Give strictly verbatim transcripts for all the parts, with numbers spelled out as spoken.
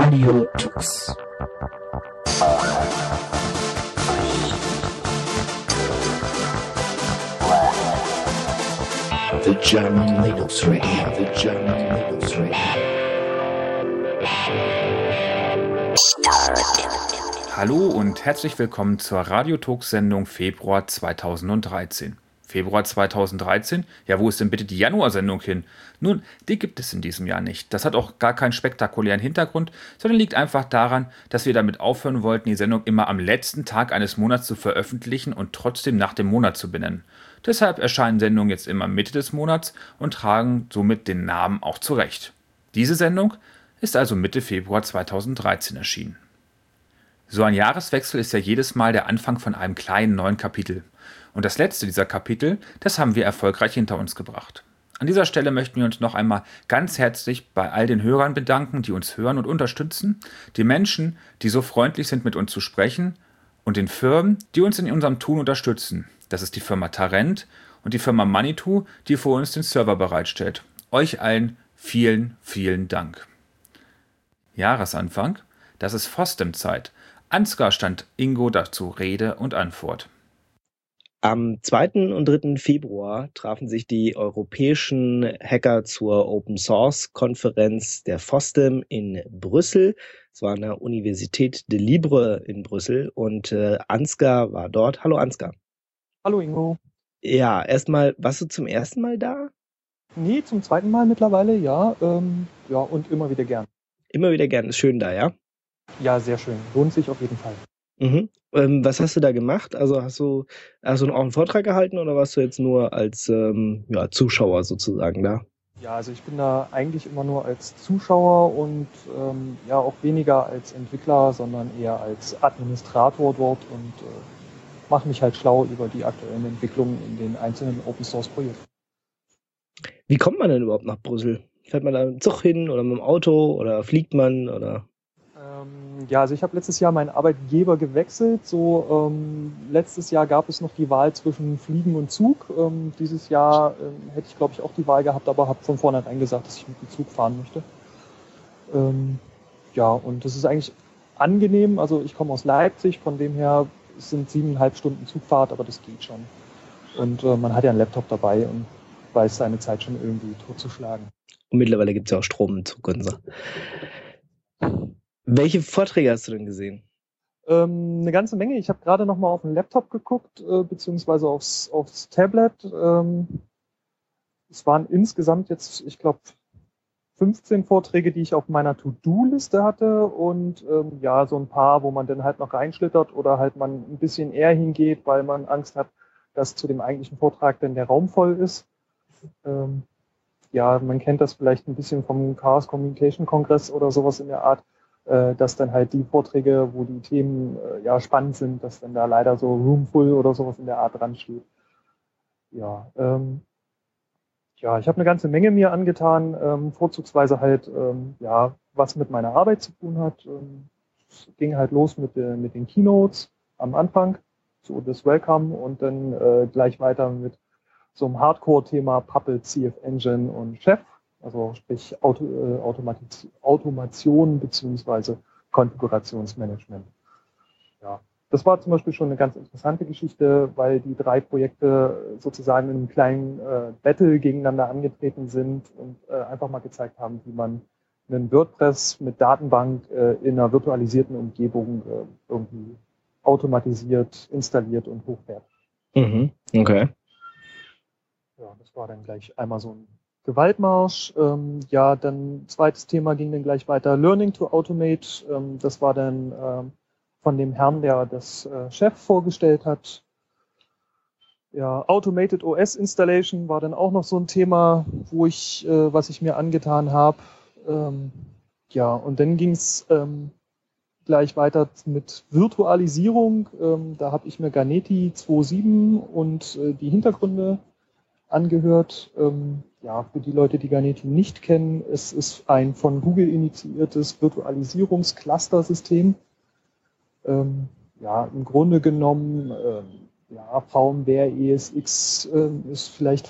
Radio Tux. The German Linux Radio, the German Linux Radio. Hallo und herzlich willkommen zur Radio Tux Sendung Februar zweitausenddreizehn. Februar zweitausenddreizehn? Ja, wo ist denn bitte die Januarsendung hin? Nun, die gibt es in diesem Jahr nicht. Das hat auch gar keinen spektakulären Hintergrund, sondern liegt einfach daran, dass wir damit aufhören wollten, die Sendung immer am letzten Tag eines Monats zu veröffentlichen und trotzdem nach dem Monat zu benennen. Deshalb erscheinen Sendungen jetzt immer Mitte des Monats und tragen somit den Namen auch zurecht. Diese Sendung ist also Mitte Februar zweitausenddreizehn erschienen. So ein Jahreswechsel ist ja jedes Mal der Anfang von einem kleinen neuen Kapitel. Und das letzte dieser Kapitel, das haben wir erfolgreich hinter uns gebracht. An dieser Stelle möchten wir uns noch einmal ganz herzlich bei all den Hörern bedanken, die uns hören und unterstützen, die Menschen, die so freundlich sind, mit uns zu sprechen, und den Firmen, die uns in unserem Tun unterstützen. Das ist die Firma Tarent und die Firma Manitou, die für uns den Server bereitstellt. Euch allen vielen, vielen Dank. Jahresanfang, das ist FOSDEM-Zeit. Ansgar stand Ingo dazu Rede und Antwort. Am zweiten und dritten Februar trafen sich die europäischen Hacker zur Open-Source-Konferenz der FOSDEM in Brüssel. Es war an der Universität de Libre in Brüssel und äh, Ansgar war dort. Hallo Ansgar. Hallo Ingo. Ja, erstmal, warst du zum ersten Mal da? Nee, zum zweiten Mal mittlerweile, ja. Ähm, ja, und immer wieder gern. Immer wieder gern, ist schön da, ja? Ja, sehr schön. Lohnt sich auf jeden Fall. Mhm. Ähm, was hast du da gemacht? Also hast du, hast du auch einen Vortrag gehalten oder warst du jetzt nur als ähm, ja, Zuschauer sozusagen da? Ja, also ich bin da eigentlich immer nur als Zuschauer und ähm, ja auch weniger als Entwickler, sondern eher als Administrator dort und äh, mache mich halt schlau über die aktuellen Entwicklungen in den einzelnen Open-Source-Projekten. Wie kommt man denn überhaupt nach Brüssel? Fährt man da mit dem Zug hin oder mit dem Auto oder fliegt man oder? Ähm, ja, also ich habe letztes Jahr meinen Arbeitgeber gewechselt. So ähm, letztes Jahr gab es noch die Wahl zwischen Fliegen und Zug. Ähm, dieses Jahr ähm, hätte ich, glaube ich, auch die Wahl gehabt, aber habe von vornherein gesagt, dass ich mit dem Zug fahren möchte. Ähm, ja, und das ist eigentlich angenehm. Also ich komme aus Leipzig, von dem her es sind siebeneinhalb Stunden Zugfahrt, aber das geht schon. Und äh, man hat ja einen Laptop dabei und weiß seine Zeit schon irgendwie totzuschlagen. Und mittlerweile gibt es ja auch Strom im Zug und so. Welche Vorträge hast du denn gesehen? Ähm, eine ganze Menge. Ich habe gerade noch mal auf den Laptop geguckt, äh, beziehungsweise aufs, aufs Tablet. Ähm, es waren insgesamt jetzt, ich glaube, fünfzehn Vorträge, die ich auf meiner To-Do-Liste hatte und ähm, ja, so ein paar, wo man dann halt noch reinschlittert oder halt man ein bisschen eher hingeht, weil man Angst hat, dass zu dem eigentlichen Vortrag dann der Raum voll ist. Ähm, ja, man kennt das vielleicht ein bisschen vom Chaos Communication Kongress oder sowas in der Art, äh, dass dann halt die Vorträge, wo die Themen äh, ja spannend sind, dass dann da leider so Room Full oder sowas in der Art dran steht. Ja, ähm, ja, ich habe eine ganze Menge mir angetan, ähm, vorzugsweise halt, ähm, ja, was mit meiner Arbeit zu tun hat. Ähm, es ging halt los mit, äh, mit den Keynotes am Anfang, so das Welcome und dann äh, gleich weiter mit so einem Hardcore-Thema Puppet, C F Engine und Chef, also sprich Auto, äh, Automatiz- Automation beziehungsweise Konfigurationsmanagement. Ja, das war zum Beispiel schon eine ganz interessante Geschichte, weil die drei Projekte sozusagen in einem kleinen äh, Battle gegeneinander angetreten sind und äh, einfach mal gezeigt haben, wie man einen WordPress mit Datenbank äh, in einer virtualisierten Umgebung äh, irgendwie automatisiert, installiert und hochfährt. Mhm, okay. Ja, das war dann gleich einmal so ein Gewaltmarsch. Ähm, ja, dann zweites Thema ging dann gleich weiter, Learning to Automate. Ähm, das war dann ähm, von dem Herrn, der das äh, Chef vorgestellt hat. Ja, Automated O S Installation war dann auch noch so ein Thema, wo ich, äh, was ich mir angetan habe. Ähm, ja, und dann ging es ähm, gleich weiter mit Virtualisierung. Ähm, da habe ich mir Ganeti zwei Punkt sieben und äh, die Hintergründe angehört. Ähm, ja, für die Leute, die Ganeti nicht kennen, es ist ein von Google initiiertes Virtualisierungscluster-System. Ähm, ja, im Grunde genommen, ähm, ja, VMware E S X ähm, ist vielleicht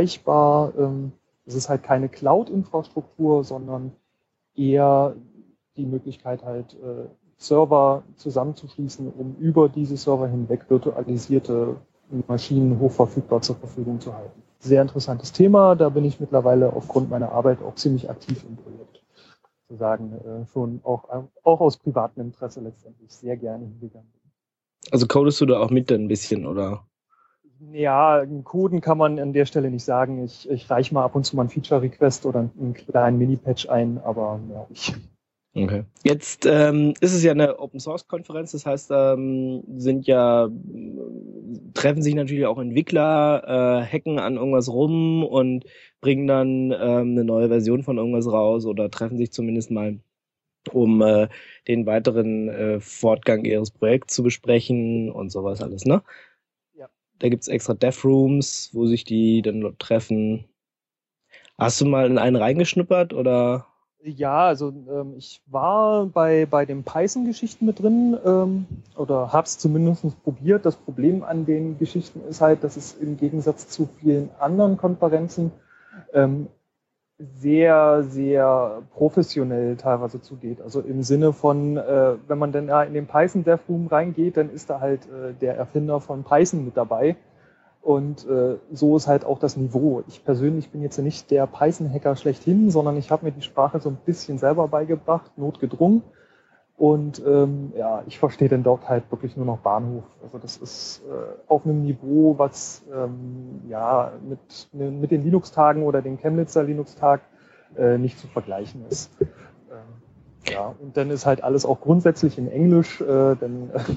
vergleichbar. Ähm, es ist halt keine Cloud-Infrastruktur, sondern eher die Möglichkeit halt äh, Server zusammenzuschließen, um über diese Server hinweg virtualisierte Maschinen hochverfügbar zur Verfügung zu halten. Sehr interessantes Thema, da bin ich mittlerweile aufgrund meiner Arbeit auch ziemlich aktiv im Projekt. Sozusagen äh, schon auch, auch aus privatem Interesse letztendlich sehr gerne hingegangen bin. Also codest du da auch mit ein bisschen, oder? Ja, coden kann man an der Stelle nicht sagen. Ich, ich reiche mal ab und zu mal einen Feature-Request oder einen kleinen Mini-Patch ein, aber ja, ich... Okay. Jetzt ähm, ist es ja eine Open-Source-Konferenz, das heißt, ähm, sind ja, treffen sich natürlich auch Entwickler, äh, hacken an irgendwas rum und bringen dann ähm, eine neue Version von irgendwas raus oder treffen sich zumindest mal, um äh, den weiteren äh, Fortgang ihres Projekts zu besprechen und sowas alles, ne? Ja. Da gibt's extra Dev-Rooms, wo sich die dann dort treffen. Hast du mal in einen reingeschnuppert, oder? Ja, also ähm, ich war bei, bei den Python-Geschichten mit drin ähm, oder habe es zumindest probiert. Das Problem an den Geschichten ist halt, dass es im Gegensatz zu vielen anderen Konferenzen ähm, sehr, sehr professionell teilweise zugeht. Also im Sinne von, äh, wenn man dann ja in den Python-Dev-Room reingeht, dann ist da halt äh, der Erfinder von Python mit dabei. Und äh, so ist halt auch das Niveau. Ich persönlich bin jetzt nicht der Python-Hacker schlechthin, sondern ich habe mir die Sprache so ein bisschen selber beigebracht, notgedrungen. Und ähm, ja, ich verstehe den dort halt wirklich nur noch Bahnhof. Also das ist äh, auf einem Niveau, was ähm, ja mit, mit den Linux-Tagen oder den Chemnitzer Linux-Tag äh, nicht zu vergleichen ist. Ähm, ja, und dann ist halt alles auch grundsätzlich in Englisch, äh, denn äh,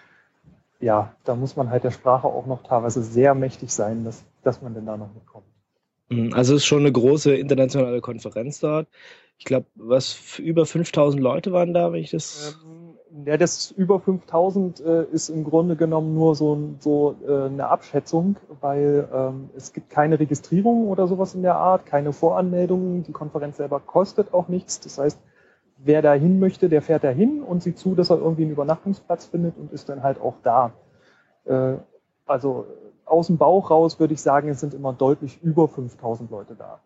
ja, da muss man halt der Sprache auch noch teilweise sehr mächtig sein, dass, dass man denn da noch mitkommt. Also es ist schon eine große internationale Konferenz dort. Ich glaube, was über fünftausend Leute waren da, wenn ich das... Ähm, ja, das über fünftausend äh, ist im Grunde genommen nur so, so äh, eine Abschätzung, weil ähm, es gibt keine Registrierung oder sowas in der Art, keine Voranmeldungen. Die Konferenz selber kostet auch nichts. Das heißt, wer da hin möchte, der fährt da hin und sieht zu, dass er irgendwie einen Übernachtungsplatz findet und ist dann halt auch da. Äh, also aus dem Bauch raus würde ich sagen, es sind immer deutlich über fünftausend Leute da.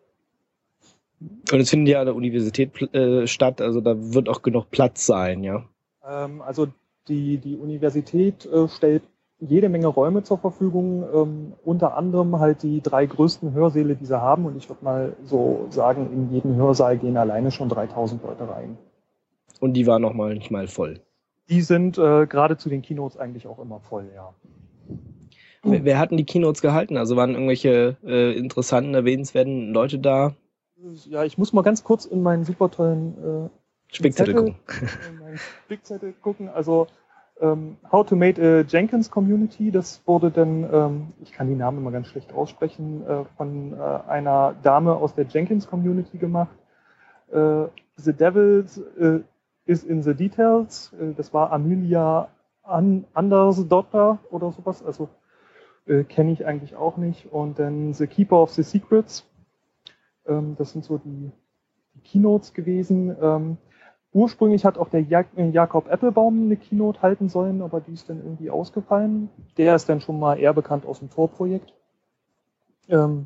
Und es findet ja an der Universität äh, statt, also da wird auch genug Platz sein, ja? Ähm, also die, die Universität äh, stellt jede Menge Räume zur Verfügung, ähm, unter anderem halt die drei größten Hörsäle, die sie haben. Und ich würde mal so sagen, in jeden Hörsaal gehen alleine schon dreitausend Leute rein. Und die waren noch mal nicht mal voll? Die sind äh, gerade zu den Keynotes eigentlich auch immer voll, ja. Wer, wer hat denn die Keynotes gehalten? Also waren irgendwelche äh, interessanten, erwähnenswerten Leute da? Ja, ich muss mal ganz kurz in meinen super tollen äh, Spickzettel gucken. in meinen Spickzettel gucken. Also ähm, How to Make a Jenkins Community, das wurde dann, ähm, ich kann die Namen immer ganz schlecht aussprechen, äh, von äh, einer Dame aus der Jenkins Community gemacht. Äh, The Devil äh, is in the Details. Äh, das war Amelia An Andersdotter oder sowas. Also äh, kenne ich eigentlich auch nicht. Und dann The Keeper of the Secrets. Ähm, das sind so die, die Keynotes gewesen. Ähm, ursprünglich hat auch der Jak Jakob Appelbaum eine Keynote halten sollen, aber die ist dann irgendwie ausgefallen. Der ist dann schon mal eher bekannt aus dem Tor-Projekt. Ähm,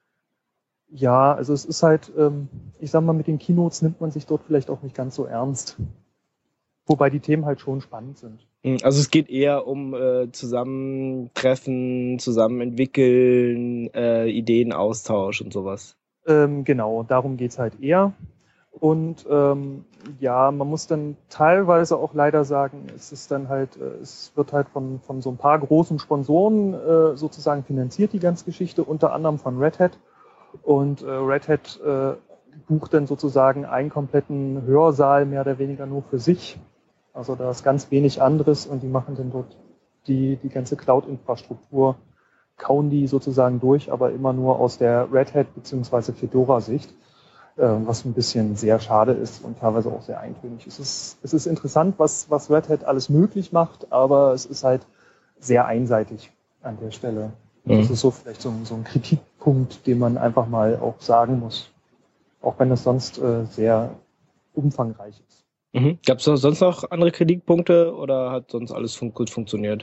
ja, also es ist halt, ähm, ich sag mal, mit den Keynotes nimmt man sich dort vielleicht auch nicht ganz so ernst. Wobei die Themen halt schon spannend sind. Also es geht eher um äh, Zusammentreffen, zusammen entwickeln, äh, Ideenaustausch und sowas. Ähm, genau, darum geht's halt eher. Und ähm, ja, man muss dann teilweise auch leider sagen, es ist dann halt, äh, es wird halt von, von so ein paar großen Sponsoren äh, sozusagen finanziert, die ganze Geschichte, unter anderem von Red Hat. Und äh, Red Hat äh, bucht dann sozusagen einen kompletten Hörsaal mehr oder weniger nur für sich. Also da ist ganz wenig anderes und die machen dann dort die, die ganze Cloud-Infrastruktur, kauen die sozusagen durch, aber immer nur aus der Red Hat bzw. Fedora-Sicht, äh, was ein bisschen sehr schade ist und teilweise auch sehr eintönig. Es ist, es ist interessant, was, was Red Hat alles möglich macht, aber es ist halt sehr einseitig an der Stelle. Mhm. Das ist so vielleicht so, so ein Kritikpunkt, den man einfach mal auch sagen muss, auch wenn es sonst äh, sehr umfangreich ist. Mhm. Gab es sonst noch andere Kritikpunkte oder hat sonst alles fun- gut funktioniert?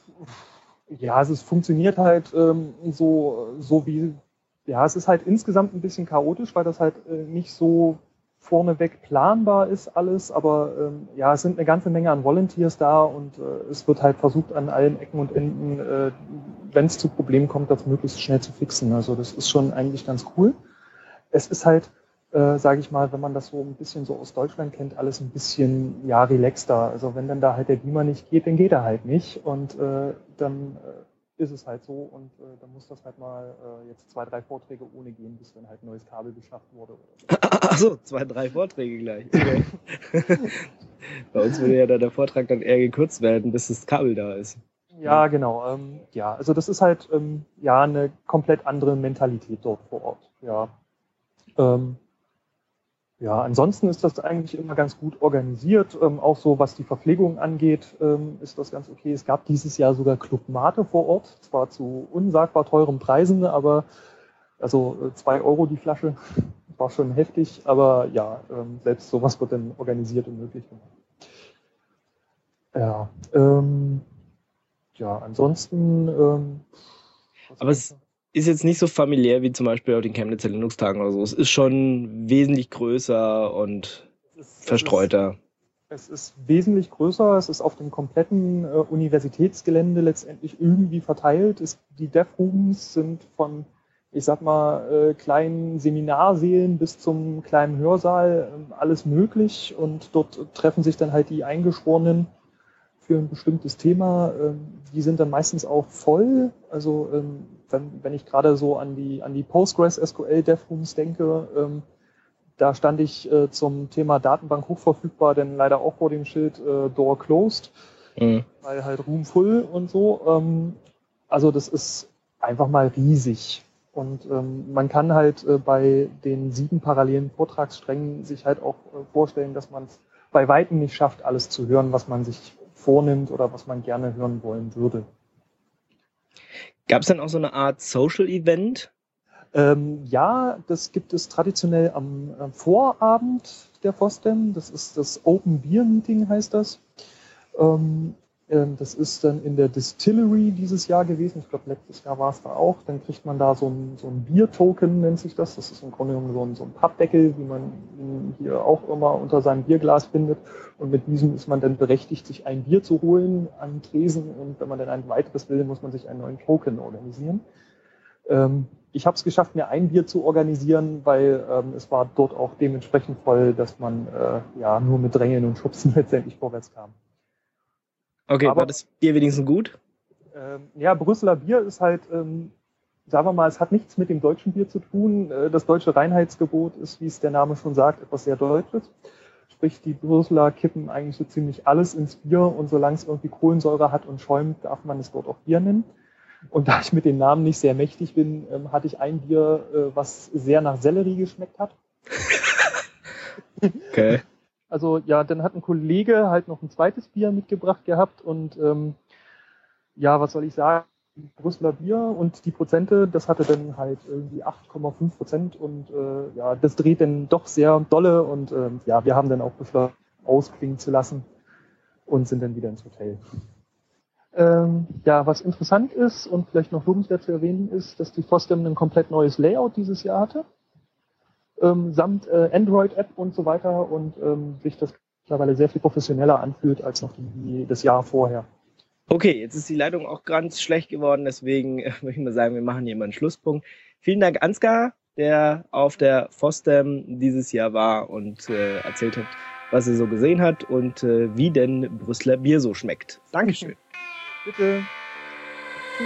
Ja, also es funktioniert halt ähm, so, so wie, ja, es ist halt insgesamt ein bisschen chaotisch, weil das halt äh, nicht so vorneweg planbar ist alles, aber ähm, ja, es sind eine ganze Menge an Volunteers da und äh, es wird halt versucht, an allen Ecken und Enden, äh, wenn es zu Problemen kommt, das möglichst schnell zu fixen. Also das ist schon eigentlich ganz cool. Es ist halt, äh, sage ich mal, wenn man das so ein bisschen so aus Deutschland kennt, alles ein bisschen, ja, relaxter. Also wenn dann da halt der Beamer nicht geht, dann geht er halt nicht und äh, dann äh, ist es halt so und äh, dann muss das halt mal äh, jetzt zwei, drei Vorträge ohne gehen, bis dann halt ein neues Kabel beschafft wurde. Achso, zwei, drei Vorträge gleich. Okay. Bei uns würde ja dann der Vortrag dann eher gekürzt werden, bis das Kabel da ist. Ja, genau. Ähm, ja, also das ist halt ähm, ja eine komplett andere Mentalität dort vor Ort. Ja. Ähm, Ja, ansonsten ist das eigentlich immer ganz gut organisiert. Ähm, auch so, was die Verpflegung angeht, ähm, ist das ganz okay. Es gab dieses Jahr sogar Club Mate vor Ort, zwar zu unsagbar teuren Preisen, aber also äh, zwei Euro die Flasche, war schon heftig, aber ja, ähm, selbst sowas wird dann organisiert und möglich gemacht. Ja, ähm, ja, ansonsten. Ähm, aber es ist jetzt nicht so familiär wie zum Beispiel auf den Chemnitzer Linux-Tagen oder so. Es ist schon wesentlich größer und es ist, verstreuter. Es ist, es ist wesentlich größer. Es ist auf dem kompletten äh, Universitätsgelände letztendlich irgendwie verteilt. Es, die Dev-Rooms sind von, ich sag mal, äh, kleinen Seminarsälen bis zum kleinen Hörsaal äh, alles möglich. Und dort treffen sich dann halt die Eingeschworenen für ein bestimmtes Thema. Ähm, die sind dann meistens auch voll. Also ähm, wenn, wenn ich gerade so an die, an die Postgres-S Q L Dev-Rooms denke, ähm, da stand ich äh, zum Thema Datenbank hochverfügbar, denn leider auch vor dem Schild äh, Door Closed, mhm. weil halt Room full und so. Ähm, also das ist einfach mal riesig. Und ähm, man kann halt äh, bei den sieben parallelen Vortragssträngen sich halt auch äh, vorstellen, dass man es bei Weitem nicht schafft, alles zu hören, was man sich vornimmt oder was man gerne hören wollen würde. Gab es dann auch so eine Art Social-Event? Ähm, ja, das gibt es traditionell am äh, Vorabend der FOSDEM. Das ist das Open Beer Meeting, heißt das. Ähm, ähm, das ist dann in der Distillery dieses Jahr gewesen. Ich glaube, letztes Jahr war es da auch. Dann kriegt man da so ein, so ein Bier-Token, nennt sich das. Das ist im Grunde genommen so ein, so ein Pappdeckel, wie man ihn hier auch immer unter seinem Bierglas findet. Und mit diesem ist man dann berechtigt, sich ein Bier zu holen am Tresen. Und wenn man dann ein weiteres will, muss man sich einen neuen Token organisieren. Ähm, ich habe es geschafft, mir ein Bier zu organisieren, weil ähm, es war dort auch dementsprechend voll, dass man äh, ja nur mit Drängeln und Schubsen letztendlich vorwärts kam. Okay, aber war das Bier wenigstens gut? Ähm, ja, Brüsseler Bier ist halt, ähm, sagen wir mal, es hat nichts mit dem deutschen Bier zu tun. Äh, das deutsche Reinheitsgebot ist, wie es der Name schon sagt, etwas sehr Deutsches. Sprich, die Brüsseler kippen eigentlich so ziemlich alles ins Bier und solange es irgendwie Kohlensäure hat und schäumt, darf man es dort auch Bier nennen. Und da ich mit den Namen nicht sehr mächtig bin, ähm, hatte ich ein Bier, äh, was sehr nach Sellerie geschmeckt hat. Okay. Also ja, dann hat ein Kollege halt noch ein zweites Bier mitgebracht gehabt und ähm, ja, was soll ich sagen, Brüsseler Bier und die Prozente, das hatte dann halt irgendwie acht Komma fünf Prozent und äh, ja, das dreht dann doch sehr dolle und äh, ja, wir haben dann auch beschlossen, ausklingen zu lassen und sind dann wieder ins Hotel. Ähm, ja, was interessant ist und vielleicht noch lobenswert zu erwähnen ist, dass die FOSDEM ein komplett neues Layout dieses Jahr hatte, ähm, samt äh, Android-App und so weiter und ähm, sich das mittlerweile sehr viel professioneller anfühlt als noch die, das Jahr vorher. Okay, jetzt ist die Leitung auch ganz schlecht geworden, deswegen äh, würde ich mal sagen, wir machen hier mal einen Schlusspunkt. Vielen Dank, Ansgar, der auf der FOSDEM dieses Jahr war und äh, erzählt hat, was er so gesehen hat und äh, wie denn Brüsseler Bier so schmeckt. Dankeschön. Bitte. Tschüss.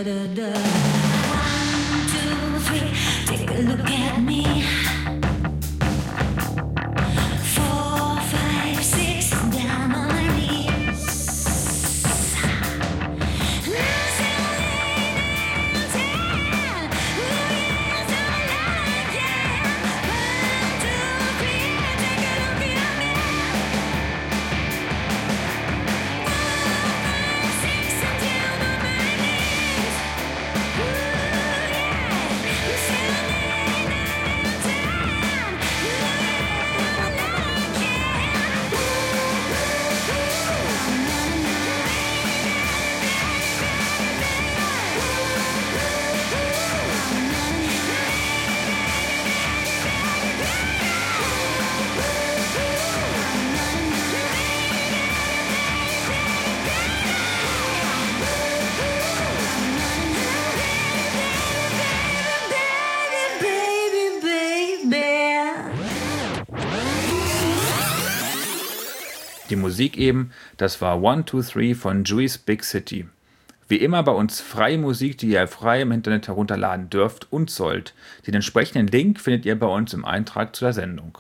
Die Musik eben, das war one two three von Juice Big City. Wie immer bei uns freie Musik, die ihr frei im Internet herunterladen dürft und sollt. Den entsprechenden Link findet ihr bei uns im Eintrag zu der Sendung.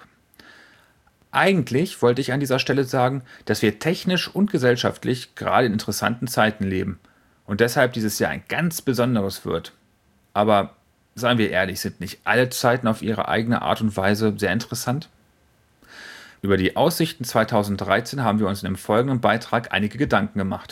Eigentlich wollte ich an dieser Stelle sagen, dass wir technisch und gesellschaftlich gerade in interessanten Zeiten leben und deshalb dieses Jahr ein ganz besonderes wird. Aber seien wir ehrlich, sind nicht alle Zeiten auf ihre eigene Art und Weise sehr interessant? Über die Aussichten zweitausenddreizehn haben wir uns in dem folgenden Beitrag einige Gedanken gemacht.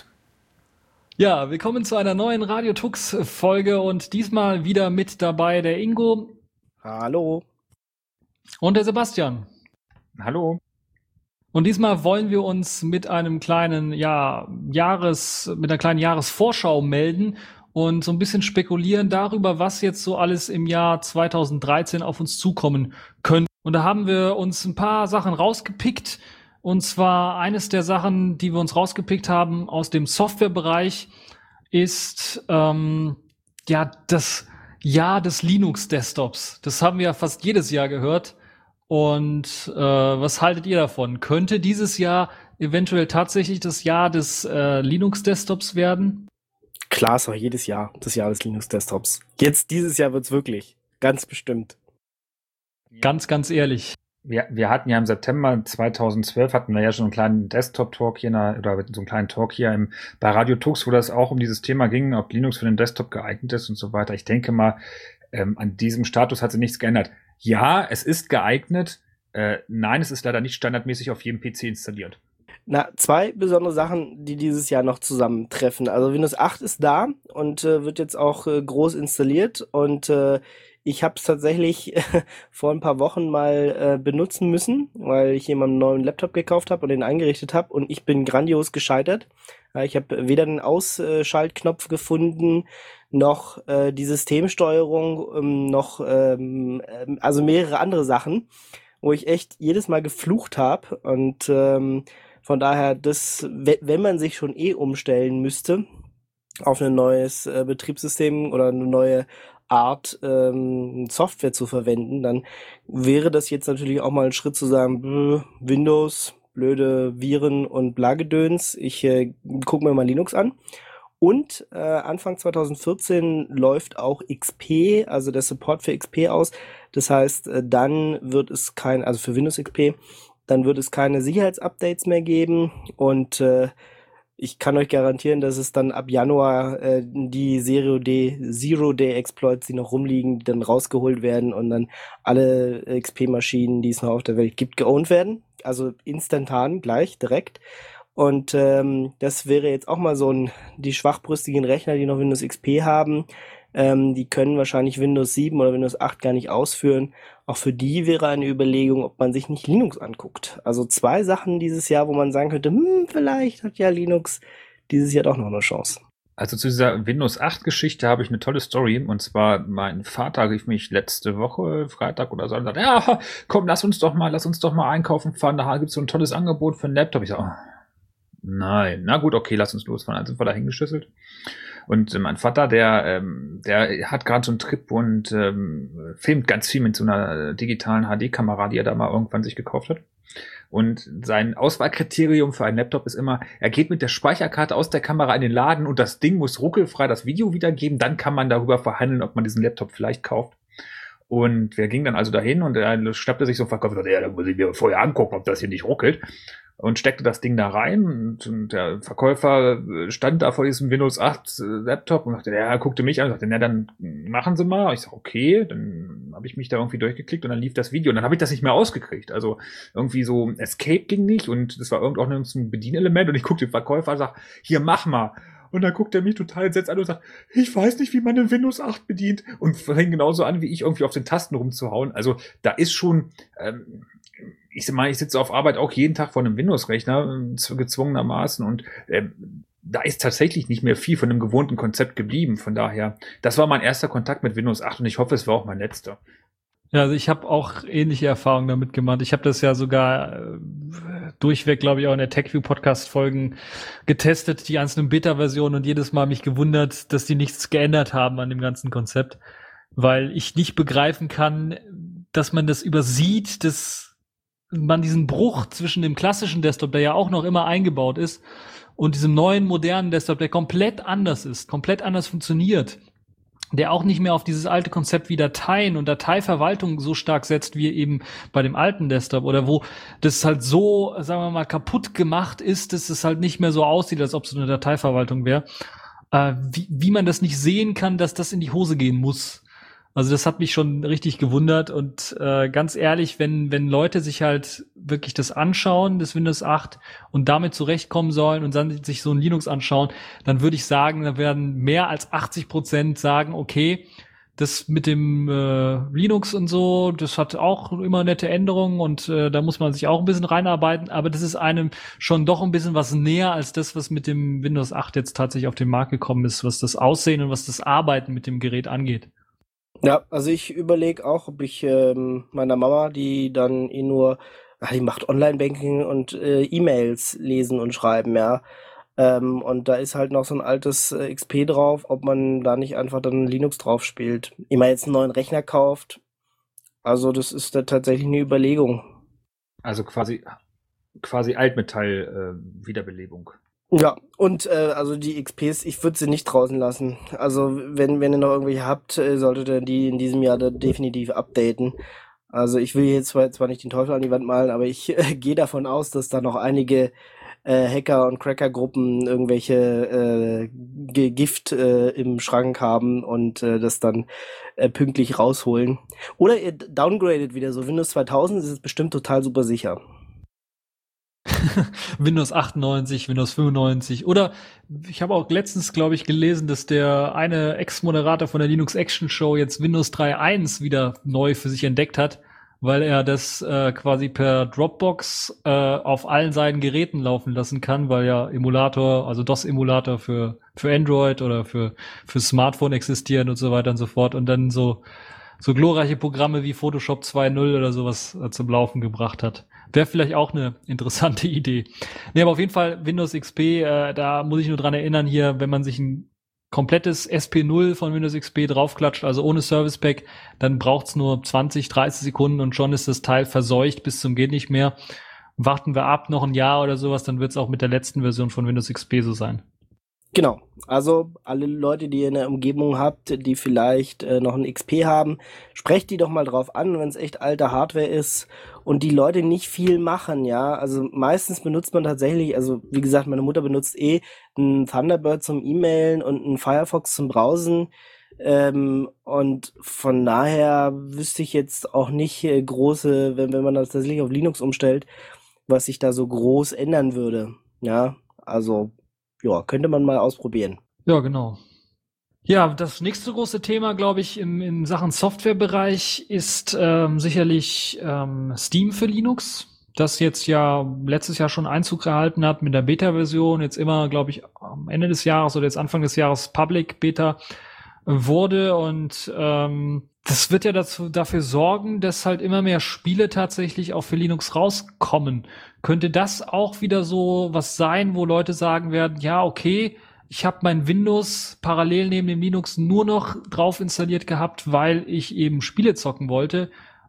Ja, willkommen zu einer neuen Radio Tux Folge und diesmal wieder mit dabei der Ingo. Hallo. Und der Sebastian. Hallo. Und diesmal wollen wir uns mit einem kleinen, ja, Jahres, mit einer kleinen Jahresvorschau melden und so ein bisschen spekulieren darüber, was jetzt so alles im Jahr zweitausenddreizehn auf uns zukommen könnte. Und da haben wir uns ein paar Sachen rausgepickt. Und zwar eines der Sachen, die wir uns rausgepickt haben aus dem Softwarebereich, ist ähm, ja das Jahr des Linux-Desktops. Das haben wir ja fast jedes Jahr gehört. Und äh, was haltet ihr davon? Könnte dieses Jahr eventuell tatsächlich das Jahr des äh, Linux-Desktops werden? Klar, ist auch jedes Jahr das Jahr des Linux-Desktops. Jetzt dieses Jahr wird's wirklich. Ganz bestimmt. Ganz, ganz ehrlich. Wir, wir hatten ja im September zweitausendzwölf hatten wir ja schon einen kleinen Desktop-Talk hier, in, oder so einen kleinen Talk hier im, bei Radio Tux, wo das auch um dieses Thema ging, ob Linux für den Desktop geeignet ist und so weiter. Ich denke mal, ähm, an diesem Status hat sich nichts geändert. Ja, es ist geeignet. Äh, nein, es ist leider nicht standardmäßig auf jedem P C installiert. Na, zwei besondere Sachen, die dieses Jahr noch zusammentreffen. Also Windows acht ist da und äh, wird jetzt auch äh, groß installiert und äh, ich habe es tatsächlich vor ein paar Wochen mal äh, benutzen müssen, weil ich jemandem einen neuen Laptop gekauft habe und den eingerichtet habe und ich bin grandios gescheitert. Äh, ich habe weder den Ausschaltknopf gefunden, noch äh, die Systemsteuerung, ähm, noch ähm, also mehrere andere Sachen, wo ich echt jedes Mal geflucht habe und ähm, von daher, das, wenn man sich schon eh umstellen müsste auf ein neues äh, Betriebssystem oder eine neue Art ähm, Software zu verwenden, dann wäre das jetzt natürlich auch mal ein Schritt zu sagen, bäh, Windows, blöde Viren und Blagedöns, ich äh, gucke mir mal Linux an. Und äh, Anfang zweitausendvierzehn läuft auch X P, also der Support für X P aus. Das heißt, äh, dann wird es kein, also für Windows X P, dann wird es keine Sicherheitsupdates mehr geben und äh, ich kann euch garantieren, dass es dann ab Januar äh, die Zero-Day, Zero-Day-Exploits, die noch rumliegen, dann rausgeholt werden und dann alle X P-Maschinen, die es noch auf der Welt gibt, geowned werden. Also instantan, gleich, direkt. Und ähm, das wäre jetzt auch mal so ein, die schwachbrüstigen Rechner, die noch Windows X P haben, ähm, die können wahrscheinlich Windows sieben oder Windows acht gar nicht ausführen. Auch für die wäre eine Überlegung, ob man sich nicht Linux anguckt. Also zwei Sachen dieses Jahr, wo man sagen könnte, hm, vielleicht hat ja Linux dieses Jahr doch noch eine Chance. Also zu dieser Windows acht Geschichte habe ich eine tolle Story. Und zwar, mein Vater rief mich letzte Woche, Freitag oder so, und sagte, ja, komm, lass uns doch mal, lass uns doch mal einkaufen fahren. Da gibt es so ein tolles Angebot für einen Laptop. Ich sage, oh, nein, na gut, okay, lass uns losfahren. Dann sind wir da hingeschüsselt. Und äh, mein Vater, der ähm, der hat gerade so einen Trip und ähm, filmt ganz viel mit so einer digitalen H D-Kamera, die er da mal irgendwann sich gekauft hat. Und sein Auswahlkriterium für einen Laptop ist immer, er geht mit der Speicherkarte aus der Kamera in den Laden und das Ding muss ruckelfrei das Video wiedergeben. Dann kann man darüber verhandeln, ob man diesen Laptop vielleicht kauft. Und wir gingen dann also dahin und er schnappte sich so einen Verkäufer und sagte, ja, da muss ich mir vorher angucken, ob das hier nicht ruckelt. Und steckte das Ding da rein und, und der Verkäufer stand da vor diesem Windows acht Laptop und sagte, ja, er guckte mich an und sagte, na, dann machen Sie mal. Ich sag, okay, dann habe ich mich da irgendwie durchgeklickt und dann lief das Video und dann habe ich das nicht mehr ausgekriegt. Also irgendwie so Escape ging nicht und das war irgend auch ein Bedienelement und ich guckte den Verkäufer und sag, hier, mach mal. Und dann guckt er mich total entsetzt an und sagt, ich weiß nicht, wie man den Windows acht bedient. Und fängt genauso an, wie ich irgendwie auf den Tasten rumzuhauen. Also da ist schon, ähm, ich meine, ich sitze auf Arbeit auch jeden Tag vor einem Windows-Rechner, gezwungenermaßen. Und ähm, da ist tatsächlich nicht mehr viel von dem gewohnten Konzept geblieben. Von daher, das war mein erster Kontakt mit Windows acht und ich hoffe, es war auch mein letzter. Ja, also ich habe auch ähnliche Erfahrungen damit gemacht. Ich habe das ja sogar äh, durchweg, glaube ich, auch in der TechView-Podcast-Folgen getestet, die einzelnen Beta-Versionen und jedes Mal mich gewundert, dass die nichts geändert haben an dem ganzen Konzept, weil ich nicht begreifen kann, dass man das übersieht, dass man diesen Bruch zwischen dem klassischen Desktop, der ja auch noch immer eingebaut ist, und diesem neuen, modernen Desktop, der komplett anders ist, komplett anders funktioniert, der auch nicht mehr auf dieses alte Konzept wie Dateien und Dateiverwaltung so stark setzt wie eben bei dem alten Desktop oder wo das halt so, sagen wir mal, kaputt gemacht ist, dass es halt nicht mehr so aussieht, als ob es so eine Dateiverwaltung wäre, äh, wie, wie man das nicht sehen kann, dass das in die Hose gehen muss. Also das hat mich schon richtig gewundert und äh, ganz ehrlich, wenn wenn Leute sich halt wirklich das anschauen, das Windows acht und damit zurechtkommen sollen und dann sich so ein Linux anschauen, dann würde ich sagen, da werden mehr als achtzig Prozent sagen, okay, das mit dem äh, Linux und so, das hat auch immer nette Änderungen und äh, da muss man sich auch ein bisschen reinarbeiten, aber das ist einem schon doch ein bisschen was näher als das, was mit dem Windows acht jetzt tatsächlich auf den Markt gekommen ist, was das Aussehen und was das Arbeiten mit dem Gerät angeht. Ja, also ich überlege auch, ob ich ähm, meiner Mama, die dann eh nur, ach, die macht Online-Banking und äh, E-Mails lesen und schreiben, ja. Ähm, und da ist halt noch so ein altes äh, X P drauf, ob man da nicht einfach dann Linux drauf spielt. Immer jetzt einen neuen Rechner kauft. Also das ist da tatsächlich eine Überlegung. Also quasi, quasi Altmetall-Wiederbelebung. Äh, Ja, und äh, also die X Ps, ich würde sie nicht draußen lassen. Also wenn wenn ihr noch irgendwelche habt, äh, solltet ihr die in diesem Jahr da definitiv updaten. Also ich will jetzt zwar, zwar nicht den Teufel an die Wand malen, aber ich äh, gehe davon aus, dass da noch einige äh, Hacker- und Cracker-Gruppen irgendwelche äh, G- Gift äh, im Schrank haben und äh, das dann äh, pünktlich rausholen. Oder ihr downgradet wieder so. Windows zweitausend ist es bestimmt total super sicher. Windows achtundneunzig, Windows fünfundneunzig oder ich habe auch letztens, glaube ich, gelesen, dass der eine Ex-Moderator von der Linux Action Show jetzt Windows drei Punkt eins wieder neu für sich entdeckt hat, weil er das äh, quasi per Dropbox äh, auf allen seinen Geräten laufen lassen kann, weil ja Emulator, also DOS-Emulator für für Android oder für für Smartphone existieren und so weiter und so fort und dann so so glorreiche Programme wie Photoshop zwei Punkt null oder sowas äh, zum Laufen gebracht hat. Wäre vielleicht auch eine interessante Idee. Nee, aber auf jeden Fall Windows X P, äh, da muss ich nur dran erinnern hier, wenn man sich ein komplettes S P null von Windows X P draufklatscht, also ohne Service Pack, dann braucht's nur zwanzig, dreißig Sekunden und schon ist das Teil verseucht bis zum geht nicht mehr. Warten wir ab, noch ein Jahr oder sowas, dann wird's auch mit der letzten Version von Windows X P so sein. Genau, also alle Leute, die ihr in der Umgebung habt, die vielleicht äh, noch ein X P haben, sprecht die doch mal drauf an, wenn es echt alte Hardware ist und die Leute nicht viel machen, ja, also meistens benutzt man tatsächlich, also wie gesagt, meine Mutter benutzt eh einen Thunderbird zum E-Mailen und einen Firefox zum Browsen ähm, und von daher wüsste ich jetzt auch nicht äh, große, wenn, wenn man das tatsächlich auf Linux umstellt, was sich da so groß ändern würde, ja, also ja, könnte man mal ausprobieren. Ja, genau. Ja, das nächste große Thema, glaube ich, im, in Sachen Softwarebereich ist ähm, sicherlich ähm, Steam für Linux, das jetzt ja letztes Jahr schon Einzug gehalten hat mit der Beta-Version, jetzt immer, glaube ich, am Ende des Jahres oder jetzt Anfang des Jahres Public Beta wurde und ähm, das wird ja dazu, dafür sorgen, dass halt immer mehr Spiele tatsächlich auch für Linux rauskommen. Könnte das auch wieder so was sein, wo Leute sagen werden, ja, okay, ich habe mein Windows parallel neben dem Linux nur noch drauf installiert gehabt, weil ich eben Spiele zocken wollte.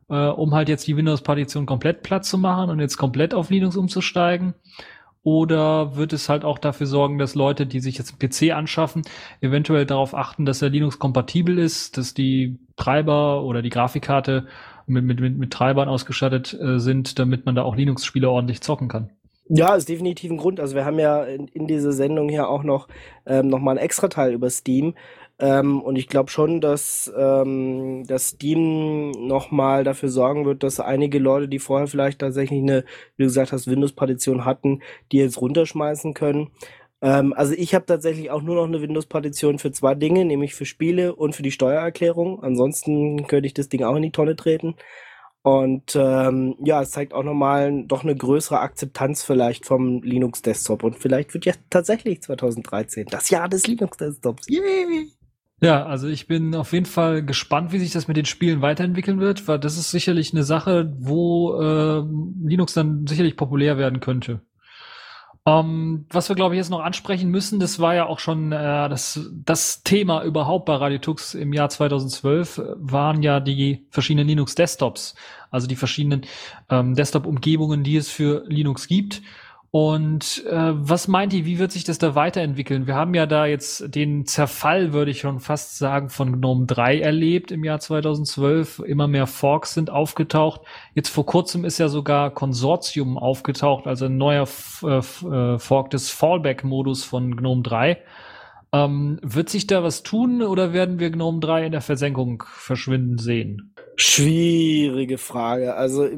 äh, um halt jetzt die Windows-Partition komplett platt zu machen und jetzt komplett auf Linux umzusteigen? Oder wird es halt auch dafür sorgen, dass Leute, die sich jetzt einen P C anschaffen, eventuell darauf achten, dass er Linux-kompatibel ist, dass die Treiber oder die Grafikkarte mit, mit, mit, mit Treibern ausgestattet äh, sind, damit man da auch Linux-Spiele ordentlich zocken kann? Ja, ist definitiv ein Grund. Also wir haben ja in, in dieser Sendung hier auch noch, ähm, noch mal einen Extra-Teil über Steam. Ähm, und ich glaube schon, dass, ähm, dass Steam noch mal dafür sorgen wird, dass einige Leute, die vorher vielleicht tatsächlich eine, wie du gesagt hast, Windows-Partition hatten, die jetzt runterschmeißen können. Ähm, also ich habe tatsächlich auch nur noch eine Windows-Partition für zwei Dinge, nämlich für Spiele und für die Steuererklärung. Ansonsten könnte ich das Ding auch in die Tonne treten. Und ähm, ja, es zeigt auch nochmal doch eine größere Akzeptanz vielleicht vom Linux-Desktop. Und vielleicht wird ja tatsächlich zwanzig dreizehn das Jahr des Linux-Desktops. Yay! Ja, also ich bin auf jeden Fall gespannt, wie sich das mit den Spielen weiterentwickeln wird, weil das ist sicherlich eine Sache, wo äh, Linux dann sicherlich populär werden könnte. Ähm, was wir, glaube ich, jetzt noch ansprechen müssen, das war ja auch schon äh, das, das Thema überhaupt bei Radio Tux im Jahr zweitausendzwölf, äh, waren ja die verschiedenen Linux-Desktops, also die verschiedenen ähm, Desktop-Umgebungen, die es für Linux gibt. Und äh, was meint ihr, wie wird sich das da weiterentwickeln? Wir haben ja da jetzt den Zerfall, würde ich schon fast sagen, von GNOME drei erlebt im Jahr zweitausendzwölf. Immer mehr Forks sind aufgetaucht. Jetzt vor kurzem ist ja sogar Consortium aufgetaucht, also ein neuer F- äh, Fork des Fallback-Modus von GNOME drei. Ähm, wird sich da was tun oder werden wir GNOME drei in der Versenkung verschwinden sehen? Schwierige Frage. Also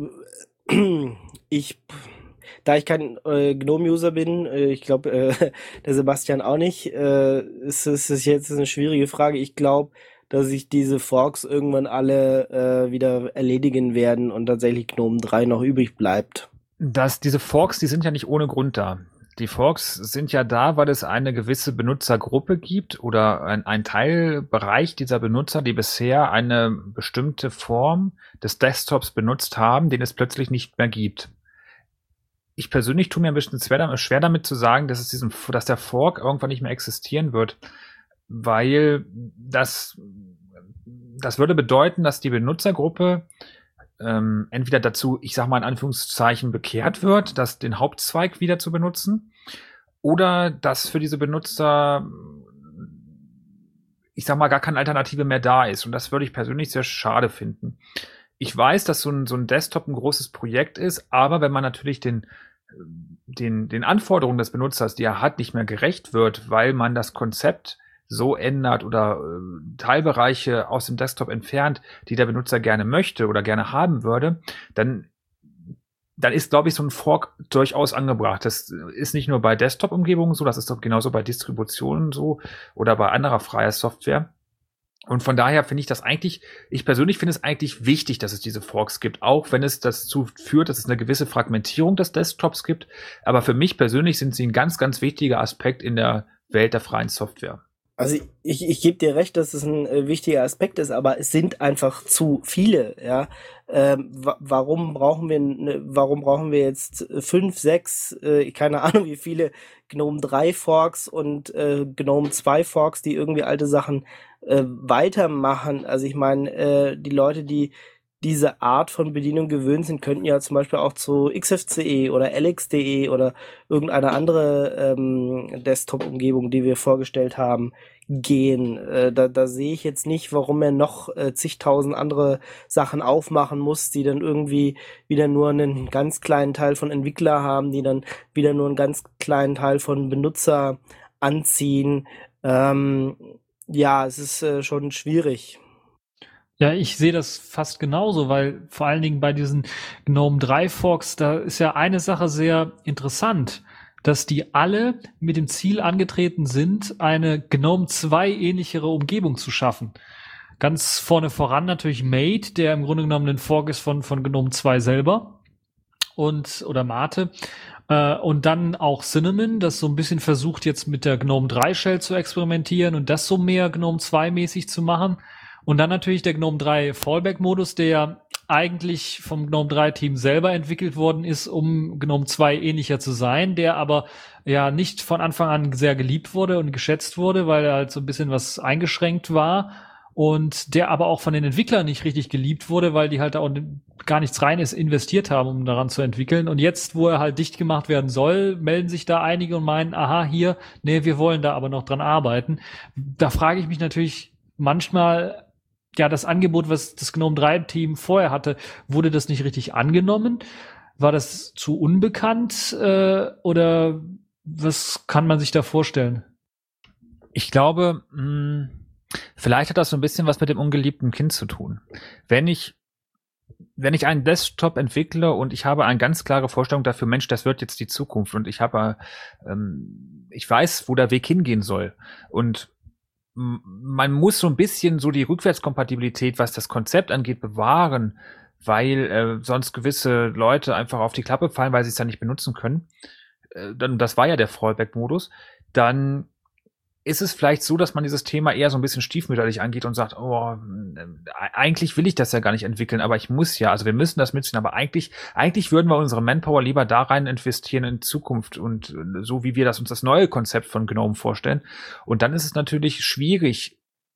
ich... Da ich kein äh, GNOME-User bin, äh, ich glaube, äh, der Sebastian auch nicht, äh, ist es jetzt eine schwierige Frage. Ich glaube, dass sich diese Forks irgendwann alle äh, wieder erledigen werden und tatsächlich GNOME drei noch übrig bleibt. Das, diese Forks, die sind ja nicht ohne Grund da. Die Forks sind ja da, weil es eine gewisse Benutzergruppe gibt oder ein, ein Teilbereich dieser Benutzer, die bisher eine bestimmte Form des Desktops benutzt haben, den es plötzlich nicht mehr gibt. Ich persönlich tue mir ein bisschen schwer damit, schwer damit zu sagen, dass es diesen, dass der Fork irgendwann nicht mehr existieren wird, weil das, das würde bedeuten, dass die Benutzergruppe ähm, entweder dazu, ich sag mal in Anführungszeichen, bekehrt wird, das den Hauptzweig wieder zu benutzen, oder dass für diese Benutzer, ich sag mal, gar keine Alternative mehr da ist. Und das würde ich persönlich sehr schade finden. Ich weiß, dass so ein, so ein Desktop ein großes Projekt ist, aber wenn man natürlich den Den, den Anforderungen des Benutzers, die er hat, nicht mehr gerecht wird, weil man das Konzept so ändert oder äh, Teilbereiche aus dem Desktop entfernt, die der Benutzer gerne möchte oder gerne haben würde, dann, dann ist, glaube ich, so ein Fork durchaus angebracht. Das ist nicht nur bei Desktop-Umgebungen so, das ist doch genauso bei Distributionen so oder bei anderer freier Software. Und von daher finde ich das eigentlich, ich persönlich finde es eigentlich wichtig, dass es diese Forks gibt, auch wenn es dazu führt, dass es eine gewisse Fragmentierung des Desktops gibt. Aber für mich persönlich sind sie ein ganz, ganz wichtiger Aspekt in der Welt der freien Software. Also ich, ich, ich gebe dir recht, dass es ein äh, wichtiger Aspekt ist, aber es sind einfach zu viele, ja. Ähm, wa- warum brauchen wir ne, warum brauchen wir jetzt fünf, sechs, äh, keine Ahnung wie viele GNOME drei Forks und äh, GNOME zwei Forks, die irgendwie alte Sachen äh, weitermachen? Also ich meine, äh, die Leute, die diese Art von Bedienung gewöhnt sind, könnten ja zum Beispiel auch zu X F C E oder L X punkt D E oder irgendeine andere ähm, Desktop-Umgebung, die wir vorgestellt haben, gehen. Äh, da, da sehe ich jetzt nicht, warum er noch äh, zigtausend andere Sachen aufmachen muss, die dann irgendwie wieder nur einen ganz kleinen Teil von Entwickler haben, die dann wieder nur einen ganz kleinen Teil von Benutzer anziehen. Ähm, ja, es ist äh, schon schwierig. Ja, ich sehe das fast genauso, weil vor allen Dingen bei diesen GNOME drei Forks, da ist ja eine Sache sehr interessant, dass die alle mit dem Ziel angetreten sind, eine GNOME zwei ähnlichere Umgebung zu schaffen. Ganz vorne voran natürlich Mate, der im Grunde genommen ein Fork ist von, von GNOME zwei selber und, oder Mate. Äh, und dann auch Cinnamon, das so ein bisschen versucht jetzt mit der GNOME drei Shell zu experimentieren und das so mehr GNOME zwei mäßig zu machen. Und dann natürlich der GNOME drei Fallback-Modus, der ja eigentlich vom GNOME drei Team selber entwickelt worden ist, um GNOME zwei ähnlicher zu sein, der aber ja nicht von Anfang an sehr geliebt wurde und geschätzt wurde, weil er halt so ein bisschen was eingeschränkt war. und der aber auch von den Entwicklern nicht richtig geliebt wurde, weil die halt auch gar nichts Reines investiert haben, um daran zu entwickeln. Und jetzt, wo er halt dicht gemacht werden soll, melden sich da einige und meinen, aha, hier, nee, wir wollen da aber noch dran arbeiten. Da frage ich mich natürlich manchmal, ja, das Angebot, was das GNOME drei Team vorher hatte, wurde das nicht richtig angenommen? War das zu unbekannt äh, oder was kann man sich da vorstellen? Ich glaube, mh, vielleicht hat das so ein bisschen was mit dem ungeliebten Kind zu tun. Wenn ich, wenn ich einen Desktop entwickle und ich habe eine ganz klare Vorstellung dafür, Mensch, das wird jetzt die Zukunft und ich habe, ähm, ich weiß, wo der Weg hingehen soll und m- man muss so ein bisschen so die Rückwärtskompatibilität, was das Konzept angeht, bewahren, weil äh, sonst gewisse Leute einfach auf die Klappe fallen, weil sie es dann nicht benutzen können. Äh, dann, das war ja der Fallback-Modus. Dann ist es vielleicht so, dass man dieses Thema eher so ein bisschen stiefmütterlich angeht und sagt, oh, äh, eigentlich will ich das ja gar nicht entwickeln, aber ich muss ja, also wir müssen das mitziehen, aber eigentlich, eigentlich würden wir unsere Manpower lieber da rein investieren in Zukunft und äh, so wie wir das uns das neue Konzept von GNOME vorstellen. Und dann ist es natürlich schwierig,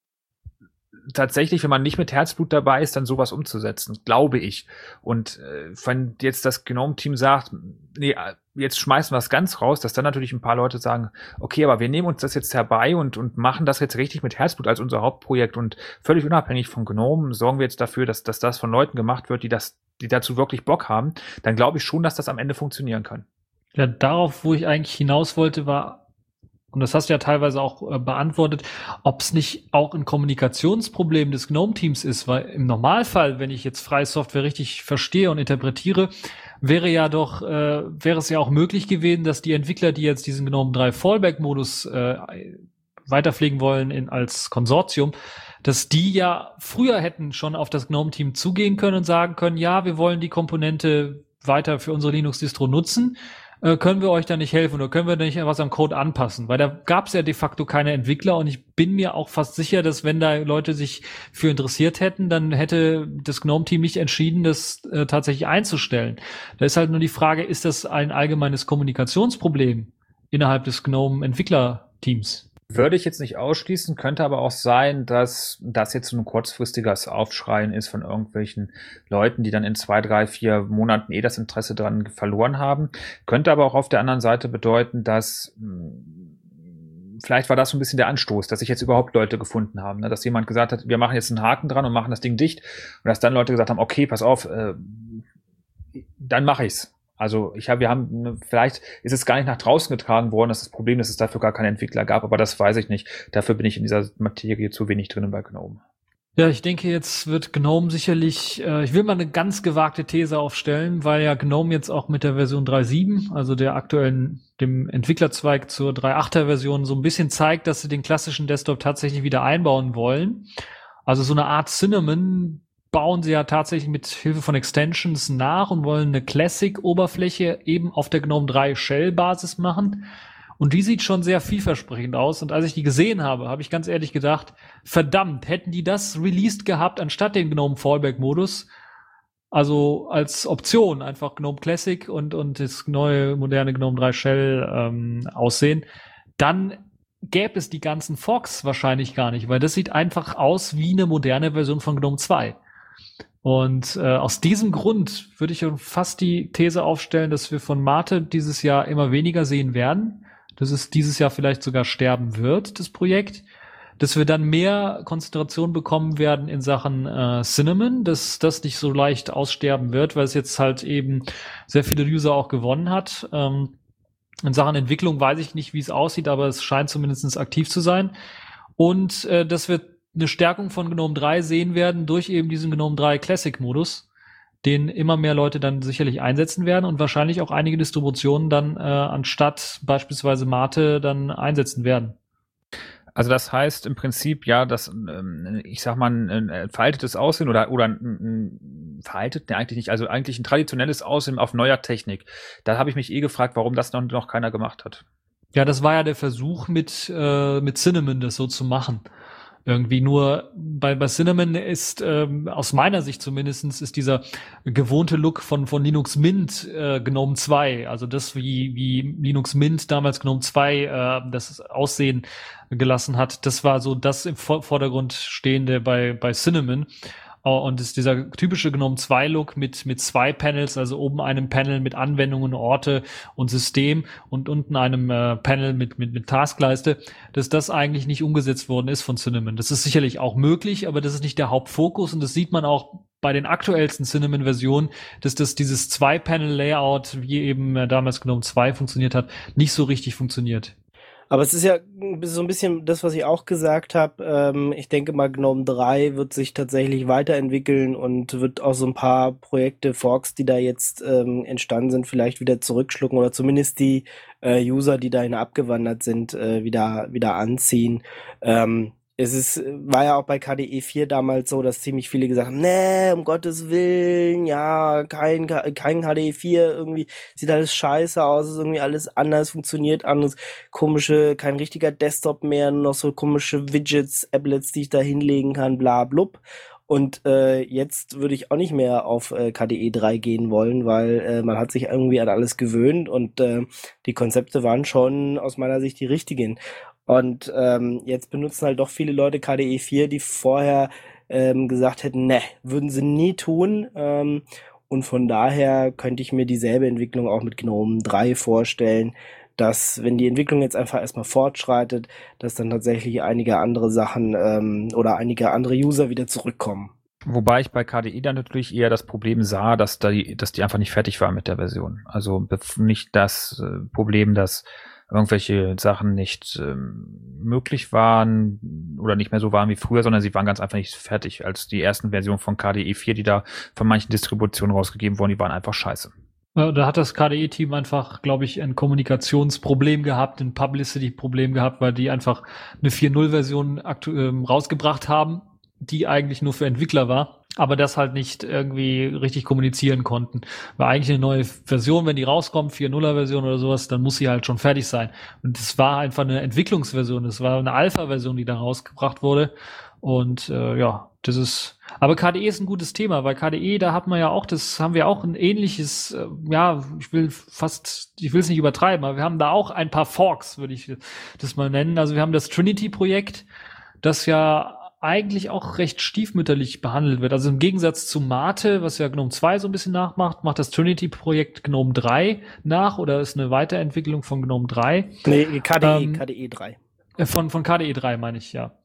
tatsächlich, wenn man nicht mit Herzblut dabei ist, dann sowas umzusetzen, glaube ich. Und äh, wenn jetzt das GNOME-Team sagt, nee, jetzt schmeißen wir es ganz raus, dass dann natürlich ein paar Leute sagen, okay, aber wir nehmen uns das jetzt herbei und, und machen das jetzt richtig mit Herzblut als unser Hauptprojekt und völlig unabhängig von GNOME sorgen wir jetzt dafür, dass, dass das von Leuten gemacht wird, die das, die dazu wirklich Bock haben, dann glaube ich schon, dass das am Ende funktionieren kann. Ja, darauf, wo ich eigentlich hinaus wollte, war, und das hast du ja teilweise auch äh, beantwortet, ob es nicht auch ein Kommunikationsproblem des GNOME-Teams ist, weil im Normalfall, wenn ich jetzt freie Software richtig verstehe und interpretiere, wäre ja doch, äh, wäre es ja auch möglich gewesen, dass die Entwickler, die jetzt diesen GNOME drei Fallback-Modus äh, weiterpflegen wollen in, als Konsortium, dass die ja früher hätten schon auf das GNOME-Team zugehen können und sagen können, ja, wir wollen die Komponente weiter für unsere Linux-Distro nutzen. Können wir euch da nicht helfen oder können wir da nicht was am Code anpassen? Weil da gab es ja de facto keine Entwickler und ich bin mir auch fast sicher, dass wenn da Leute sich für interessiert hätten, dann hätte das GNOME-Team nicht entschieden, das äh, tatsächlich einzustellen. Da ist halt nur die Frage, ist das ein allgemeines Kommunikationsproblem innerhalb des GNOME-Entwicklerteams? Würde ich jetzt nicht ausschließen, könnte aber auch sein, dass das jetzt so ein kurzfristiges Aufschreien ist von irgendwelchen Leuten, die dann in zwei, drei, vier Monaten eh das Interesse dran verloren haben. Könnte aber auch auf der anderen Seite bedeuten, dass mh, vielleicht war das so ein bisschen der Anstoß, dass sich jetzt überhaupt Leute gefunden haben, ne? Dass jemand gesagt hat, wir machen jetzt einen Haken dran und machen das Ding dicht und dass dann Leute gesagt haben, okay, pass auf, äh, dann mache ich's. Also ich habe, wir haben, vielleicht ist es gar nicht nach draußen getragen worden, das ist das Problem, dass es dafür gar keine Entwickler gab, aber das weiß ich nicht. Dafür bin ich in dieser Materie zu wenig drin bei GNOME. Ja, ich denke, jetzt wird GNOME sicherlich, äh, ich will mal eine ganz gewagte These aufstellen, weil ja GNOME jetzt auch mit der Version drei Punkt sieben, also der aktuellen, dem Entwicklerzweig zur drei Punkt achter Version, so ein bisschen zeigt, dass sie den klassischen Desktop tatsächlich wieder einbauen wollen. Also so eine Art Cinnamon bauen sie ja tatsächlich mit Hilfe von Extensions nach und wollen eine Classic-Oberfläche eben auf der GNOME drei Shell-Basis machen. Und die sieht schon sehr vielversprechend aus. Und als ich die gesehen habe, habe ich ganz ehrlich gedacht, verdammt, hätten die das released gehabt anstatt den GNOME Fallback-Modus, also als Option einfach GNOME Classic und, und das neue moderne GNOME drei Shell ähm, aussehen, dann gäbe es die ganzen Forks wahrscheinlich gar nicht, weil das sieht einfach aus wie eine moderne Version von GNOME zwei. Und äh, aus diesem Grund würde ich fast die These aufstellen, dass wir von Mate dieses Jahr immer weniger sehen werden, dass es dieses Jahr vielleicht sogar sterben wird, das Projekt, dass wir dann mehr Konzentration bekommen werden in Sachen äh, Cinnamon, dass das nicht so leicht aussterben wird, weil es jetzt halt eben sehr viele User auch gewonnen hat. Ähm, in Sachen Entwicklung weiß ich nicht, wie es aussieht, aber es scheint zumindest aktiv zu sein. Und äh, dass wir eine Stärkung von GNOME drei sehen werden durch eben diesen GNOME drei Classic-Modus, den immer mehr Leute dann sicherlich einsetzen werden und wahrscheinlich auch einige Distributionen dann äh, anstatt beispielsweise Mate dann einsetzen werden. Also das heißt im Prinzip ja, dass ähm, ich sag mal ein, ein veraltetes Aussehen oder oder ein, ein veraltet, ne, eigentlich nicht, also eigentlich ein traditionelles Aussehen auf neuer Technik. Da habe ich mich eh gefragt, warum das noch, noch keiner gemacht hat. Ja, das war ja der Versuch mit äh, mit Cinnamon das so zu machen. irgendwie. Nur bei, bei Cinnamon ist, ähm, aus meiner Sicht zumindestens ist dieser gewohnte Look von, von Linux Mint äh, GNOME zwei, also das, wie, wie Linux Mint damals GNOME zwei äh, das Aussehen gelassen hat, das war so das im Vordergrund stehende bei, bei Cinnamon. Und ist dieser typische GNOME zwei Look mit, mit zwei Panels, also oben einem Panel mit Anwendungen, Orte und System und unten einem äh, Panel mit, mit, mit Taskleiste, dass das eigentlich nicht umgesetzt worden ist von Cinnamon. Das ist sicherlich auch möglich, aber das ist nicht der Hauptfokus und das sieht man auch bei den aktuellsten Cinnamon-Versionen, dass das dieses Zwei-Panel-Layout, wie eben äh, damals GNOME zwei funktioniert hat, nicht so richtig funktioniert. Aber es ist ja so ein bisschen das, was ich auch gesagt habe. Ähm, ich denke mal, GNOME drei wird sich tatsächlich weiterentwickeln und wird auch so ein paar Projekte, Forks, die da jetzt ähm, entstanden sind, vielleicht wieder zurückschlucken oder zumindest die äh, User, die dahin abgewandert sind, äh, wieder wieder anziehen. Ähm, Es ist, war ja auch bei K D E vier damals so, dass ziemlich viele gesagt haben, nee, um Gottes Willen, ja, kein, kein K D E vier, irgendwie sieht alles scheiße aus, ist irgendwie alles anders, funktioniert anders, komische, kein richtiger Desktop mehr, nur noch so komische Widgets, Applets, die ich da hinlegen kann, bla blub. Und äh, jetzt würde ich auch nicht mehr auf äh, K D E drei gehen wollen, weil äh, man hat sich irgendwie an alles gewöhnt und äh, die Konzepte waren schon aus meiner Sicht die richtigen. Und ähm, jetzt benutzen halt doch viele Leute K D E vier, die vorher ähm, gesagt hätten, ne, würden sie nie tun. Ähm, und von daher könnte ich mir dieselbe Entwicklung auch mit GNOME drei vorstellen, dass, wenn die Entwicklung jetzt einfach erstmal fortschreitet, dass dann tatsächlich einige andere Sachen ähm, oder einige andere User wieder zurückkommen. Wobei ich bei K D E dann natürlich eher das Problem sah, dass, die, dass die einfach nicht fertig war mit der Version. Also nicht das äh, Problem, dass irgendwelche Sachen nicht ähm, möglich waren oder nicht mehr so waren wie früher, sondern sie waren ganz einfach nicht fertig. Als die ersten Versionen von K D E vier, die da von manchen Distributionen rausgegeben wurden, die waren einfach scheiße. Da hat das K D E-Team einfach, glaube ich, ein Kommunikationsproblem gehabt, ein Publicity-Problem gehabt, weil die einfach eine vier Punkt null-Version aktu- ähm, rausgebracht haben, die eigentlich nur für Entwickler war, aber das halt nicht irgendwie richtig kommunizieren konnten. Weil eigentlich eine neue Version, wenn die rauskommt, vier Punkt null-Version oder sowas, dann muss sie halt schon fertig sein. Und das war einfach eine Entwicklungsversion, das war eine Alpha-Version, die da rausgebracht wurde. Und äh, ja, das ist, aber K D E ist ein gutes Thema, weil K D E, da hat man ja auch, das haben wir auch ein ähnliches, äh, ja, ich will fast, ich will es nicht übertreiben, aber wir haben da auch ein paar Forks, würde ich das mal nennen. Also wir haben das Trinity-Projekt, das ja eigentlich auch recht stiefmütterlich behandelt wird. Also im Gegensatz zu Mate, was ja GNOME zwei so ein bisschen nachmacht, macht das Trinity-Projekt GNOME drei nach oder ist eine Weiterentwicklung von GNOME drei. Nee, K D E, ähm, K D E drei. Von, von K D E drei meine ich, ja.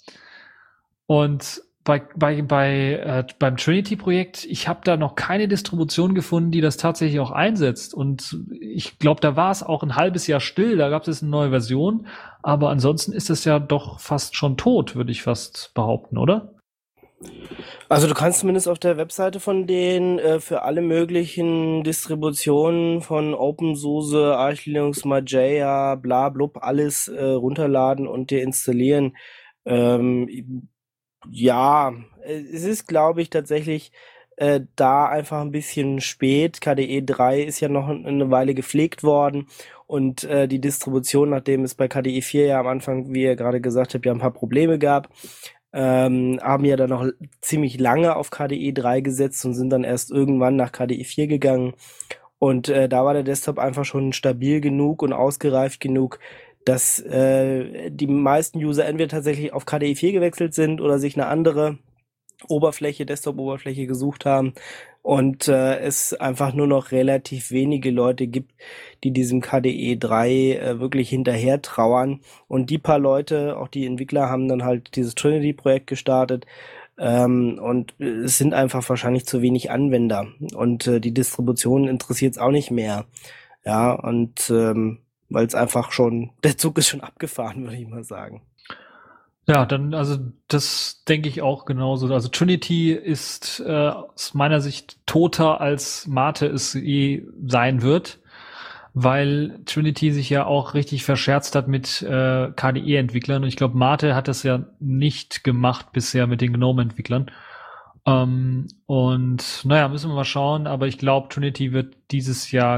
Und bei, bei, bei, äh, beim Trinity-Projekt, ich habe da noch keine Distribution gefunden, die das tatsächlich auch einsetzt. Und ich glaube, da war es auch ein halbes Jahr still, da gab es jetzt eine neue Version. Aber ansonsten ist es ja doch fast schon tot, würde ich fast behaupten, oder? Also du kannst zumindest auf der Webseite von denen äh, für alle möglichen Distributionen von OpenSUSE, Arch Linux, Mageia, bla blub, alles äh, runterladen und dir installieren. Ähm, ja, es ist, glaube ich, tatsächlich äh, da einfach ein bisschen spät. K D E drei ist ja noch eine Weile gepflegt worden und äh, die Distribution, nachdem es bei K D E vier ja am Anfang, wie ihr gerade gesagt habt, ja ein paar Probleme gab, ähm, haben ja dann noch ziemlich lange auf K D E drei gesetzt und sind dann erst irgendwann nach K D E vier gegangen. Und äh, da war der Desktop einfach schon stabil genug und ausgereift genug, dass äh, die meisten User entweder tatsächlich auf K D E vier gewechselt sind oder sich eine andere Oberfläche, Desktop-Oberfläche gesucht haben und äh, es einfach nur noch relativ wenige Leute gibt, die diesem K D E drei äh, wirklich hinterher trauern. Und die paar Leute, auch die Entwickler, haben dann halt dieses Trinity-Projekt gestartet. Ähm, und es sind einfach wahrscheinlich zu wenig Anwender. Und äh, die Distribution interessiert es auch nicht mehr. Ja, und ähm, weil es einfach schon, der Zug ist schon abgefahren, würde ich mal sagen. Ja, dann, also das denke ich auch genauso. Also Trinity ist äh, aus meiner Sicht toter, als Mate es eh sein wird, weil Trinity sich ja auch richtig verscherzt hat mit äh, K D E-Entwicklern. Und ich glaube, Mate hat das ja nicht gemacht bisher mit den GNOME-Entwicklern. Ähm, und naja, müssen wir mal schauen. Aber ich glaube, Trinity wird dieses Jahr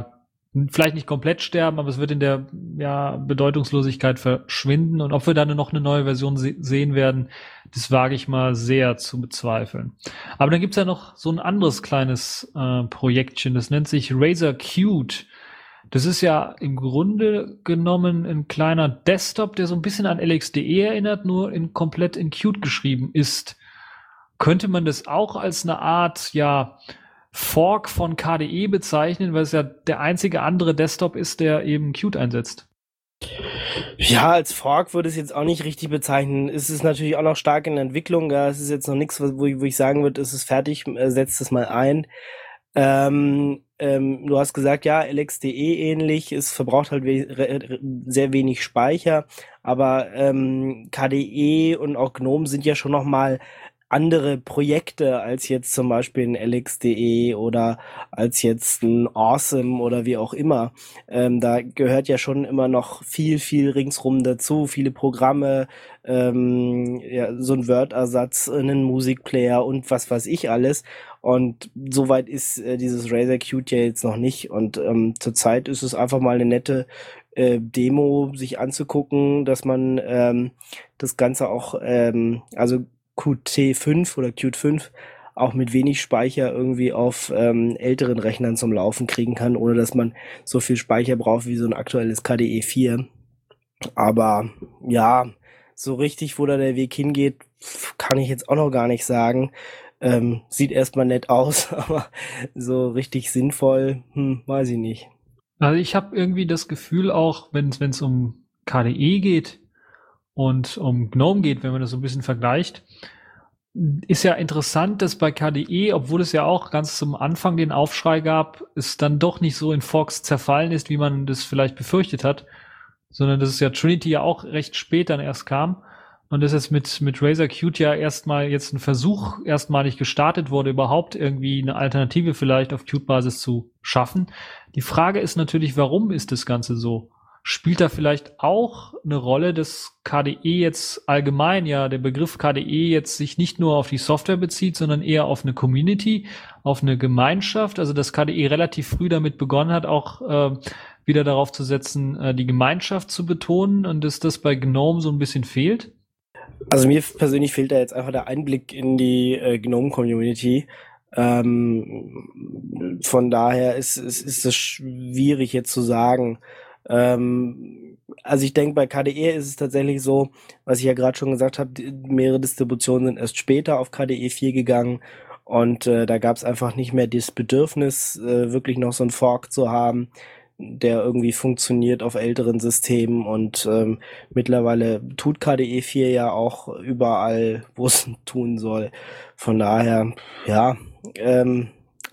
vielleicht nicht komplett sterben, aber es wird in der ja, Bedeutungslosigkeit verschwinden. Und ob wir dann noch eine neue Version se- sehen werden, das wage ich mal sehr zu bezweifeln. Aber dann gibt's ja noch so ein anderes kleines äh, Projektchen, das nennt sich Razer Qt. Das ist ja im Grunde genommen ein kleiner Desktop, der so ein bisschen an L X D E erinnert, nur in komplett in Qt geschrieben ist. Könnte man das auch als eine Art, ja, Fork von K D E bezeichnen, weil es ja der einzige andere Desktop ist, der eben Qt einsetzt? Ja, als Fork würde ich es jetzt auch nicht richtig bezeichnen. Es ist natürlich auch noch stark in der Entwicklung. Ja, es ist jetzt noch nichts, wo ich, wo ich sagen würde, es ist fertig, äh, setzt es mal ein. Ähm, ähm, du hast gesagt, ja, L X D E ähnlich, es verbraucht halt we- re- sehr wenig Speicher, aber ähm, K D E und auch GNOME sind ja schon noch mal andere Projekte als jetzt zum Beispiel ein L X D E oder als jetzt ein Awesome oder wie auch immer. Ähm, da gehört ja schon immer noch viel, viel ringsrum dazu, viele Programme, ähm, ja, so ein Word-Ersatz, einen Musikplayer und was weiß ich alles. Und soweit ist äh, dieses Razer Qt ja jetzt noch nicht. Und ähm, zurzeit ist es einfach mal eine nette äh, Demo, sich anzugucken, dass man ähm, das Ganze auch, ähm, also Q T fünf oder Qt fünf auch mit wenig Speicher irgendwie auf ähm, älteren Rechnern zum Laufen kriegen kann, ohne dass man so viel Speicher braucht wie so ein aktuelles K D E vier. Aber ja, so richtig, wo da der Weg hingeht, pf, kann ich jetzt auch noch gar nicht sagen. Ähm, sieht erstmal nett aus, aber so richtig sinnvoll, hm, weiß ich nicht. Also ich habe irgendwie das Gefühl auch, wenn es um K D E geht und um GNOME geht, wenn man das so ein bisschen vergleicht, ist ja interessant, dass bei K D E, obwohl es ja auch ganz zum Anfang den Aufschrei gab, es dann doch nicht so in Forks zerfallen ist, wie man das vielleicht befürchtet hat, sondern dass es ja Trinity ja auch recht spät dann erst kam und dass jetzt mit, mit Razer Qt ja erstmal jetzt ein Versuch erstmalig gestartet wurde, überhaupt irgendwie eine Alternative vielleicht auf Qt-Basis zu schaffen. Die Frage ist natürlich, warum ist das Ganze so? Spielt da vielleicht auch eine Rolle, dass K D E jetzt allgemein, ja, der Begriff K D E jetzt sich nicht nur auf die Software bezieht, sondern eher auf eine Community, auf eine Gemeinschaft, also dass K D E relativ früh damit begonnen hat, auch äh, wieder darauf zu setzen, äh, die Gemeinschaft zu betonen und dass das bei GNOME so ein bisschen fehlt? Also mir persönlich fehlt da jetzt einfach der Einblick in die äh, GNOME-Community. Ähm, von daher ist, ist, ist es schwierig jetzt zu sagen. Ähm, also ich denke, bei K D E ist es tatsächlich so, was ich ja gerade schon gesagt habe, die, mehrere Distributionen sind erst später auf K D E vier gegangen und äh, da gab es einfach nicht mehr das Bedürfnis, äh, wirklich noch so einen Fork zu haben, der irgendwie funktioniert auf älteren Systemen und ähm, mittlerweile tut K D E vier ja auch überall, wo es tun soll. Von daher, ja, ähm,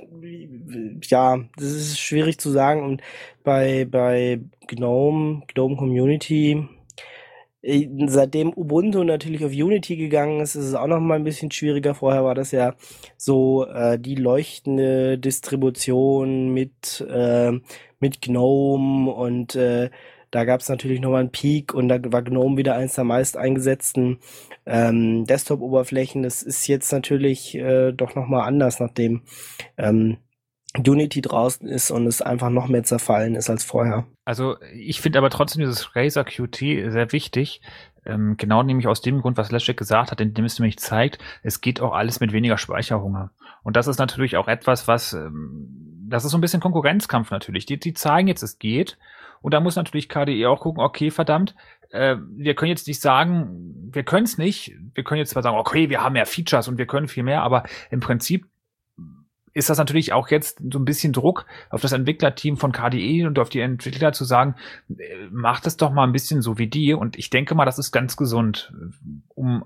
ja, das ist schwierig zu sagen. Und bei, bei GNOME, GNOME Community, äh, seitdem Ubuntu natürlich auf Unity gegangen ist, ist es auch noch mal ein bisschen schwieriger. Vorher war das ja so äh, die leuchtende Distribution mit, äh, mit GNOME und äh, da gab es natürlich nochmal einen Peak und da war GNOME wieder eins der meist eingesetzten ähm, Desktop-Oberflächen. Das ist jetzt natürlich äh, doch nochmal anders, nachdem ähm, Unity draußen ist und es einfach noch mehr zerfallen ist als vorher. Also ich finde aber trotzdem dieses Razer Qt sehr wichtig, ähm, genau nämlich aus dem Grund, was Leszek gesagt hat, indem es nämlich zeigt, es geht auch alles mit weniger Speicherhunger. Und das ist natürlich auch etwas, was, ähm, das ist so ein bisschen Konkurrenzkampf natürlich. Die, die zeigen jetzt, es geht. Und da muss natürlich K D E auch gucken, okay, verdammt, äh, wir können jetzt nicht sagen, wir können es nicht. Wir können jetzt zwar sagen, okay, wir haben mehr Features und wir können viel mehr, aber im Prinzip ist das natürlich auch jetzt so ein bisschen Druck auf das Entwicklerteam von K D E und auf die Entwickler zu sagen, macht es doch mal ein bisschen so wie die. Und ich denke mal, das ist ganz gesund, um,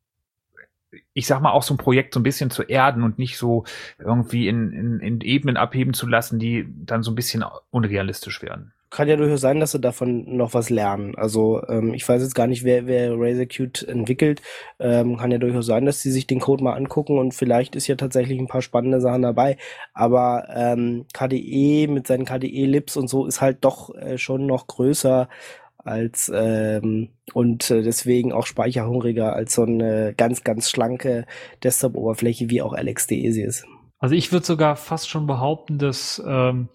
ich sag mal, auch so ein Projekt so ein bisschen zu erden und nicht so irgendwie in, in, in Ebenen abheben zu lassen, die dann so ein bisschen unrealistisch werden. Kann ja durchaus sein, dass sie davon noch was lernen. Also ähm, ich weiß jetzt gar nicht, wer, wer Razer Qt entwickelt. Ähm, kann ja durchaus sein, dass sie sich den Code mal angucken und vielleicht ist ja tatsächlich ein paar spannende Sachen dabei. Aber ähm, K D E mit seinen K D E-Libs und so ist halt doch äh, schon noch größer als ähm, und äh, deswegen auch speicherhungriger als so eine ganz, ganz schlanke Desktop-Oberfläche, wie auch L X D E sie ist. Also ich würde sogar fast schon behaupten, dass ähm,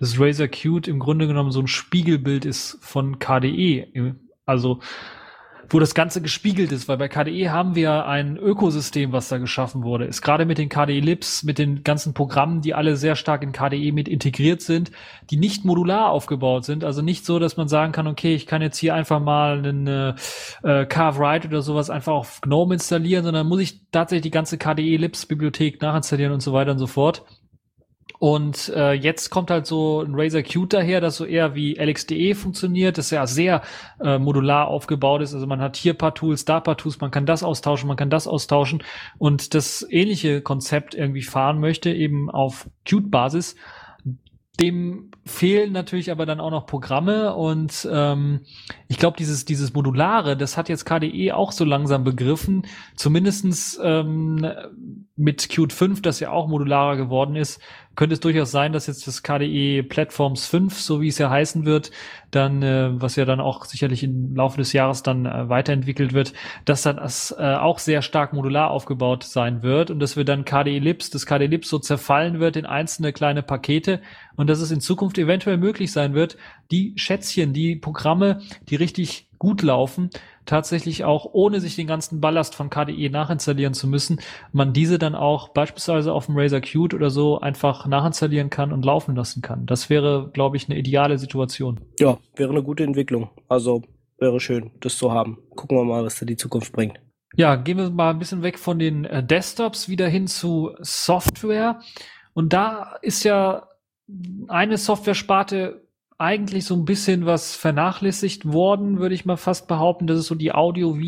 das Razer Qt im Grunde genommen so ein Spiegelbild ist von K D E. Also wo das Ganze gespiegelt ist, weil bei K D E haben wir ein Ökosystem, was da geschaffen wurde. Ist gerade mit den K D E-Libs, mit den ganzen Programmen, die alle sehr stark in K D E mit integriert sind, die nicht modular aufgebaut sind. Also nicht so, dass man sagen kann, okay, ich kann jetzt hier einfach mal einen äh, Carve-Write oder sowas einfach auf GNOME installieren, sondern muss ich tatsächlich die ganze K D E-Libs-Bibliothek nachinstallieren und so weiter und so fort. Und äh, jetzt kommt halt so ein Razer Qt daher, das so eher wie L X D E funktioniert, das ja sehr äh, modular aufgebaut ist. Also man hat hier ein paar Tools, da ein paar Tools, man kann das austauschen, man kann das austauschen und das ähnliche Konzept irgendwie fahren möchte, eben auf Qt-Basis. Dem fehlen natürlich aber dann auch noch Programme und ähm, ich glaube, dieses dieses Modulare, das hat jetzt K D E auch so langsam begriffen, zumindestens ähm, mit Qt fünf, das ja auch modularer geworden ist, könnte es durchaus sein, dass jetzt das K D E Platforms fünf, so wie es ja heißen wird, dann, äh, was ja dann auch sicherlich im Laufe des Jahres dann äh, weiterentwickelt wird, dass dann das äh, auch sehr stark modular aufgebaut sein wird und dass wir dann K D E-Libs, das K D E-Libs so zerfallen wird in einzelne kleine Pakete und dass es in Zukunft eventuell möglich sein wird, die Schätzchen, die Programme, die richtig gut laufen, tatsächlich auch ohne sich den ganzen Ballast von K D E nachinstallieren zu müssen, man diese dann auch beispielsweise auf dem Razer Qt oder so einfach nachinstallieren kann und laufen lassen kann. Das wäre, glaube ich, eine ideale Situation. Ja, wäre eine gute Entwicklung. Also wäre schön, das zu haben. Gucken wir mal, was da die Zukunft bringt. Ja, gehen wir mal ein bisschen weg von den äh, Desktops wieder hin zu Software. Und da ist ja eine Software-Sparte eigentlich so ein bisschen was vernachlässigt worden, würde ich mal fast behaupten. Das ist so die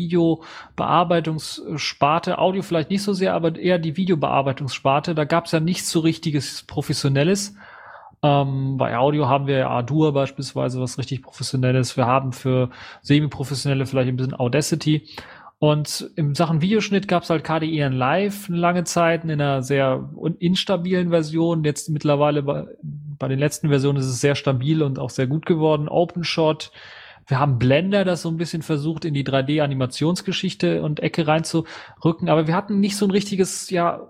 Audio-Video-Bearbeitungssparte. Audio vielleicht nicht so sehr, aber eher die Videobearbeitungssparte. Da gab es ja nichts so richtiges Professionelles. Ähm, bei Audio haben wir ja Ardour beispielsweise, was richtig Professionelles. Wir haben für Semi-Professionelle vielleicht ein bisschen Audacity. Und in Sachen Videoschnitt gab es halt K D E in Live eine lange Zeit in einer sehr instabilen Version. Jetzt mittlerweile bei, bei den letzten Versionen ist es sehr stabil und auch sehr gut geworden. OpenShot. Wir haben Blender, das so ein bisschen versucht, in die drei D-Animationsgeschichte und Ecke reinzurücken. Aber wir hatten nicht so ein richtiges, ja,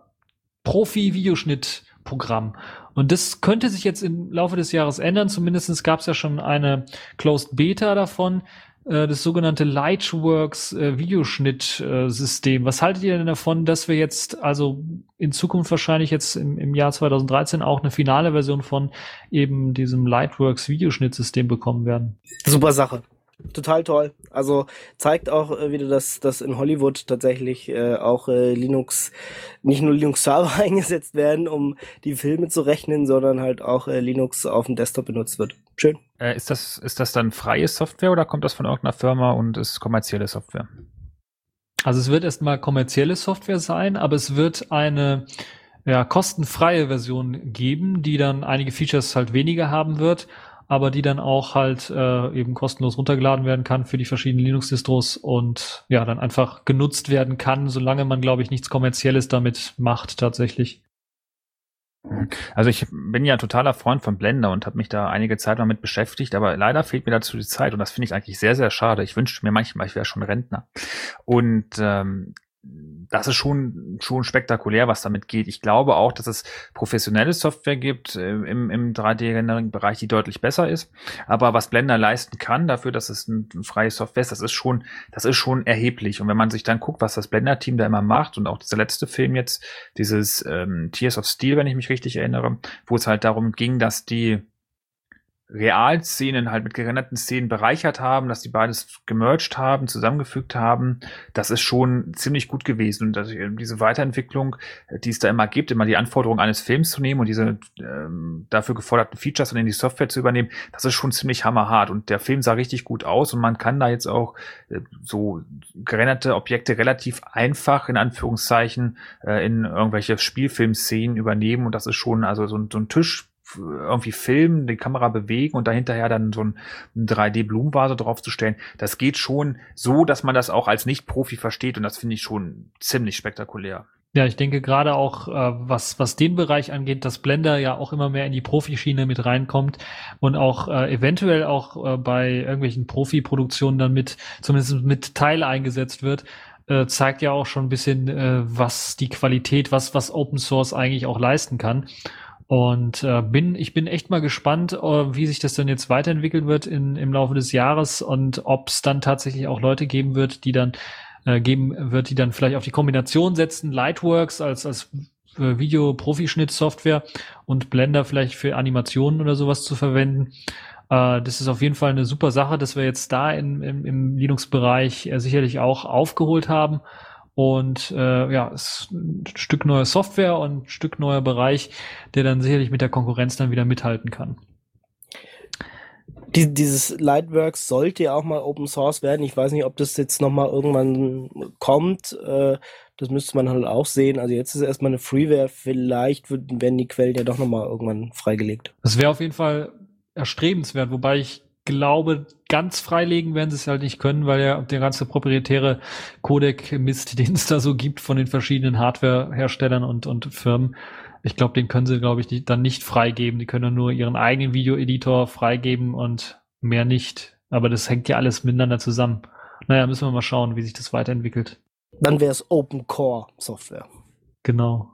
Profi-Videoschnitt-Programm. Und das könnte sich jetzt im Laufe des Jahres ändern. Zumindest gab es ja schon eine Closed Beta davon. Das sogenannte Lightworks äh, Videoschnitt-System. Äh, Was haltet ihr denn davon, dass wir jetzt also in Zukunft wahrscheinlich jetzt im, im Jahr zwanzig dreizehn auch eine finale Version von eben diesem Lightworks Videoschnittsystem bekommen werden? Super Sache. Total toll. Also zeigt auch äh, wieder, dass, dass in Hollywood tatsächlich äh, auch äh, Linux, nicht nur Linux-Server eingesetzt werden, um die Filme zu rechnen, sondern halt auch äh, Linux auf dem Desktop benutzt wird. Schön. Äh, ist das, ist das dann freie Software oder kommt das von irgendeiner Firma und ist kommerzielle Software? Also es wird erstmal kommerzielle Software sein, aber es wird eine ja, kostenfreie Version geben, die dann einige Features halt weniger haben wird, aber die dann auch halt äh, eben kostenlos runtergeladen werden kann für die verschiedenen Linux-Distros und ja, dann einfach genutzt werden kann, solange man, glaube ich, nichts Kommerzielles damit macht tatsächlich. Also ich bin ja ein totaler Freund von Blender und habe mich da einige Zeit damit beschäftigt, aber leider fehlt mir dazu die Zeit und das finde ich eigentlich sehr, sehr schade. Ich wünschte mir manchmal, ich wäre schon Rentner. Und ähm, das ist schon schon spektakulär, was damit geht. Ich glaube auch, dass es professionelle Software gibt äh, im, im drei D-Rendering-Bereich, die deutlich besser ist. Aber was Blender leisten kann, dafür, dass es ein, ein freies Software ist, das ist schon, das ist schon erheblich. Und wenn man sich dann guckt, was das Blender-Team da immer macht und auch dieser letzte Film jetzt, dieses ähm, Tears of Steel, wenn ich mich richtig erinnere, wo es halt darum ging, dass die Realszenen halt mit gerenderten Szenen bereichert haben, dass die beides gemerged haben, zusammengefügt haben, das ist schon ziemlich gut gewesen. Und das, diese Weiterentwicklung, die es da immer gibt, immer die Anforderungen eines Films zu nehmen und diese ähm, dafür geforderten Features dann in die Software zu übernehmen, das ist schon ziemlich hammerhart. Und der Film sah richtig gut aus und man kann da jetzt auch äh, so gerenderte Objekte relativ einfach, in Anführungszeichen, äh, in irgendwelche Spielfilmszenen übernehmen. Und das ist schon also so, so ein Tisch, irgendwie filmen, die Kamera bewegen und dahinterher dann so ein drei D-Blumenvase draufzustellen. Das geht schon so, dass man das auch als Nicht-Profi versteht und das finde ich schon ziemlich spektakulär. Ja, ich denke gerade auch, äh, was was den Bereich angeht, dass Blender ja auch immer mehr in die Profischiene mit reinkommt und auch äh, eventuell auch äh, bei irgendwelchen Profi-Produktionen dann mit, zumindest mit Teil eingesetzt wird, äh, zeigt ja auch schon ein bisschen, äh, was die Qualität, was was Open Source eigentlich auch leisten kann. Und äh, bin, ich bin echt mal gespannt, äh, wie sich das dann jetzt weiterentwickeln wird in, im Laufe des Jahres und ob es dann tatsächlich auch Leute geben wird, die dann äh, geben wird, die dann vielleicht auf die Kombination setzen, Lightworks als als Video-Profischnitt-Software und Blender vielleicht für Animationen oder sowas zu verwenden. Äh, das ist auf jeden Fall eine super Sache, dass wir jetzt da in, im, im Linux-Bereich äh, sicherlich auch aufgeholt haben. Und äh, ja, es ist ein Stück neue Software und ein Stück neuer Bereich, der dann sicherlich mit der Konkurrenz dann wieder mithalten kann. Die, dieses Lightworks sollte ja auch mal Open Source werden. Ich weiß nicht, ob das jetzt nochmal irgendwann kommt. Äh, das müsste man halt auch sehen. Also jetzt ist erstmal eine Freeware. Vielleicht werden die Quellen ja doch nochmal irgendwann freigelegt. Das wäre auf jeden Fall erstrebenswert, wobei ich glaube, ganz freilegen werden sie es halt nicht können, weil ja der ganze proprietäre Codec-Mist, den es da so gibt von den verschiedenen Hardware-Herstellern und, und Firmen, ich glaube, den können sie, glaube ich, die, dann nicht freigeben. Die können nur ihren eigenen Video-Editor freigeben und mehr nicht. Aber das hängt ja alles miteinander zusammen. Naja, müssen wir mal schauen, wie sich das weiterentwickelt. Dann wäre es Open Core Software. Genau.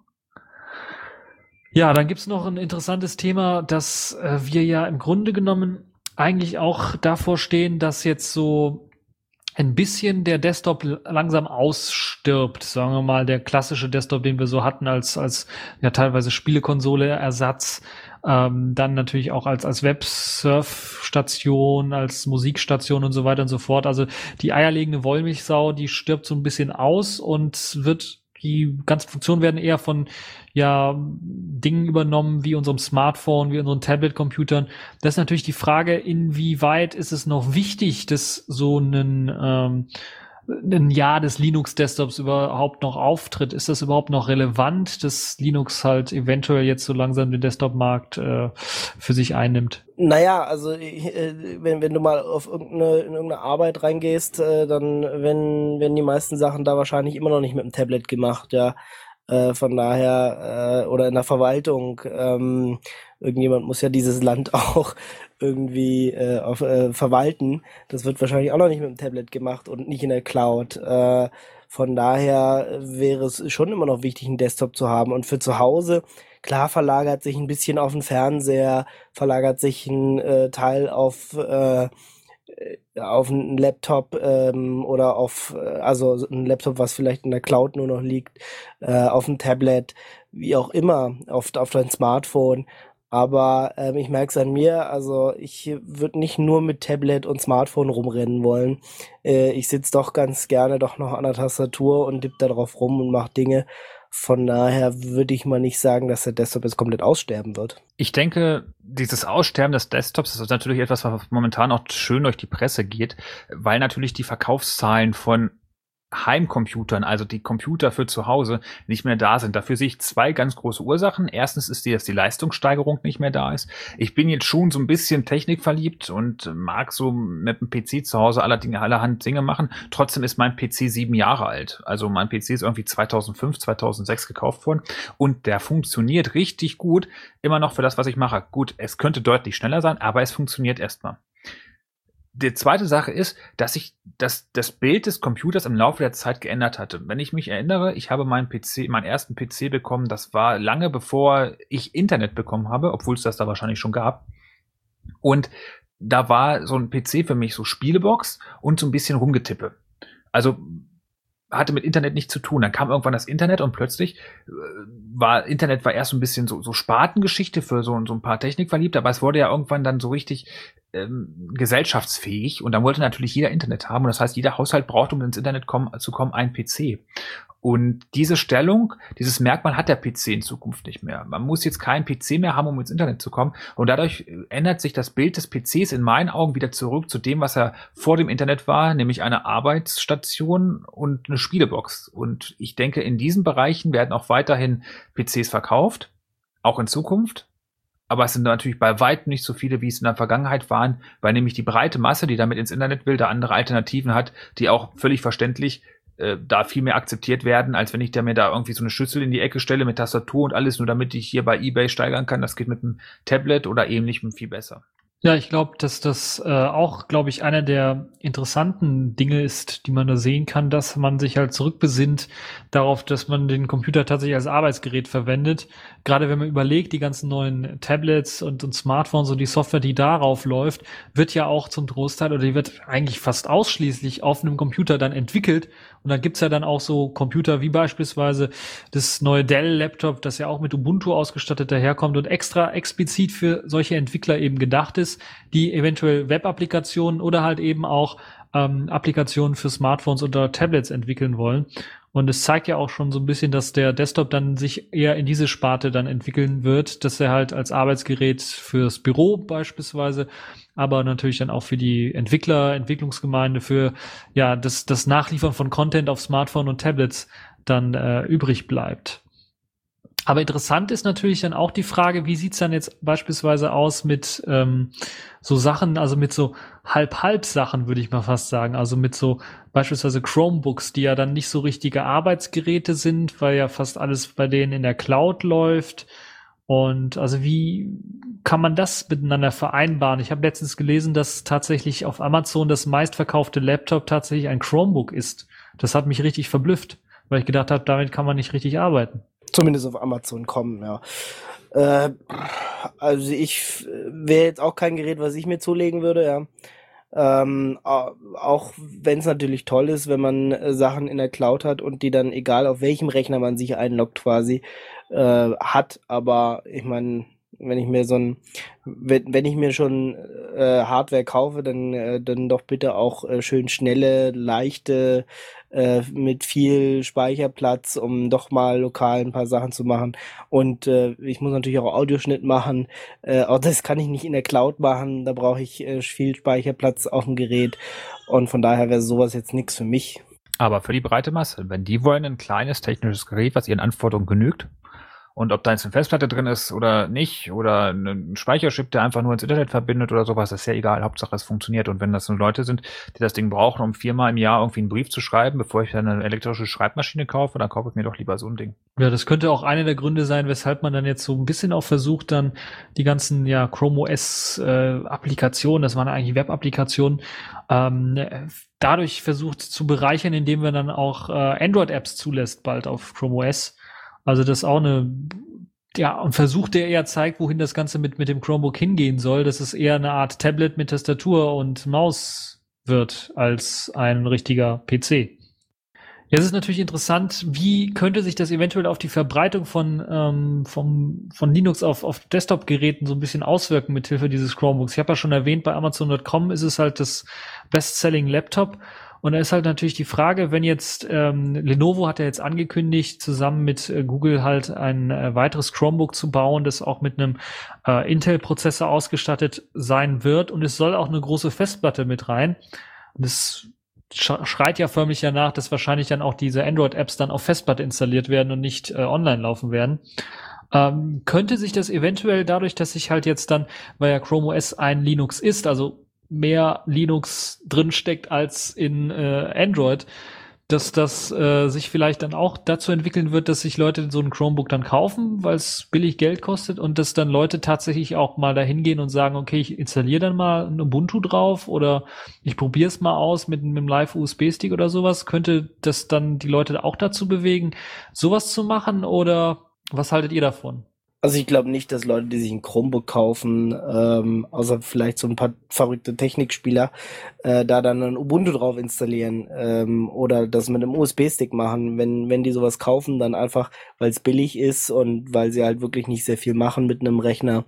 Ja, dann gibt's noch ein interessantes Thema, dass äh, wir ja im Grunde genommen eigentlich auch davor stehen, dass jetzt so ein bisschen der Desktop langsam ausstirbt, sagen wir mal, der klassische Desktop, den wir so hatten als als ja teilweise Spielekonsole-Ersatz, ähm, dann natürlich auch als als Websurf-Station, als Musikstation und so weiter und so fort. Also die eierlegende Wollmilchsau, die stirbt so ein bisschen aus und wird die ganzen Funktionen werden eher von ja Dingen übernommen, wie unserem Smartphone, wie unseren Tablet-Computern. Das ist natürlich die Frage, inwieweit ist es noch wichtig, dass so ein, ähm, ein Jahr des Linux-Desktops überhaupt noch auftritt. Ist das überhaupt noch relevant, dass Linux halt eventuell jetzt so langsam den Desktop-Markt äh, für sich einnimmt? Naja, also äh, wenn, wenn du mal auf irgendeine, in irgendeine Arbeit reingehst, äh, dann werden, werden die meisten Sachen da wahrscheinlich immer noch nicht mit dem Tablet gemacht, ja. Äh, von daher, äh, oder in der Verwaltung, ähm, irgendjemand muss ja dieses Land auch irgendwie äh, auf, äh, verwalten. Das wird wahrscheinlich auch noch nicht mit dem Tablet gemacht und nicht in der Cloud. Äh, von daher wäre es schon immer noch wichtig, einen Desktop zu haben. Und für zu Hause, klar, verlagert sich ein bisschen auf den Fernseher, verlagert sich ein äh, Teil auf äh, auf einen Laptop ähm, oder auf, also ein Laptop, was vielleicht in der Cloud nur noch liegt, äh, auf ein Tablet, wie auch immer, auf, auf dein Smartphone. Aber ähm, ich merke es an mir, also ich würde nicht nur mit Tablet und Smartphone rumrennen wollen. Äh, ich sitze doch ganz gerne doch noch an der Tastatur und tippe da drauf rum und mache Dinge. Von daher würde ich mal nicht sagen, dass der Desktop jetzt komplett aussterben wird. Ich denke, dieses Aussterben des Desktops ist natürlich etwas, was momentan auch schön durch die Presse geht, weil natürlich die Verkaufszahlen von Heimcomputern, also die Computer für zu Hause, nicht mehr da sind. Dafür sehe ich zwei ganz große Ursachen. Erstens ist die, dass die Leistungssteigerung nicht mehr da ist. Ich bin jetzt schon so ein bisschen technikverliebt und mag so mit dem P C zu Hause aller Dinge, allerhand Dinge machen. Trotzdem ist mein P C sieben Jahre alt. Also mein P C ist irgendwie zweitausendfünf, zweitausendsechs gekauft worden und der funktioniert richtig gut, immer noch für das, was ich mache. Gut, es könnte deutlich schneller sein, aber es funktioniert erstmal. Die zweite Sache ist, dass sich das, das Bild des Computers im Laufe der Zeit geändert hatte. Wenn ich mich erinnere, ich habe meinen P C, meinen ersten P C bekommen, das war lange bevor ich Internet bekommen habe, obwohl es das da wahrscheinlich schon gab. Und da war so ein P C für mich so Spielebox und so ein bisschen Rumgetippe. Also hatte mit Internet nichts zu tun. Dann kam irgendwann das Internet und plötzlich äh, war Internet war erst so ein bisschen so, so Spartengeschichte für so, so ein paar Technikverliebte, aber es wurde ja irgendwann dann so richtig ähm, gesellschaftsfähig und dann wollte natürlich jeder Internet haben und das heißt, jeder Haushalt braucht, um ins Internet kommen, zu kommen, einen P C. Und diese Stellung, dieses Merkmal hat der P C in Zukunft nicht mehr. Man muss jetzt keinen P C mehr haben, um ins Internet zu kommen. Und dadurch ändert sich das Bild des P Cs in meinen Augen wieder zurück zu dem, was er vor dem Internet war, nämlich eine Arbeitsstation und eine Spielebox. Und ich denke, in diesen Bereichen werden auch weiterhin P Cs verkauft, auch in Zukunft. Aber es sind natürlich bei weitem nicht so viele, wie es in der Vergangenheit waren, weil nämlich die breite Masse, die damit ins Internet will, da andere Alternativen hat, die auch völlig verständlich da viel mehr akzeptiert werden, als wenn ich da mir da irgendwie so eine Schüssel in die Ecke stelle mit Tastatur und alles, nur damit ich hier bei eBay steigern kann. Das geht mit einem Tablet oder ähnlichem viel besser. Ja, ich glaube, dass das äh, auch, glaube ich, einer der interessanten Dinge ist, die man da sehen kann, dass man sich halt zurückbesinnt darauf, dass man den Computer tatsächlich als Arbeitsgerät verwendet. Gerade wenn man überlegt, die ganzen neuen Tablets und, und Smartphones und die Software, die darauf läuft, wird ja auch zum Großteil oder die wird eigentlich fast ausschließlich auf einem Computer dann entwickelt. Und dann gibt's ja dann auch so Computer wie beispielsweise das neue Dell-Laptop, das ja auch mit Ubuntu ausgestattet daherkommt und extra explizit für solche Entwickler eben gedacht ist, die eventuell Web-Applikationen oder halt eben auch ähm, Applikationen für Smartphones oder Tablets entwickeln wollen. Und es zeigt ja auch schon so ein bisschen, dass der Desktop dann sich eher in diese Sparte dann entwickeln wird, dass er halt als Arbeitsgerät fürs Büro beispielsweise, aber natürlich dann auch für die Entwickler, Entwicklungsgemeinde, für ja das, das Nachliefern von Content auf Smartphone und Tablets dann äh, übrig bleibt. Aber interessant ist natürlich dann auch die Frage, wie sieht's dann jetzt beispielsweise aus mit ähm, so Sachen, also mit so Halb-Halb-Sachen, würde ich mal fast sagen. Also mit so beispielsweise Chromebooks, die ja dann nicht so richtige Arbeitsgeräte sind, weil ja fast alles bei denen in der Cloud läuft. Und also wie kann man das miteinander vereinbaren? Ich habe letztens gelesen, dass tatsächlich auf Amazon das meistverkaufte Laptop tatsächlich ein Chromebook ist. Das hat mich richtig verblüfft, weil ich gedacht habe, damit kann man nicht richtig arbeiten. Zumindest auf Amazon kommen, ja. Äh, also ich wäre jetzt auch kein Gerät, was ich mir zulegen würde, ja. Ähm, auch wenn es natürlich toll ist, wenn man äh, Sachen in der Cloud hat und die dann, egal auf welchem Rechner man sich einloggt quasi, äh, hat. Aber ich meine, wenn ich mir so ein, wenn, wenn ich mir schon äh, Hardware kaufe, dann, äh, dann doch bitte auch äh, schön schnelle, leichte, äh, mit viel Speicherplatz, um doch mal lokal ein paar Sachen zu machen. Und äh, ich muss natürlich auch Audioschnitt machen. Äh, auch das kann ich nicht in der Cloud machen. Da brauche ich äh, viel Speicherplatz auf dem Gerät. Und von daher wäre sowas jetzt nichts für mich. Aber für die breite Masse, wenn die wollen ein kleines technisches Gerät, was ihren Anforderungen genügt, und ob da jetzt eine Festplatte drin ist oder nicht, oder ein Speicherchip, der einfach nur ins Internet verbindet oder sowas, ist ja egal. Hauptsache, es funktioniert. Und wenn das nur Leute sind, die das Ding brauchen, um viermal im Jahr irgendwie einen Brief zu schreiben, bevor ich dann eine elektrische Schreibmaschine kaufe, dann kaufe ich mir doch lieber so ein Ding. Ja, das könnte auch einer der Gründe sein, weshalb man dann jetzt so ein bisschen auch versucht, dann die ganzen ja Chrome O S äh, Applikationen, das waren eigentlich Web-Applikationen, ähm, dadurch versucht zu bereichern, indem wir dann auch äh, Android-Apps zulässt bald auf Chrome O S. Also das ist auch eine, ja, ein Versuch, der eher zeigt, wohin das Ganze mit, mit dem Chromebook hingehen soll, dass es eher eine Art Tablet mit Tastatur und Maus wird als ein richtiger P C. Jetzt ist natürlich interessant, wie könnte sich das eventuell auf die Verbreitung von, ähm, vom, von Linux auf, auf Desktop-Geräten so ein bisschen auswirken mit Hilfe dieses Chromebooks. Ich habe ja schon erwähnt, bei Amazon Punkt com ist es halt das Best-Selling-Laptop. Und da ist halt natürlich die Frage, wenn jetzt ähm, Lenovo hat ja jetzt angekündigt, zusammen mit äh, Google halt ein äh, weiteres Chromebook zu bauen, das auch mit einem äh, Intel-Prozessor ausgestattet sein wird. Und es soll auch eine große Festplatte mit rein. Und es sch- schreit ja förmlich danach, dass wahrscheinlich dann auch diese Android-Apps dann auf Festplatte installiert werden und nicht äh, online laufen werden. Ähm, könnte sich das eventuell dadurch, dass sich halt jetzt dann, weil ja Chrome O S ein Linux ist, also mehr Linux drinsteckt als in äh, Android, dass das äh, sich vielleicht dann auch dazu entwickeln wird, dass sich Leute so ein Chromebook dann kaufen, weil es billig Geld kostet und dass dann Leute tatsächlich auch mal dahin gehen und sagen, okay, ich installiere dann mal ein Ubuntu drauf oder ich probiere es mal aus mit, mit einem Live-U S B-Stick oder sowas. Könnte das dann die Leute auch dazu bewegen, sowas zu machen oder was haltet ihr davon? Also ich glaube nicht, dass Leute, die sich ein Chromebook kaufen, ähm, außer vielleicht so ein paar verrückte Technikspieler, äh, da dann ein Ubuntu drauf installieren ähm, oder das mit einem U S B-Stick machen. Wenn wenn die sowas kaufen, dann einfach, weil es billig ist und weil sie halt wirklich nicht sehr viel machen mit einem Rechner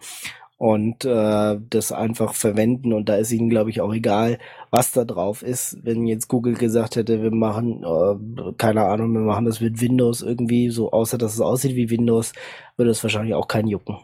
und äh, das einfach verwenden. Und da ist ihnen, glaube ich, auch egal, was da drauf ist. Wenn jetzt Google gesagt hätte, wir machen, äh, keine Ahnung, wir machen das mit Windows irgendwie, so außer dass es aussieht wie Windows, würde es wahrscheinlich auch keinen jucken.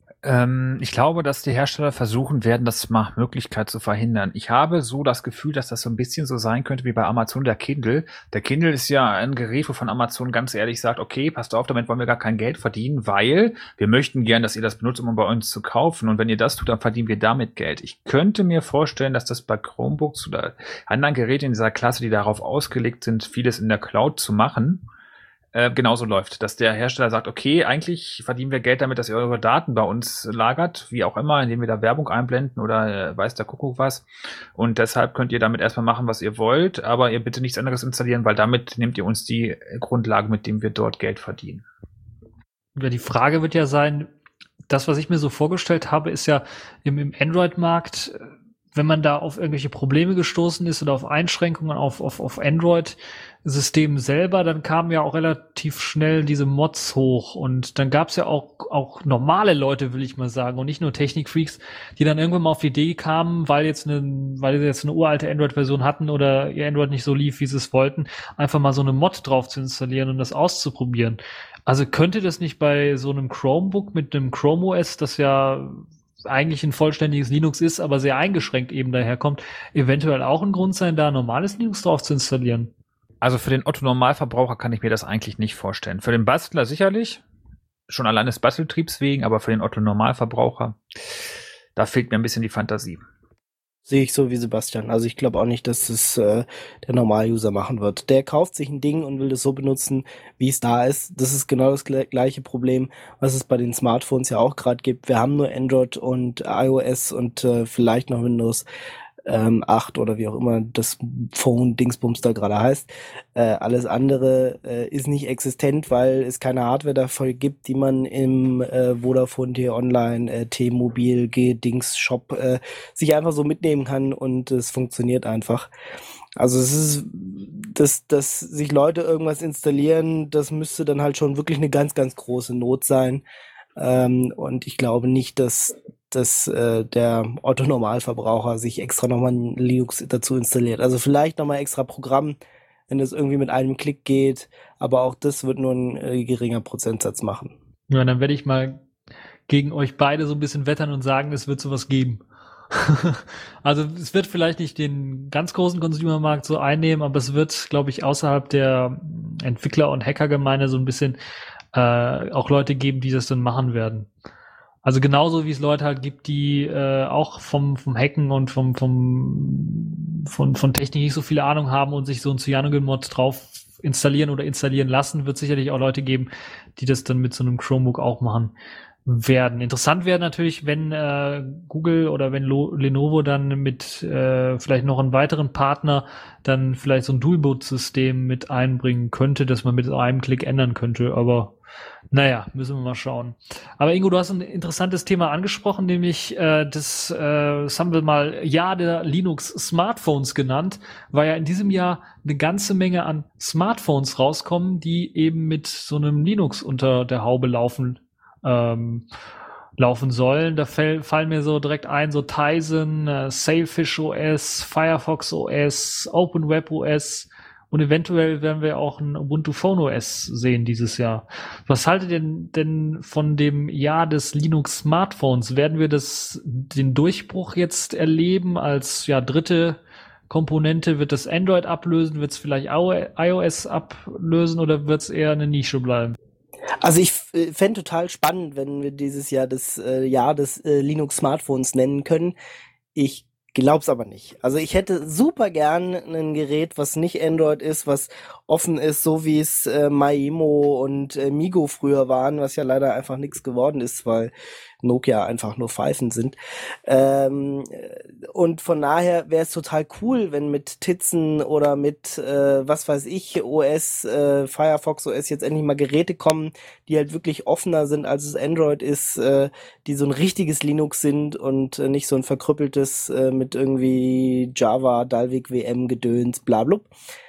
Ähm, ich glaube, dass die Hersteller versuchen werden, das nach Möglichkeit zu verhindern. Ich habe so das Gefühl, dass das so ein bisschen so sein könnte wie bei Amazon der Kindle. Der Kindle ist ja ein Gerät, wovon Amazon ganz ehrlich sagt, okay, passt auf, damit wollen wir gar kein Geld verdienen, weil wir möchten gern, dass ihr das benutzt, um bei uns zu kaufen. Und wenn ihr das tut, dann verdienen wir damit Geld. Ich könnte mir vorstellen, dass das bei Chromebooks oder anderen Geräten in dieser Klasse, die darauf ausgelegt sind, vieles in der Cloud zu machen, äh, genauso läuft. Dass der Hersteller sagt, okay, eigentlich verdienen wir Geld damit, dass ihr eure Daten bei uns lagert, wie auch immer, indem wir da Werbung einblenden oder äh, weiß der Kuckuck was. Und deshalb könnt ihr damit erstmal machen, was ihr wollt, aber ihr bitte nichts anderes installieren, weil damit nehmt ihr uns die Grundlage, mit dem wir dort Geld verdienen. Ja, die Frage wird ja sein, das, was ich mir so vorgestellt habe, ist ja im, im Android-Markt, wenn man da auf irgendwelche Probleme gestoßen ist oder auf Einschränkungen auf, auf, auf Android-Systemen selber, dann kamen ja auch relativ schnell diese Mods hoch und dann gab es ja auch, auch normale Leute, will ich mal sagen, und nicht nur Technikfreaks, die dann irgendwann mal auf die Idee kamen, weil jetzt eine, weil sie jetzt eine uralte Android-Version hatten oder ihr Android nicht so lief, wie sie es wollten, einfach mal so eine Mod drauf zu installieren und das auszuprobieren. Also könnte das nicht bei so einem Chromebook mit einem Chrome O S, das ja eigentlich ein vollständiges Linux ist, aber sehr eingeschränkt eben daherkommt, eventuell auch ein Grund sein, da normales Linux drauf zu installieren? Also für den Otto-Normalverbraucher kann ich mir das eigentlich nicht vorstellen. Für den Bastler sicherlich, schon allein des Basteltriebs wegen, aber für den Otto-Normalverbraucher, da fehlt mir ein bisschen die Fantasie. Sehe ich so wie Sebastian. Also ich glaube auch nicht, dass es äh, der Normal-User machen wird. Der kauft sich ein Ding und will das so benutzen, wie es da ist. Das ist genau das gle- gleiche Problem, was es bei den Smartphones ja auch gerade gibt. Wir haben nur Android und iOS und äh, vielleicht noch Windows ähm, acht oder wie auch immer das Phone-Dingsbums da gerade heißt. Äh, alles andere äh, ist nicht existent, weil es keine Hardware dafür gibt, die man im äh, Vodafone T-Online, äh, T-Mobil, G-Dings-Shop äh, sich einfach so mitnehmen kann und es funktioniert einfach. Also es ist, dass, dass sich Leute irgendwas installieren, das müsste dann halt schon wirklich eine ganz, ganz große Not sein. Ähm, und ich glaube nicht, dass dass äh, der Otto-Normalverbraucher sich extra nochmal ein Linux dazu installiert. Also vielleicht nochmal extra Programm, wenn das irgendwie mit einem Klick geht, aber auch das wird nur ein äh, geringer Prozentsatz machen. Ja, dann werde ich mal gegen euch beide so ein bisschen wettern und sagen, es wird sowas geben. Also es wird vielleicht nicht den ganz großen Consumermarkt so einnehmen, aber es wird, glaube ich, außerhalb der Entwickler- und Hackergemeinde so ein bisschen äh, auch Leute geben, die das dann machen werden. Also genauso wie es Leute halt gibt, die äh, auch vom vom Hacken und vom vom von von Technik nicht so viel Ahnung haben und sich so ein Cyanogen-Mod drauf installieren oder installieren lassen, wird sicherlich auch Leute geben, die das dann mit so einem Chromebook auch machen werden. Interessant wäre natürlich, wenn äh, Google oder wenn Lo- Lenovo dann mit äh, vielleicht noch einen weiteren Partner dann vielleicht so ein Dual-Boot-System mit einbringen könnte, dass man mit einem Klick ändern könnte, aber naja, müssen wir mal schauen. Aber Ingo, du hast ein interessantes Thema angesprochen, nämlich äh, das, äh, das haben wir mal Jahr der Linux-Smartphones genannt, weil ja in diesem Jahr eine ganze Menge an Smartphones rauskommen, die eben mit so einem Linux unter der Haube laufen ähm, laufen sollen. Da fall, fallen mir so direkt ein, so Tizen, äh, Sailfish O S, Firefox O S, OpenWeb O S und eventuell werden wir auch ein Ubuntu Phone O S sehen dieses Jahr. Was haltet ihr denn, denn von dem Jahr des Linux-Smartphones? Werden wir das, den Durchbruch jetzt erleben als ja dritte Komponente? Wird das Android ablösen? Wird es vielleicht iOS ablösen oder wird es eher eine Nische bleiben? Also ich f- fände total spannend, wenn wir dieses Jahr das äh, Jahr des äh, Linux-Smartphones nennen können. Ich glaub's aber nicht. Also ich hätte super gern ein Gerät, was nicht Android ist, was offen ist, so wie es äh, Maemo und äh, Migo früher waren, was ja leider einfach nichts geworden ist, weil Nokia einfach nur Pfeifen sind. Ähm, und von daher wäre es total cool, wenn mit Tizen oder mit, äh, was weiß ich, O S, äh, Firefox O S jetzt endlich mal Geräte kommen, die halt wirklich offener sind, als es Android ist, äh, die so ein richtiges Linux sind und äh, nicht so ein verkrüppeltes äh, mit irgendwie Java, Dalvik, W M, Gedöns, blablub.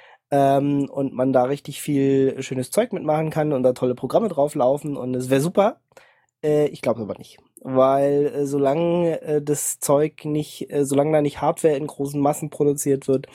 Ähm, und man da richtig viel schönes Zeug mitmachen kann und da tolle Programme drauflaufen und es wäre super. Äh, ich glaube aber nicht. Weil äh, solange äh, das Zeug nicht, äh, solange da nicht Hardware in großen Massen produziert wird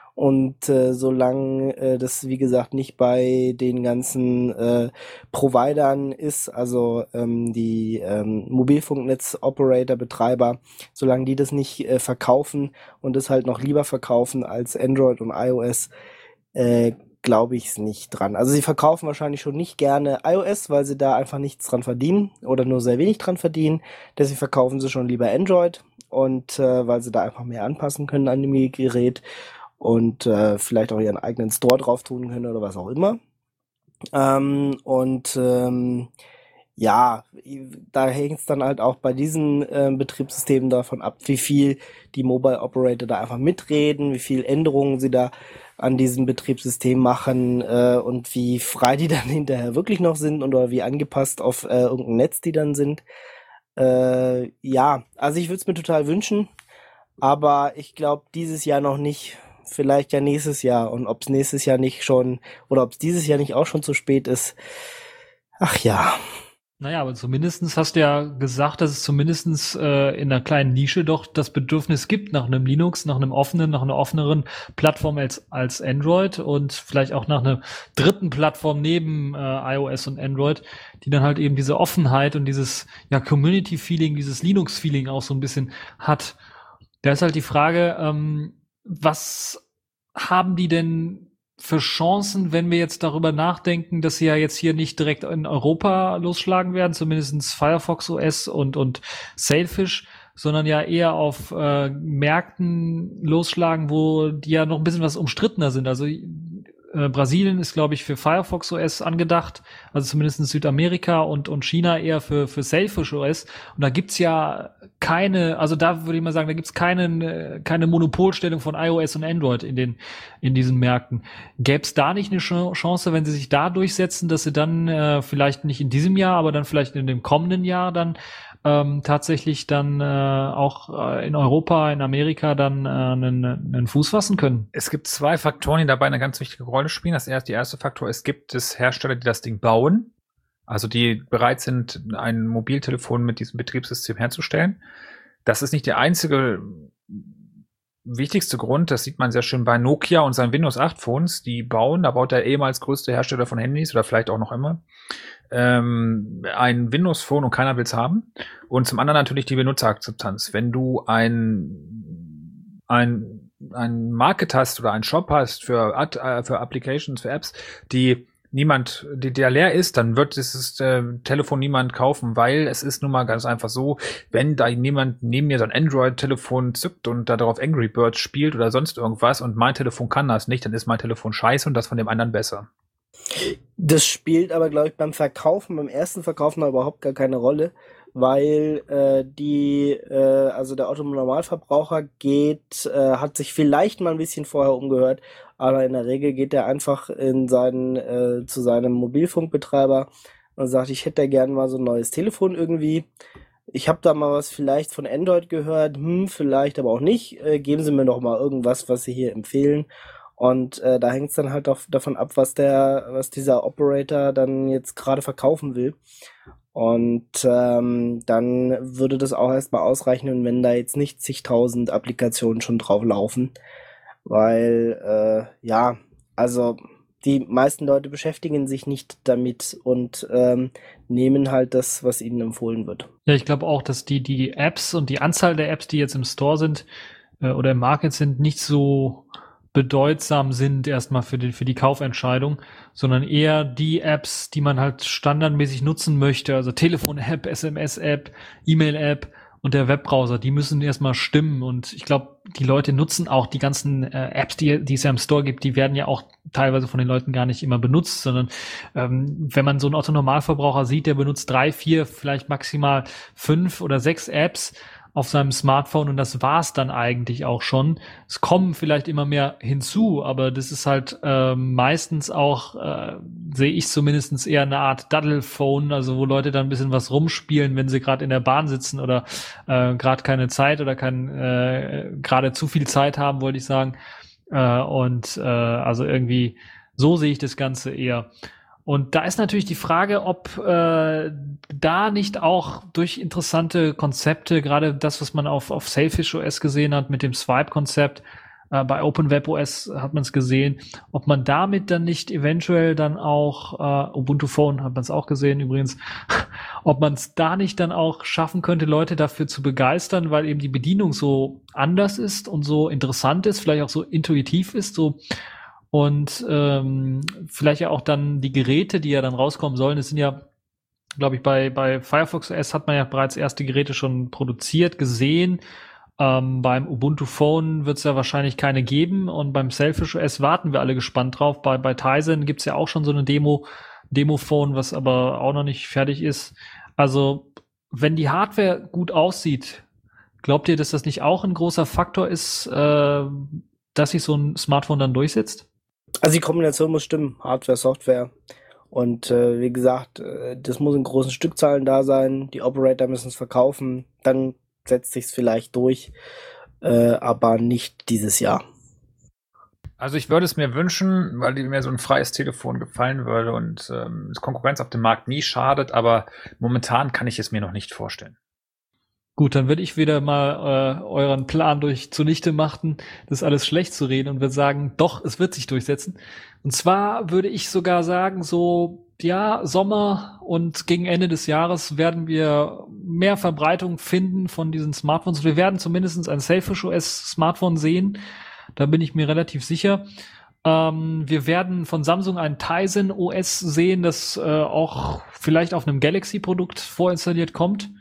und äh, solange äh, das, wie gesagt, nicht bei den ganzen äh, Providern ist, also ähm, die ähm, Mobilfunknetz-Operator, Betreiber, solange die das nicht äh, verkaufen und das halt noch lieber verkaufen als Android und iOS, äh, glaube ich es nicht dran. Also sie verkaufen wahrscheinlich schon nicht gerne iOS, weil sie da einfach nichts dran verdienen oder nur sehr wenig dran verdienen. Deswegen verkaufen sie schon lieber Android und äh, weil sie da einfach mehr anpassen können an dem Gerät und äh, vielleicht auch ihren eigenen Store drauf tun können oder was auch immer. Ähm, und ähm, ja, da hängt es dann halt auch bei diesen äh, Betriebssystemen davon ab, wie viel die Mobile Operator da einfach mitreden, wie viel Änderungen sie da an diesem Betriebssystem machen äh, und wie frei die dann hinterher wirklich noch sind oder wie angepasst auf äh, irgendein Netz die dann sind. Äh, ja, also ich würde es mir total wünschen, aber ich glaube dieses Jahr noch nicht. Vielleicht ja nächstes Jahr. Und ob es nächstes Jahr nicht schon oder ob es dieses Jahr nicht auch schon zu spät ist. Ach ja. Naja, aber zumindestens hast du ja gesagt, dass es zumindestens äh, in einer kleinen Nische doch das Bedürfnis gibt nach einem Linux, nach einem offenen, nach einer offeneren Plattform als als Android und vielleicht auch nach einer dritten Plattform neben äh, iOS und Android, die dann halt eben diese Offenheit und dieses ja Community-Feeling, dieses Linux-Feeling auch so ein bisschen hat. Da ist halt die Frage, ähm, was haben die denn für Chancen, wenn wir jetzt darüber nachdenken, dass sie ja jetzt hier nicht direkt in Europa losschlagen werden, zumindest Firefox O S und, und Sailfish, sondern ja eher auf äh, Märkten losschlagen, wo die ja noch ein bisschen was umstrittener sind. Also äh, Brasilien ist, glaube ich, für Firefox O S angedacht, also zumindest in Südamerika und, und China eher für, für Sailfish O S. Und da gibt's ja keine, also da würde ich mal sagen, da gibt's keine, keine Monopolstellung von iOS und Android in den, in diesen Märkten. Gäbe es da nicht eine Chance, wenn sie sich da durchsetzen, dass sie dann äh, vielleicht nicht in diesem Jahr, aber dann vielleicht in dem kommenden Jahr dann ähm, tatsächlich dann äh, auch äh, in Europa, in Amerika dann äh, einen, einen Fuß fassen können? Es gibt zwei Faktoren, die dabei eine ganz wichtige Rolle spielen. Das erste, der erste Faktor, es gibt es Hersteller, die das Ding bauen, also die bereit sind, ein Mobiltelefon mit diesem Betriebssystem herzustellen. Das ist nicht der einzige wichtigste Grund, das sieht man sehr schön bei Nokia und seinen Windows acht Phones, die bauen, da baut der ehemals größte Hersteller von Handys oder vielleicht auch noch immer, ähm, ein Windows Phone und keiner will es haben. Und zum anderen natürlich die Benutzerakzeptanz. Wenn du ein, ein, ein Market hast oder einen Shop hast für, Ad, äh, für Applications, für Apps, die niemand, die der leer ist, dann wird dieses äh, Telefon niemand kaufen, weil es ist nun mal ganz einfach so, wenn da niemand neben mir so ein Android-Telefon zückt und da darauf Angry Birds spielt oder sonst irgendwas und mein Telefon kann das nicht, dann ist mein Telefon scheiße und das von dem anderen besser. Das spielt aber, glaube ich, beim Verkaufen, beim ersten Verkaufen überhaupt gar keine Rolle, weil äh, die, äh, also der Autonormalverbraucher geht, äh, hat sich vielleicht mal ein bisschen vorher umgehört, aber in der Regel geht er einfach in seinen, äh, zu seinem Mobilfunkbetreiber und sagt, ich hätte gerne mal so ein neues Telefon irgendwie. Ich habe da mal was vielleicht von Android gehört, hm, vielleicht aber auch nicht. Äh, geben Sie mir doch mal irgendwas, was Sie hier empfehlen. Und äh, da hängt es dann halt auch davon ab, was der, was dieser Operator dann jetzt gerade verkaufen will. Und ähm, dann würde das auch erstmal ausreichen, wenn da jetzt nicht zigtausend Applikationen schon drauf laufen. Weil, äh, ja, also die meisten Leute beschäftigen sich nicht damit und ähm, nehmen halt das, was ihnen empfohlen wird. Ja, ich glaube auch, dass die, die Apps und die Anzahl der Apps, die jetzt im Store sind äh, oder im Market sind, nicht so bedeutsam sind erstmal für die, für die Kaufentscheidung, sondern eher die Apps, die man halt standardmäßig nutzen möchte, also Telefon-App, S M S-App, E-Mail-App und der Webbrowser, die müssen erstmal stimmen und ich glaube, die Leute nutzen auch die ganzen äh, Apps, die, die es ja im Store gibt, die werden ja auch teilweise von den Leuten gar nicht immer benutzt, sondern ähm, wenn man so einen Otto-Normalverbraucher sieht, der benutzt drei, vier, vielleicht maximal fünf oder sechs Apps auf seinem Smartphone und das war's dann eigentlich auch schon. Es kommen vielleicht immer mehr hinzu, aber das ist halt äh, meistens auch, äh, sehe ich zumindest eher eine Art Daddle-Phone, also wo Leute dann ein bisschen was rumspielen, wenn sie gerade in der Bahn sitzen oder äh, gerade keine Zeit oder kein äh, gerade zu viel Zeit haben, wollte ich sagen. Äh, und äh, also irgendwie so sehe ich das Ganze eher. Und da ist natürlich die Frage, ob äh, da nicht auch durch interessante Konzepte, gerade das, was man auf, auf Sailfish O S gesehen hat mit dem Swipe-Konzept, äh, bei OpenWebOS hat man es gesehen, ob man damit dann nicht eventuell dann auch, äh, Ubuntu Phone hat man es auch gesehen übrigens, ob man es da nicht dann auch schaffen könnte, Leute dafür zu begeistern, weil eben die Bedienung so anders ist und so interessant ist, vielleicht auch so intuitiv ist, so. Und ähm, vielleicht ja auch dann die Geräte, die ja dann rauskommen sollen. Es sind ja, glaube ich, bei bei Firefox O S hat man ja bereits erste Geräte schon produziert, gesehen. Ähm, beim Ubuntu Phone wird es ja wahrscheinlich keine geben. Und beim Sailfish O S warten wir alle gespannt drauf. Bei bei Tizen gibt's ja auch schon so eine Demo. Demophone, was aber auch noch nicht fertig ist. Also, wenn die Hardware gut aussieht, glaubt ihr, dass das nicht auch ein großer Faktor ist, äh, dass sich so ein Smartphone dann durchsetzt? Also die Kombination muss stimmen, Hardware, Software. Und äh, wie gesagt, äh, das muss in großen Stückzahlen da sein. Die Operator müssen es verkaufen. Dann setzt sich's vielleicht durch, äh, aber nicht dieses Jahr. Also ich würde es mir wünschen, weil mir so ein freies Telefon gefallen würde und ähm, Konkurrenz auf dem Markt nie schadet, aber momentan kann ich es mir noch nicht vorstellen. Gut, dann würde ich wieder mal äh, euren Plan durch zunichte machen, das alles schlecht zu reden und würde sagen, doch, es wird sich durchsetzen. Und zwar würde ich sogar sagen, so, ja, Sommer und gegen Ende des Jahres werden wir mehr Verbreitung finden von diesen Smartphones. Wir werden zumindest ein Selfish O S Smartphone sehen. Da bin ich mir relativ sicher. Ähm, wir werden von Samsung ein Tizen O S sehen, das äh, auch vielleicht auf einem Galaxy-Produkt vorinstalliert kommt.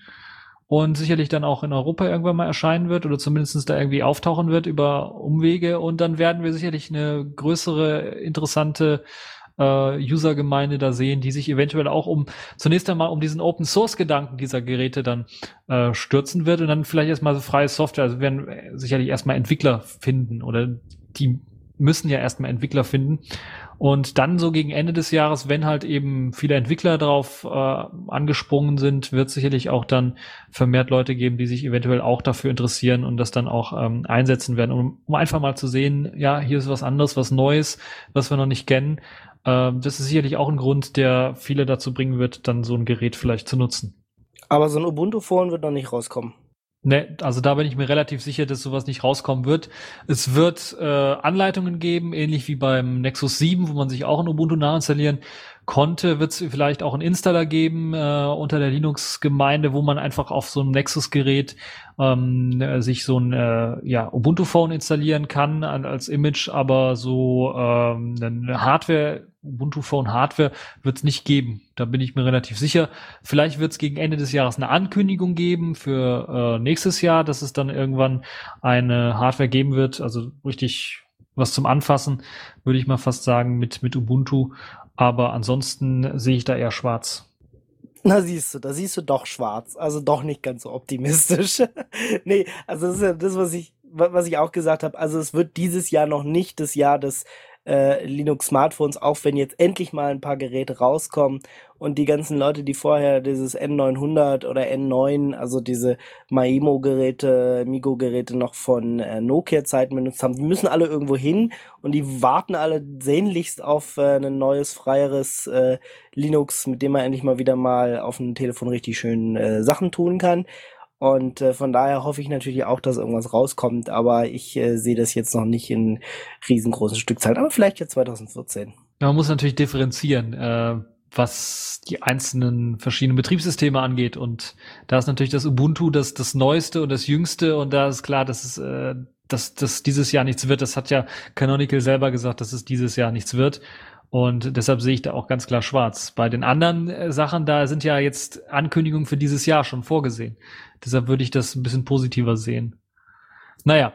Und sicherlich dann auch in Europa irgendwann mal erscheinen wird oder zumindest da irgendwie auftauchen wird über Umwege. Und dann werden wir sicherlich eine größere, interessante äh, User-Gemeinde da sehen, die sich eventuell auch um zunächst einmal um diesen Open-Source-Gedanken dieser Geräte dann äh, stürzen wird und dann vielleicht erstmal so freie Software. Also wir werden sicherlich erstmal Entwickler finden oder die müssen ja erstmal Entwickler finden. Und dann so gegen Ende des Jahres, wenn halt eben viele Entwickler darauf äh, angesprungen sind, wird es sicherlich auch dann vermehrt Leute geben, die sich eventuell auch dafür interessieren und das dann auch ähm, einsetzen werden, um, um einfach mal zu sehen, ja, hier ist was anderes, was Neues, was wir noch nicht kennen. Äh, das ist sicherlich auch ein Grund, der viele dazu bringen wird, dann so ein Gerät vielleicht zu nutzen. Aber so ein Ubuntu-Phone wird noch nicht rauskommen. Ne, also da bin ich mir relativ sicher, dass sowas nicht rauskommen wird. Es wird äh, Anleitungen geben, ähnlich wie beim Nexus sieben, wo man sich auch ein Ubuntu nachinstallieren konnte. Wird es vielleicht auch einen Installer geben äh, unter der Linux-Gemeinde, wo man einfach auf so einem Nexus-Gerät ähm, sich so ein äh, ja, Ubuntu-Phone installieren kann als Image, aber so ähm, eine Hardware, Ubuntu-Phone-Hardware wird es nicht geben. Da bin ich mir relativ sicher. Vielleicht wird es gegen Ende des Jahres eine Ankündigung geben für äh, nächstes Jahr, dass es dann irgendwann eine Hardware geben wird, also richtig was zum Anfassen, würde ich mal fast sagen, mit, mit Ubuntu. Aber ansonsten sehe ich da eher schwarz. Na siehst du, da siehst du doch schwarz. Also doch nicht ganz so optimistisch. Nee, also das ist ja das, was ich, was ich auch gesagt habe. Also es wird dieses Jahr noch nicht das Jahr des äh, Linux-Smartphones, auch wenn jetzt endlich mal ein paar Geräte rauskommen und die ganzen Leute, die vorher dieses N neunhundert oder N neun, also diese Maemo-Geräte, Migo-Geräte noch von äh, Nokia-Zeiten benutzt haben, die müssen alle irgendwo hin und die warten alle sehnlichst auf äh, ein neues, freieres äh, Linux, mit dem man endlich mal wieder mal auf dem Telefon richtig schön äh, Sachen tun kann. Und äh, von daher hoffe ich natürlich auch, dass irgendwas rauskommt, aber ich äh, sehe das jetzt noch nicht in riesengroßen Stückzahlen, aber vielleicht jetzt zwanzig vierzehn. Ja, man muss natürlich differenzieren, äh, was die einzelnen verschiedenen Betriebssysteme angeht. Und da ist natürlich das Ubuntu das, das Neueste und das Jüngste. Und da ist klar, dass es äh, dass, dass dieses Jahr nichts wird. Das hat ja Canonical selber gesagt, dass es dieses Jahr nichts wird. Und deshalb sehe ich da auch ganz klar schwarz. Bei den anderen äh, Sachen, da sind ja jetzt Ankündigungen für dieses Jahr schon vorgesehen. Deshalb würde ich das ein bisschen positiver sehen. Naja,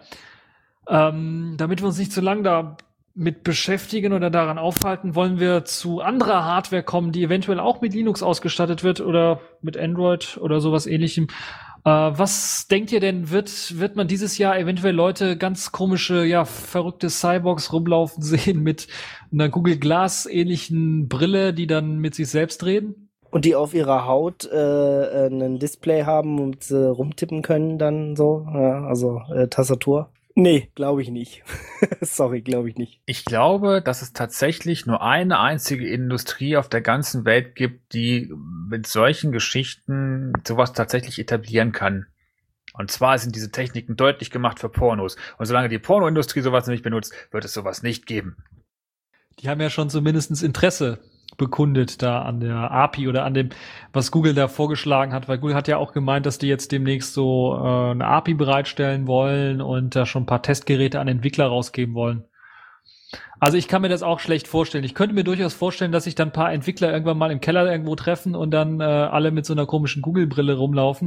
ähm, damit wir uns nicht zu lang da mit beschäftigen oder daran aufhalten, wollen wir zu anderer Hardware kommen, die eventuell auch mit Linux ausgestattet wird oder mit Android oder sowas ähnlichem. Äh, was denkt ihr denn, wird wird man dieses Jahr eventuell Leute ganz komische, ja, verrückte Cyborgs rumlaufen sehen mit einer Google Glass ähnlichen Brille, die dann mit sich selbst reden? Und die auf ihrer Haut äh, ein Display haben und äh, rumtippen können dann so, ja, also äh, Tastatur? Nee, glaube ich nicht. Sorry, glaube ich nicht. Ich glaube, dass es tatsächlich nur eine einzige Industrie auf der ganzen Welt gibt, die mit solchen Geschichten sowas tatsächlich etablieren kann. Und zwar sind diese Techniken deutlich gemacht für Pornos. Und solange die Pornoindustrie sowas nicht benutzt, wird es sowas nicht geben. Die haben ja schon zumindest Interesse bekundet da an der A P I oder an dem, was Google da vorgeschlagen hat, weil Google hat ja auch gemeint, dass die jetzt demnächst so äh, eine A P I bereitstellen wollen und da schon ein paar Testgeräte an Entwickler rausgeben wollen. Also ich kann mir das auch schlecht vorstellen. Ich könnte mir durchaus vorstellen, dass sich dann ein paar Entwickler irgendwann mal im Keller irgendwo treffen und dann äh, alle mit so einer komischen Google-Brille rumlaufen.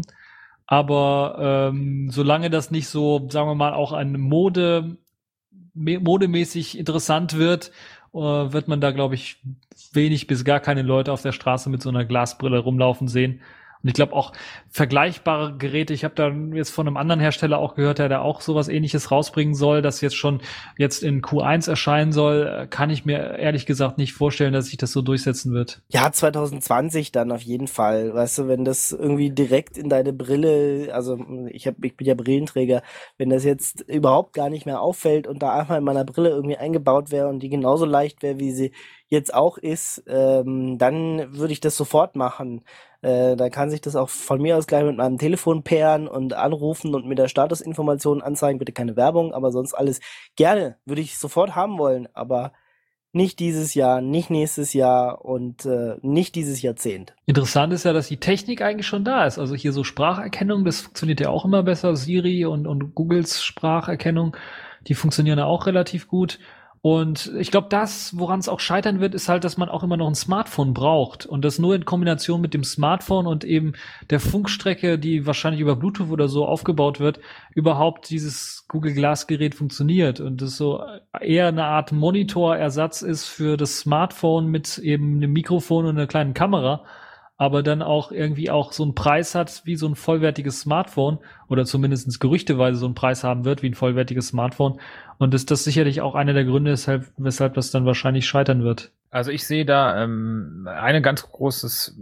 Aber ähm, solange das nicht so, sagen wir mal, auch eine Mode, modemäßig interessant wird äh, wird man da, glaube ich, wenig bis gar keine Leute auf der Straße mit so einer Glasbrille rumlaufen sehen. Und ich glaube auch vergleichbare Geräte, ich habe da jetzt von einem anderen Hersteller auch gehört, der da auch sowas Ähnliches rausbringen soll, das jetzt schon jetzt in Q eins erscheinen soll, kann ich mir ehrlich gesagt nicht vorstellen, dass sich das so durchsetzen wird. Ja, zwanzig zwanzig dann auf jeden Fall. Weißt du, wenn das irgendwie direkt in deine Brille, also ich, hab, ich bin ja Brillenträger, wenn das jetzt überhaupt gar nicht mehr auffällt und da einfach in meiner Brille irgendwie eingebaut wäre und die genauso leicht wäre, wie sie jetzt auch ist, ähm, dann würde ich das sofort machen. Äh, dann kann sich das auch von mir aus gleich mit meinem Telefon pairen und anrufen und mit der Statusinformation anzeigen. Bitte keine Werbung, aber sonst alles gerne. Würde ich sofort haben wollen, aber nicht dieses Jahr, nicht nächstes Jahr und äh, nicht dieses Jahrzehnt. Interessant ist ja, dass die Technik eigentlich schon da ist. Also hier so Spracherkennung, das funktioniert ja auch immer besser. Siri und, und Googles Spracherkennung, die funktionieren ja auch relativ gut. Und ich glaube, das, woran es auch scheitern wird, ist halt, dass man auch immer noch ein Smartphone braucht. Und das nur in Kombination mit dem Smartphone und eben der Funkstrecke, die wahrscheinlich über Bluetooth oder so aufgebaut wird, überhaupt dieses Google Glass Gerät funktioniert. Und das so eher eine Art Monitorersatz ist für das Smartphone mit eben einem Mikrofon und einer kleinen Kamera, aber dann auch irgendwie auch so einen Preis hat wie so ein vollwertiges Smartphone oder zumindest gerüchteweise so einen Preis haben wird wie ein vollwertiges Smartphone. Und ist das sicherlich auch einer der Gründe, weshalb, weshalb das dann wahrscheinlich scheitern wird. Also ich sehe da ähm, eine ganz großes,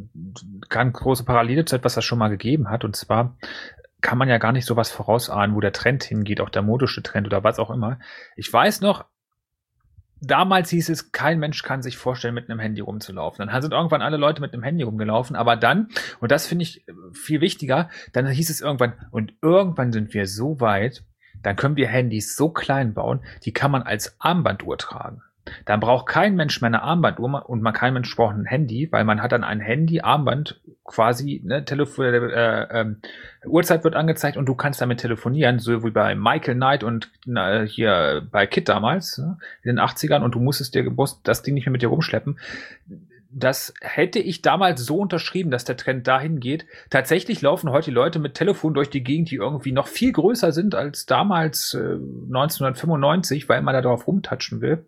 ganz große Parallele zu etwas, das schon mal gegeben hat. Und zwar kann man ja gar nicht sowas vorausahnen, wo der Trend hingeht, auch der modische Trend oder was auch immer. Ich weiß noch, damals hieß es, kein Mensch kann sich vorstellen, mit einem Handy rumzulaufen. Dann sind irgendwann alle Leute mit einem Handy rumgelaufen, aber dann, und das finde ich viel wichtiger, dann hieß es irgendwann, und irgendwann sind wir so weit, dann können wir Handys so klein bauen, die kann man als Armbanduhr tragen. Dann braucht kein Mensch mehr eine Armbanduhr und man kein Mensch braucht ein Handy, weil man hat dann ein Handy, Armband, quasi, ne, Telefon, äh, äh, Uhrzeit wird angezeigt und du kannst damit telefonieren, so wie bei Michael Knight und äh, hier bei Kid damals, ne, in den achtzigern, und du musstest dir musst das Ding nicht mehr mit dir rumschleppen. Das hätte ich damals so unterschrieben, dass der Trend dahin geht. Tatsächlich laufen heute die Leute mit Telefon durch die Gegend, die irgendwie noch viel größer sind als damals äh, neunzehnhundertfünfundneunzig, weil man da drauf rumtatschen will.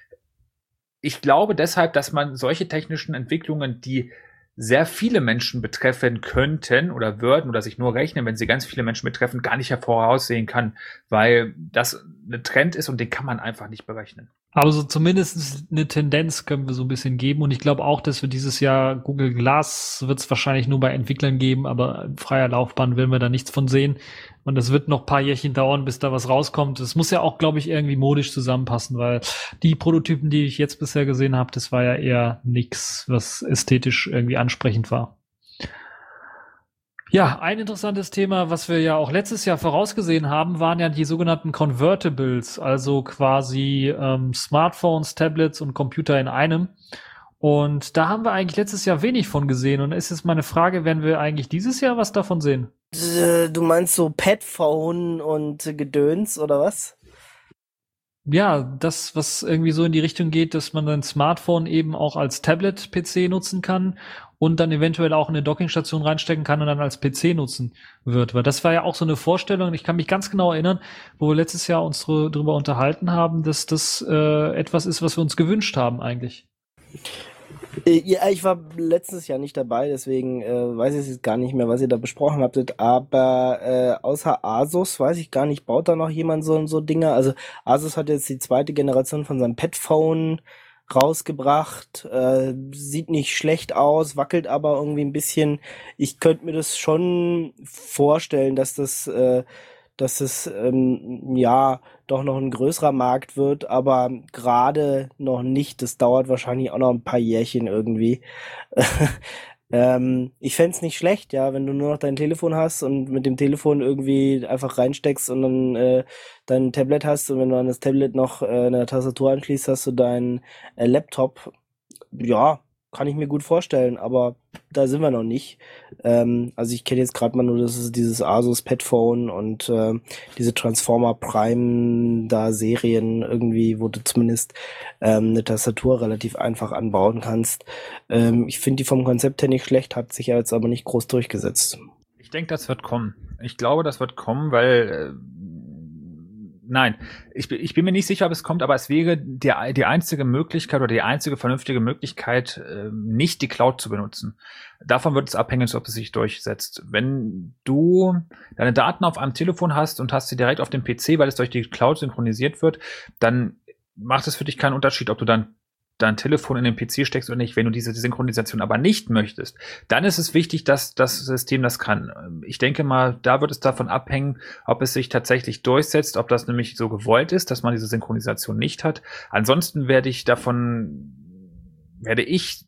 Ich glaube deshalb, dass man solche technischen Entwicklungen, die sehr viele Menschen betreffen könnten oder würden oder sich nur rechnen, wenn sie ganz viele Menschen betreffen, gar nicht hervoraussehen kann, weil das ein Trend ist und den kann man einfach nicht berechnen. Aber so zumindest eine Tendenz können wir so ein bisschen geben. Und ich glaube auch, dass wir dieses Jahr Google Glass wird es wahrscheinlich nur bei Entwicklern geben, aber in freier Laufbahn werden wir da nichts von sehen. Und es wird noch ein paar Jährchen dauern, bis da was rauskommt. Es muss ja auch, glaube ich, irgendwie modisch zusammenpassen, weil die Prototypen, die ich jetzt bisher gesehen habe, das war ja eher nix, was ästhetisch irgendwie ansprechend war. Ja, ein interessantes Thema, was wir ja auch letztes Jahr vorausgesehen haben, waren ja die sogenannten Convertibles, also quasi ähm, Smartphones, Tablets und Computer in einem. Und da haben wir eigentlich letztes Jahr wenig von gesehen. Und ist jetzt meine Frage, werden wir eigentlich dieses Jahr was davon sehen? Du meinst so Padphone und Gedöns oder was? Ja, das, was irgendwie so in die Richtung geht, dass man sein Smartphone eben auch als Tablet-P C nutzen kann und dann eventuell auch in eine Dockingstation reinstecken kann und dann als P C nutzen wird. Weil das war ja auch so eine Vorstellung, ich kann mich ganz genau erinnern, wo wir letztes Jahr uns drüber unterhalten haben, dass das äh, etwas ist, was wir uns gewünscht haben eigentlich. Ja, ich war letztes Jahr nicht dabei, deswegen äh, weiß ich jetzt gar nicht mehr, was ihr da besprochen habtet, aber äh, außer Asus, weiß ich gar nicht, baut da noch jemand so, so Dinger? Also Asus hat jetzt die zweite Generation von seinem Padphone rausgebracht, äh, sieht nicht schlecht aus, wackelt aber irgendwie ein bisschen. Ich könnte mir das schon vorstellen, dass das äh, dass es ähm, ja doch noch ein größerer Markt wird, aber gerade noch nicht. Das dauert wahrscheinlich auch noch ein paar Jährchen irgendwie. ähm, ich fänd's nicht schlecht, ja, wenn du nur noch dein Telefon hast und mit dem Telefon irgendwie einfach reinsteckst und dann äh, dein Tablet hast und wenn du an das Tablet noch äh, eine Tastatur anschließt, hast du deinen äh, Laptop. Ja, kann ich mir gut vorstellen, aber da sind wir noch nicht. Ähm, also ich kenne jetzt gerade mal nur, das ist dieses Asus Padphone und äh, diese Transformer Prime da Serien irgendwie, wo du zumindest ähm, eine Tastatur relativ einfach anbauen kannst. Ähm, ich finde die vom Konzept her nicht schlecht, hat sich ja jetzt aber nicht groß durchgesetzt. Ich denke, das wird kommen. Ich glaube, das wird kommen, weil äh, Nein, ich, ich bin mir nicht sicher, ob es kommt, aber es wäre der, die einzige Möglichkeit oder die einzige vernünftige Möglichkeit, nicht die Cloud zu benutzen. Davon wird es abhängen, ob es sich durchsetzt. Wenn du deine Daten auf einem Telefon hast und hast sie direkt auf dem P C, weil es durch die Cloud synchronisiert wird, dann macht es für dich keinen Unterschied, ob du dann dein Telefon in den P C steckst oder nicht. Wenn du diese Synchronisation aber nicht möchtest, dann ist es wichtig, dass das System das kann. Ich denke mal, da wird es davon abhängen, ob es sich tatsächlich durchsetzt, ob das nämlich so gewollt ist, dass man diese Synchronisation nicht hat. Ansonsten werde ich davon, werde ich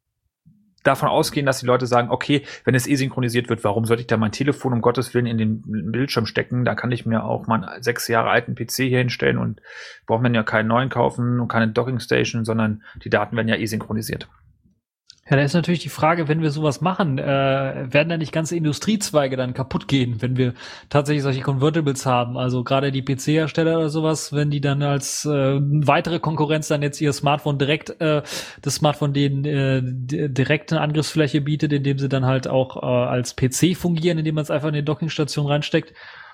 davon ausgehen, dass die Leute sagen, okay, wenn es eh synchronisiert wird, warum sollte ich da mein Telefon um Gottes Willen in den Bildschirm stecken? Da kann ich mir auch mal einen sechs Jahre alten P C hier hinstellen und braucht man ja keinen neuen kaufen und keine Dockingstation, sondern die Daten werden ja eh synchronisiert. Ja, da ist natürlich die Frage, wenn wir sowas machen, äh, werden da nicht ganze Industriezweige dann kaputt gehen, wenn wir tatsächlich solche Convertibles haben? Also gerade die P C-Hersteller oder sowas, wenn die dann als äh, weitere Konkurrenz dann jetzt ihr Smartphone direkt, äh, das Smartphone denen äh, direkt eine Angriffsfläche bietet, indem sie dann halt auch äh, als P C fungieren, indem man es einfach in die Dockingstation reinsteckt.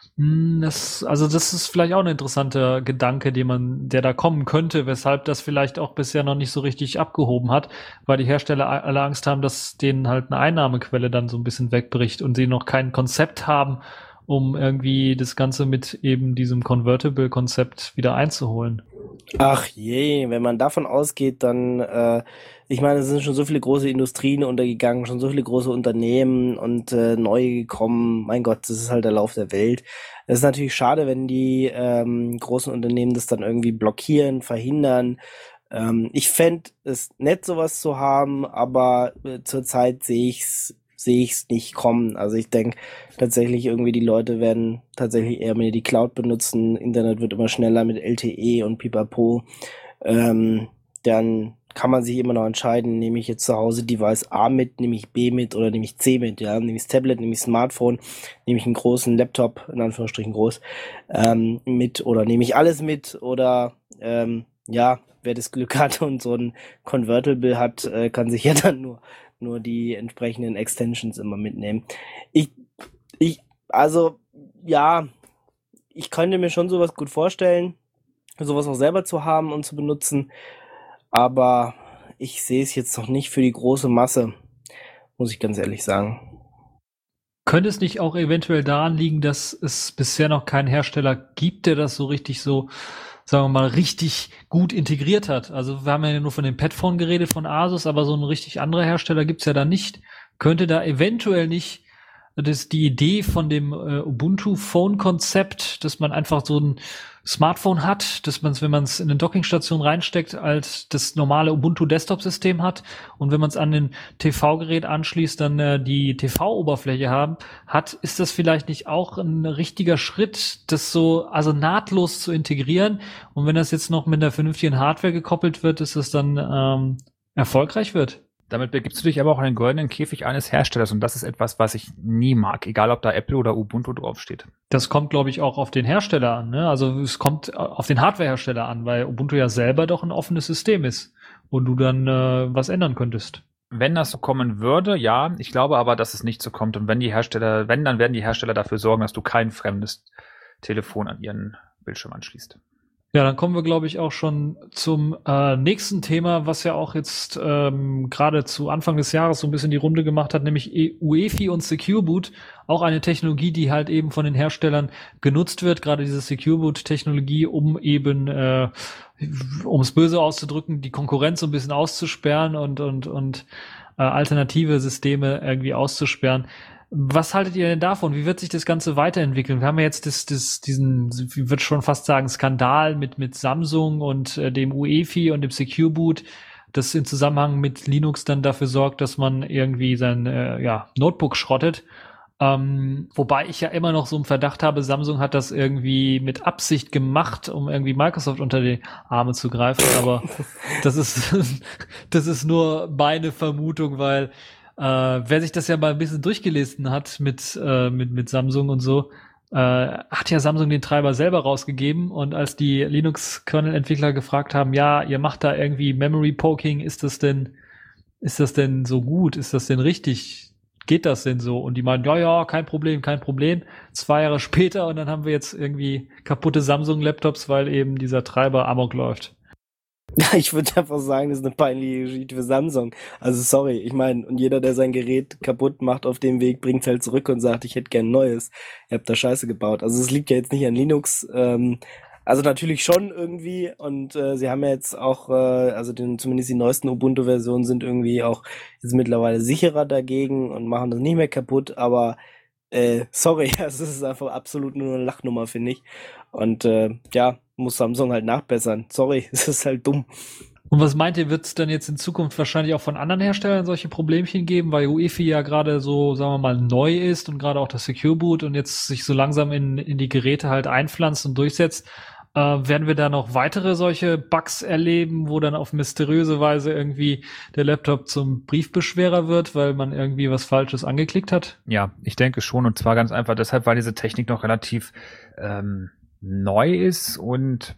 Das, also das ist vielleicht auch ein interessanter Gedanke, den man, der da kommen könnte, weshalb das vielleicht auch bisher noch nicht so richtig abgehoben hat, weil die Hersteller alle Angst haben, dass denen halt eine Einnahmequelle dann so ein bisschen wegbricht und sie noch kein Konzept haben, um irgendwie das Ganze mit eben diesem Convertible-Konzept wieder einzuholen. Ach je, wenn man davon ausgeht, dann, äh, ich meine, es sind schon so viele große Industrien untergegangen, schon so viele große Unternehmen und äh, neue gekommen. Mein Gott, das ist halt der Lauf der Welt. Es ist natürlich schade, wenn die ähm, großen Unternehmen das dann irgendwie blockieren, verhindern. Ähm, ich fände es nett, sowas zu haben, aber äh, zurzeit sehe ich's sehe ich es nicht kommen. Also ich denke tatsächlich irgendwie, die Leute werden tatsächlich eher mehr die Cloud benutzen. Internet wird immer schneller mit L T E und Pipapo. Ähm, dann kann man sich immer noch entscheiden, nehme ich jetzt zu Hause Device A mit, nehme ich B mit oder nehme ich C mit, ja, nehme ich das Tablet, nehme ich das Smartphone, nehme ich einen großen Laptop, in Anführungsstrichen groß, ähm, mit oder nehme ich alles mit oder ähm, ja, wer das Glück hat und so ein Convertible hat, äh, kann sich ja dann nur nur die entsprechenden Extensions immer mitnehmen. Ich, ich, also, ja, ich könnte mir schon sowas gut vorstellen, sowas auch selber zu haben und zu benutzen, aber ich sehe es jetzt noch nicht für die große Masse, muss ich ganz ehrlich sagen. Könnte es nicht auch eventuell daran liegen, dass es bisher noch keinen Hersteller gibt, der das so richtig so, sagen wir mal, richtig gut integriert hat? Also wir haben ja nur von dem Padphone geredet, von Asus, aber so ein richtig anderer Hersteller gibt's ja da nicht. Könnte da eventuell nicht das die Idee von dem äh, Ubuntu-Phone-Konzept, dass man einfach so ein Smartphone hat, dass man es, wenn man es in eine Dockingstation reinsteckt, als das normale Ubuntu-Desktop-System hat und wenn man es an den T V-Gerät anschließt, dann äh, die T V-Oberfläche haben, hat, ist das vielleicht nicht auch ein richtiger Schritt, das so also nahtlos zu integrieren? Und wenn das jetzt noch mit einer vernünftigen Hardware gekoppelt wird, dass es dann ähm, erfolgreich wird? Damit begibst du dich aber auch in den goldenen Käfig eines Herstellers und das ist etwas, was ich nie mag, egal ob da Apple oder Ubuntu draufsteht. Das kommt, glaube ich, auch auf den Hersteller an, ne? Also es kommt auf den Hardwarehersteller an, weil Ubuntu ja selber doch ein offenes System ist, wo du dann äh, was ändern könntest. Wenn das so kommen würde, ja, ich glaube aber, dass es nicht so kommt und wenn die Hersteller, wenn, dann werden die Hersteller dafür sorgen, dass du kein fremdes Telefon an ihren Bildschirm anschließt. Ja, dann kommen wir, glaube ich, auch schon zum äh, nächsten Thema, was ja auch jetzt ähm, gerade zu Anfang des Jahres so ein bisschen die Runde gemacht hat, nämlich U E F I und Secure Boot. Auch eine Technologie, die halt eben von den Herstellern genutzt wird, gerade diese Secure Boot-Technologie, um eben, äh, um es böse auszudrücken, die Konkurrenz so ein bisschen auszusperren und und und äh, alternative Systeme irgendwie auszusperren. Was haltet ihr denn davon? Wie wird sich das Ganze weiterentwickeln? Wir haben ja jetzt das, das, diesen, ich würde schon fast sagen, Skandal mit, mit Samsung und äh, dem U E F I und dem Secure Boot, das in Zusammenhang mit Linux dann dafür sorgt, dass man irgendwie sein äh, ja, Notebook schrottet. Ähm, wobei ich ja immer noch so einen Verdacht habe, Samsung hat das irgendwie mit Absicht gemacht, um irgendwie Microsoft unter die Arme zu greifen. Aber das ist, das ist nur meine Vermutung, weil Äh, wer sich das ja mal ein bisschen durchgelesen hat mit, äh, mit, mit Samsung und so, äh, hat ja Samsung den Treiber selber rausgegeben und als die Linux-Kernel-Entwickler gefragt haben, ja, ihr macht da irgendwie Memory Poking, ist das denn, ist das denn so gut? Ist das denn richtig? geht das denn so? Und die meinen, ja, ja, kein Problem, kein Problem. Zwei Jahre später und dann haben wir jetzt irgendwie kaputte Samsung-Laptops, weil eben dieser Treiber amok läuft. Ich würde einfach sagen, das ist eine peinliche Geschichte für Samsung. Also sorry, ich meine, und jeder, der sein Gerät kaputt macht auf dem Weg, bringt es halt zurück und sagt, ich hätte gern ein neues. Ihr habt da Scheiße gebaut. Also es liegt ja jetzt nicht an Linux. Ähm, also natürlich schon irgendwie. Und äh, sie haben ja jetzt auch, äh, also den, zumindest die neuesten Ubuntu-Versionen sind irgendwie auch jetzt mittlerweile sicherer dagegen und machen das nicht mehr kaputt. Aber äh, sorry, es ist einfach absolut nur eine Lachnummer, finde ich. Und äh, ja, muss Samsung halt nachbessern. Sorry, es ist halt dumm. Und was meint ihr, wird es dann jetzt in Zukunft wahrscheinlich auch von anderen Herstellern solche Problemchen geben, weil U E F I ja gerade so, sagen wir mal, neu ist und gerade auch das Secure Boot und jetzt sich so langsam in, in die Geräte halt einpflanzt und durchsetzt? Äh, werden wir da noch weitere solche Bugs erleben, wo dann auf mysteriöse Weise irgendwie der Laptop zum Briefbeschwerer wird, weil man irgendwie was Falsches angeklickt hat? Ja, ich denke schon, und zwar ganz einfach deshalb, weil diese Technik noch relativ ähm, neu ist und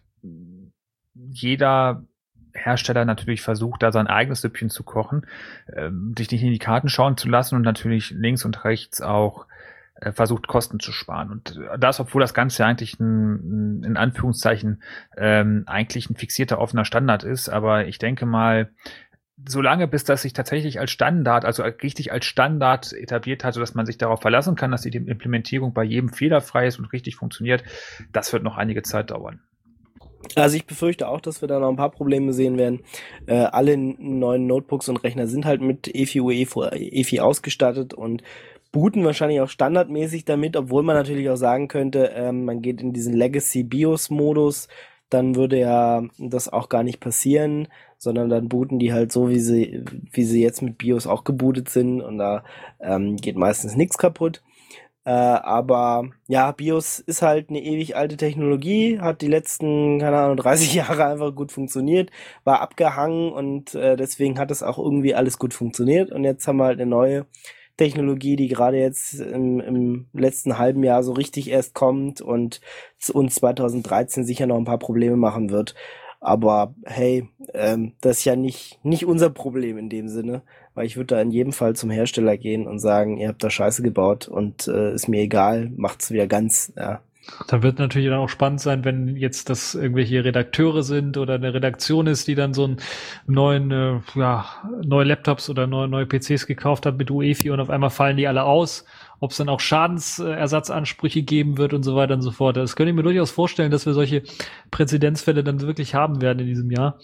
jeder Hersteller natürlich versucht, da sein eigenes Süppchen zu kochen, ähm, dich nicht in die Karten schauen zu lassen und natürlich links und rechts auch äh, versucht, Kosten zu sparen. Und das, obwohl das Ganze eigentlich ein, ein in Anführungszeichen ähm, eigentlich ein fixierter offener Standard ist, aber ich denke mal, solange bis das sich tatsächlich als Standard, also richtig als Standard etabliert hat, sodass man sich darauf verlassen kann, dass die Implementierung bei jedem fehlerfrei ist und richtig funktioniert, das wird noch einige Zeit dauern. Also ich befürchte auch, dass wir da noch ein paar Probleme sehen werden. Äh, alle neuen Notebooks und Rechner sind halt mit E F I U E F I ausgestattet und booten wahrscheinlich auch standardmäßig damit, obwohl man natürlich auch sagen könnte, ähm, man geht in diesen Legacy-BIOS-Modus, dann würde ja das auch gar nicht passieren, sondern dann booten die halt so, wie sie wie sie jetzt mit BIOS auch gebootet sind und da ähm, geht meistens nichts kaputt. Äh, aber ja, BIOS ist halt eine ewig alte Technologie, hat die letzten, keine Ahnung, dreißig Jahre einfach gut funktioniert, war abgehangen und äh, deswegen hat es auch irgendwie alles gut funktioniert und jetzt haben wir halt eine neue Technologie, die gerade jetzt im, im letzten halben Jahr so richtig erst kommt und uns zwanzig dreizehn sicher noch ein paar Probleme machen wird. Aber hey, ähm, das ist ja nicht nicht unser Problem in dem Sinne, weil ich würde da in jedem Fall zum Hersteller gehen und sagen, ihr habt da Scheiße gebaut und äh, ist mir egal, macht's wieder ganz, ja. Da wird natürlich dann auch spannend sein, wenn jetzt das irgendwelche Redakteure sind oder eine Redaktion ist, die dann so einen neuen, äh, ja, neue Laptops oder neue, neue P Cs gekauft hat mit U E F I und auf einmal fallen die alle aus, ob es dann auch Schadensersatzansprüche geben wird und so weiter und so fort. Das könnte ich mir durchaus vorstellen, dass wir solche Präzedenzfälle dann wirklich haben werden in diesem Jahr.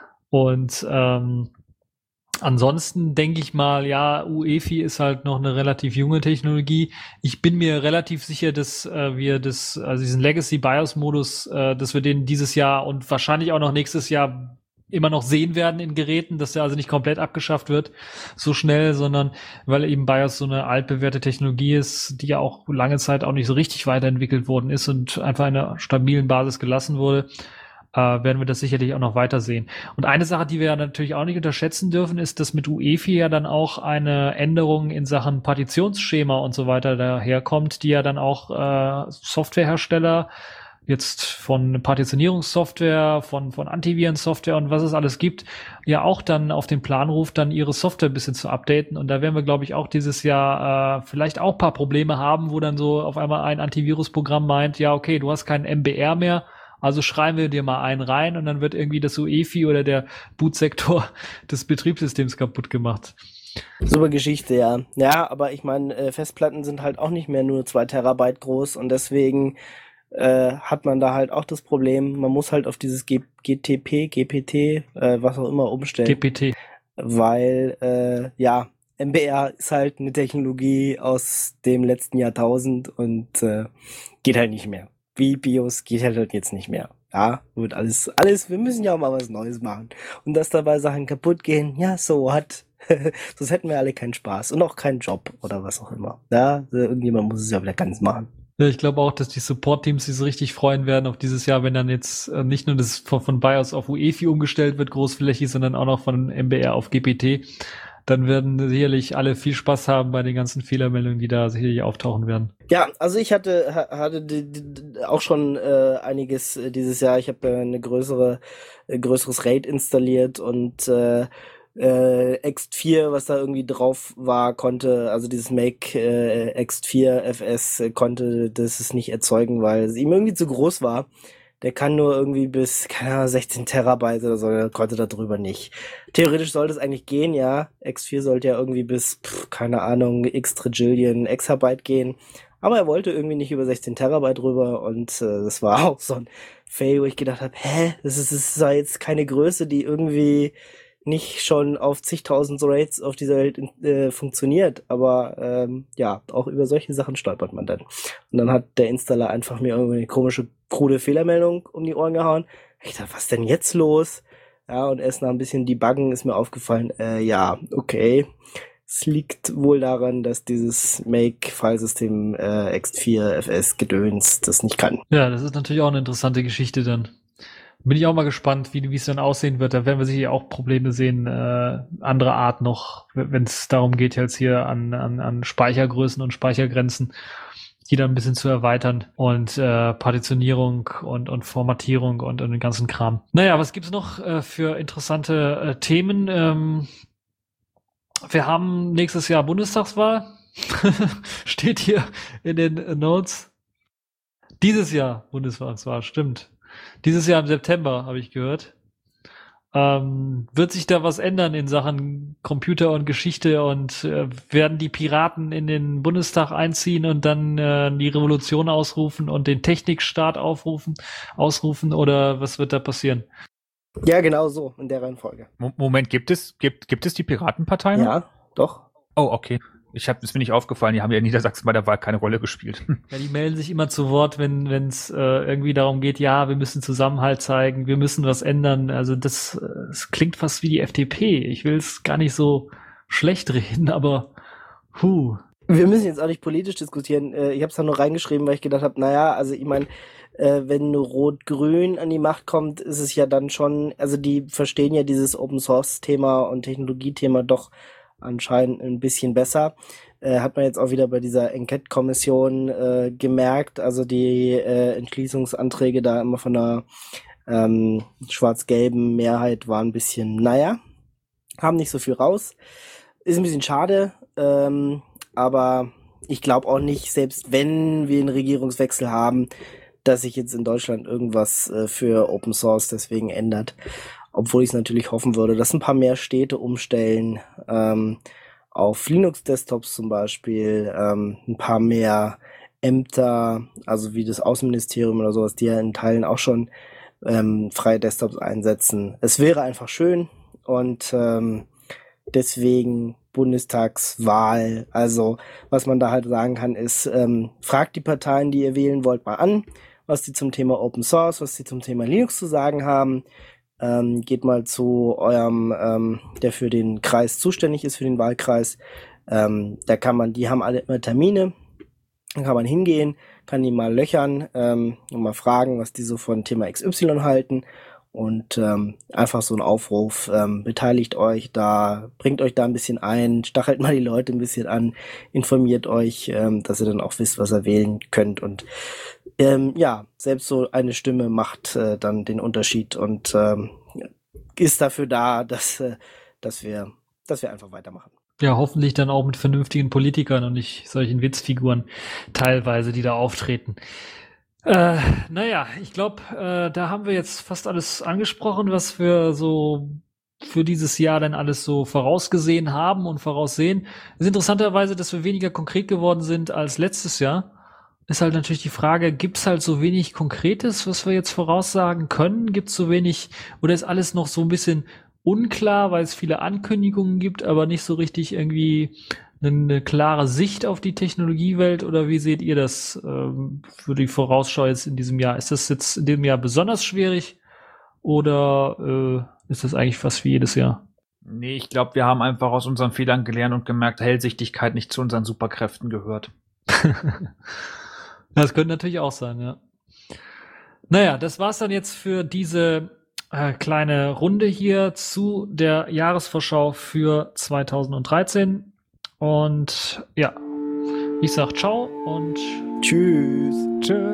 Und ähm, ansonsten denke ich mal, ja, U E F I ist halt noch eine relativ junge Technologie. Ich bin mir relativ sicher, dass äh, wir das, also diesen Legacy BIOS Modus, äh, dass wir den dieses Jahr und wahrscheinlich auch noch nächstes Jahr immer noch sehen werden in Geräten, dass der also nicht komplett abgeschafft wird so schnell, sondern weil eben BIOS so eine altbewährte Technologie ist, die ja auch lange Zeit auch nicht so richtig weiterentwickelt worden ist und einfach in einer stabilen Basis gelassen wurde. Äh, werden wir das sicherlich auch noch weiter sehen. Und eine Sache, die wir ja natürlich auch nicht unterschätzen dürfen, ist, dass mit U E F I ja dann auch eine Änderung in Sachen Partitionsschema und so weiter daherkommt, die ja dann auch äh, Softwarehersteller jetzt von Partitionierungssoftware, von von Antivirensoftware und was es alles gibt, ja auch dann auf den Plan ruft, dann ihre Software ein bisschen zu updaten. Und da werden wir, glaube ich, auch dieses Jahr äh, vielleicht auch ein paar Probleme haben, wo dann so auf einmal ein Antivirusprogramm meint, ja, okay, du hast keinen M B R mehr, also schreiben wir dir mal einen rein und dann wird irgendwie das U E F I oder der Bootsektor des Betriebssystems kaputt gemacht. Super Geschichte, ja. Ja, aber ich meine, äh, Festplatten sind halt auch nicht mehr nur zwei Terabyte groß und deswegen äh, hat man da halt auch das Problem, man muss halt auf dieses G- GTP, G P T, äh, was auch immer umstellen. G P T. Weil, äh, ja, M B R ist halt eine Technologie aus dem letzten Jahrtausend und äh, geht halt nicht mehr. Wie BIOS geht halt jetzt nicht mehr. Ja, wird alles, alles, wir müssen ja auch mal was Neues machen. Und dass dabei Sachen kaputt gehen, ja, so what? Sonst hätten wir alle keinen Spaß und auch keinen Job oder was auch immer. Ja, irgendjemand muss es ja wieder ganz machen. Ja, ich glaube auch, dass die Support-Teams sich so richtig freuen werden auf dieses Jahr, wenn dann jetzt äh, nicht nur das von, von BIOS auf U E F I umgestellt wird, großflächig, sondern auch noch von M B R auf G P T. Dann werden sicherlich alle viel Spaß haben bei den ganzen Fehlermeldungen, die da sicherlich auftauchen werden. Ja, also ich hatte hatte die, die, auch schon äh, einiges äh, dieses Jahr. Ich habe äh, eine größere äh, größeres RAID installiert und äh, äh, X vier, was da irgendwie drauf war, konnte, also dieses Make äh, X vier F S äh, konnte das es nicht erzeugen, weil es ihm irgendwie zu groß war. Der kann nur irgendwie bis, keine Ahnung, sechzehn Terabyte oder so, der konnte da drüber nicht. Theoretisch sollte es eigentlich gehen, ja. X vier sollte ja irgendwie bis, pff, keine Ahnung, x Trillion Exabyte gehen. Aber er wollte irgendwie nicht über sechzehn Terabyte rüber und äh, das war auch so ein Fail, wo ich gedacht habe, hä, das ist, das ist ja jetzt keine Größe, die irgendwie nicht schon auf zigtausend Rates auf dieser Welt äh, funktioniert, aber ähm, ja, auch über solche Sachen stolpert man dann. Und dann hat der Installer einfach mir irgendwie eine komische, krude Fehlermeldung um die Ohren gehauen. Ich dachte, was ist denn jetzt los? Ja, und erst nach ein bisschen Debuggen ist mir aufgefallen, äh, ja, okay, es liegt wohl daran, dass dieses Make-Filesystem äh, X vier F S Gedöns das nicht kann. Ja, das ist natürlich auch eine interessante Geschichte dann. Bin ich auch mal gespannt, wie wie es dann aussehen wird. Da werden wir sicher auch Probleme sehen, äh, anderer Art noch, wenn es darum geht, jetzt hier an, an, an Speichergrößen und Speichergrenzen, die dann ein bisschen zu erweitern und äh, Partitionierung und, und Formatierung und, und den ganzen Kram. Naja, was gibt's noch äh, für interessante äh, Themen? Ähm, wir haben nächstes Jahr Bundestagswahl. Steht hier in den Notes. Dieses Jahr Bundestagswahl, stimmt. Dieses Jahr im September, habe ich gehört. Ähm, wird sich da was ändern in Sachen Computer und Geschichte und äh, werden die Piraten in den Bundestag einziehen und dann äh, die Revolution ausrufen und den Technikstaat aufrufen, ausrufen oder was wird da passieren? Ja, genau so, in der Reihenfolge. Moment, gibt es, gibt, gibt es die Piratenpartei noch? Ja, doch. Oh, okay. Ich hab, ist mir nicht aufgefallen, die haben ja in Niedersachsen bei der Wahl keine Rolle gespielt. Ja, die melden sich immer zu Wort, wenn wenn es äh, irgendwie darum geht, ja, wir müssen Zusammenhalt zeigen, wir müssen was ändern. Also das, äh, das klingt fast wie die F D P. Ich will es gar nicht so schlecht reden, aber huh. Wir müssen jetzt auch nicht politisch diskutieren. Äh, ich habe es da nur reingeschrieben, weil ich gedacht habe, naja, also ich meine, äh, wenn Rot-Grün an die Macht kommt, ist es ja dann schon, also die verstehen ja dieses Open-Source-Thema und Technologie-Thema doch anscheinend ein bisschen besser. Äh, hat man jetzt auch wieder bei dieser Enquete-Kommission äh, gemerkt. Also die äh, Entschließungsanträge da immer von einer ähm, schwarz-gelben Mehrheit waren ein bisschen, naja, haben nicht so viel raus. Ist ein bisschen schade, ähm, aber ich glaube auch nicht, selbst wenn wir einen Regierungswechsel haben, dass sich jetzt in Deutschland irgendwas äh, für Open Source deswegen ändert. Obwohl ich es natürlich hoffen würde, dass ein paar mehr Städte umstellen, ähm, auf Linux-Desktops zum Beispiel, ähm, ein paar mehr Ämter, also wie das Außenministerium oder sowas, die ja in Teilen auch schon ähm, freie Desktops einsetzen. Es wäre einfach schön und ähm, deswegen Bundestagswahl. Also was man da halt sagen kann, ist, ähm, fragt die Parteien, die ihr wählen wollt, mal an, was die zum Thema Open Source, was die zum Thema Linux zu sagen haben. Ähm, geht mal zu eurem, ähm, der für den Kreis zuständig ist, für den Wahlkreis. Ähm, da kann man, die haben alle immer Termine. Dann kann man hingehen, kann die mal löchern ähm, und mal fragen, was die so von Thema X Y halten. Und ähm, einfach so ein Aufruf, ähm, beteiligt euch da, bringt euch da ein bisschen ein, stachelt mal die Leute ein bisschen an, informiert euch, ähm, dass ihr dann auch wisst, was ihr wählen könnt. Und ähm, ja, selbst so eine Stimme macht äh, dann den Unterschied und ähm, ist dafür da, dass, äh, dass wir, dass wir einfach weitermachen. Ja, hoffentlich dann auch mit vernünftigen Politikern und nicht solchen Witzfiguren teilweise, die da auftreten. Äh, naja, ich glaube, äh, da haben wir jetzt fast alles angesprochen, was wir so für dieses Jahr dann alles so vorausgesehen haben und voraussehen. Es ist interessanterweise, dass wir weniger konkret geworden sind als letztes Jahr. Ist halt natürlich die Frage, gibt's halt so wenig Konkretes, was wir jetzt voraussagen können? Gibt's so wenig, oder ist alles noch so ein bisschen unklar, weil es viele Ankündigungen gibt, aber nicht so richtig irgendwie eine klare Sicht auf die Technologiewelt, oder wie seht ihr das ähm, für die Vorausschau jetzt in diesem Jahr? Ist das jetzt in diesem Jahr besonders schwierig oder äh, ist das eigentlich fast wie jedes Jahr? Nee, ich glaube, wir haben einfach aus unseren Fehlern gelernt und gemerkt, Hellsichtigkeit nicht zu unseren Superkräften gehört. Das könnte natürlich auch sein, ja. Naja, das war's dann jetzt für diese äh, kleine Runde hier zu der Jahresvorschau für zweitausenddreizehn. Und ja, ich sag ciao und tschüss. Tschö.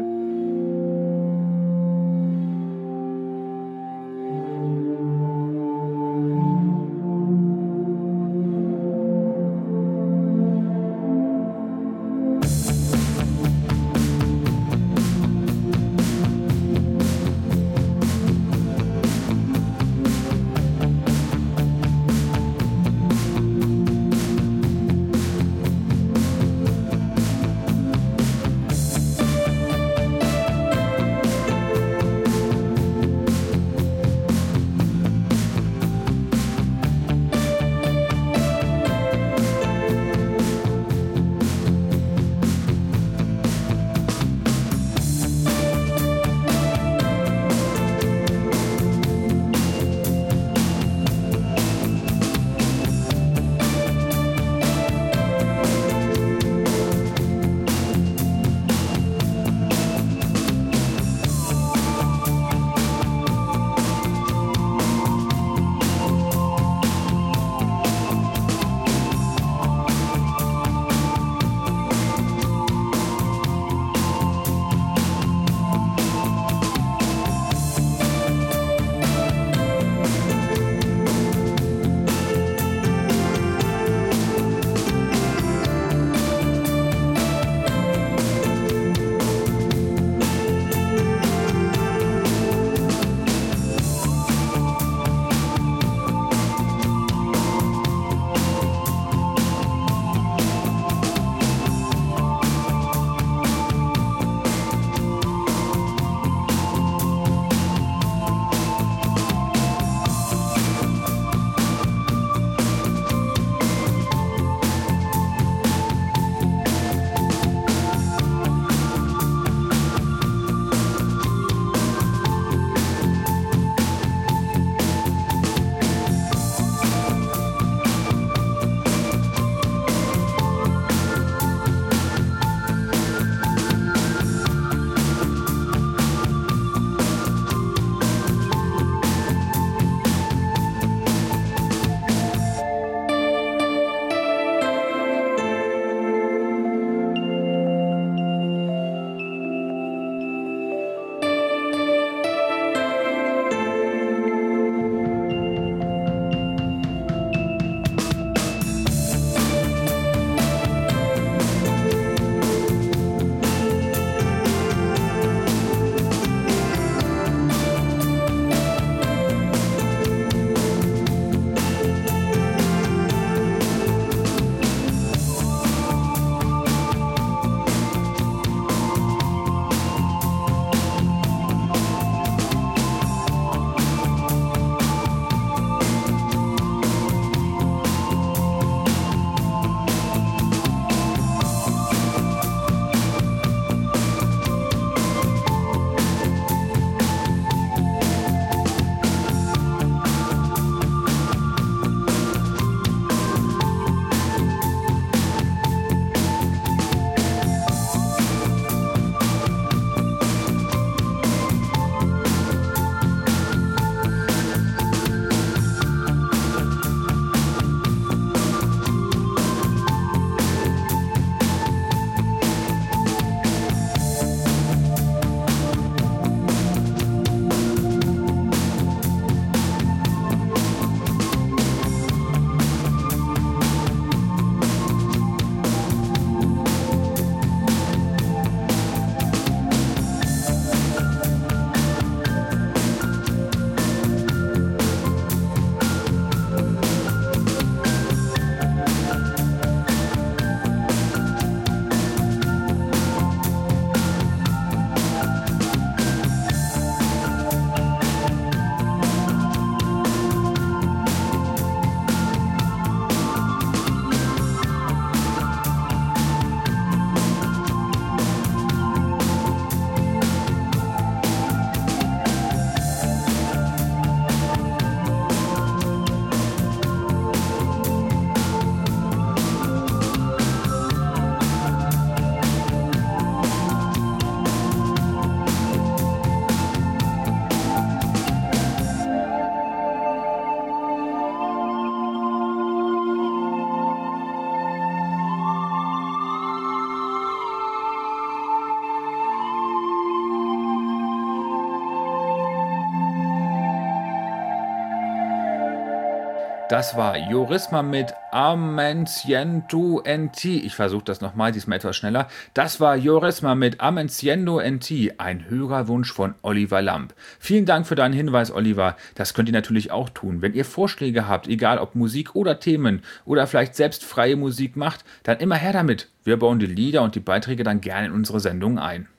Das war Yorisma mit Amenciendo N T. Ich versuche das nochmal, diesmal etwas schneller. Das war Yorisma mit Amenciendo N T, ein Hörerwunsch von Oliver Lamp. Vielen Dank für deinen Hinweis, Oliver. Das könnt ihr natürlich auch tun. Wenn ihr Vorschläge habt, egal ob Musik oder Themen oder vielleicht selbst freie Musik macht, dann immer her damit. Wir bauen die Lieder und die Beiträge dann gerne in unsere Sendung ein.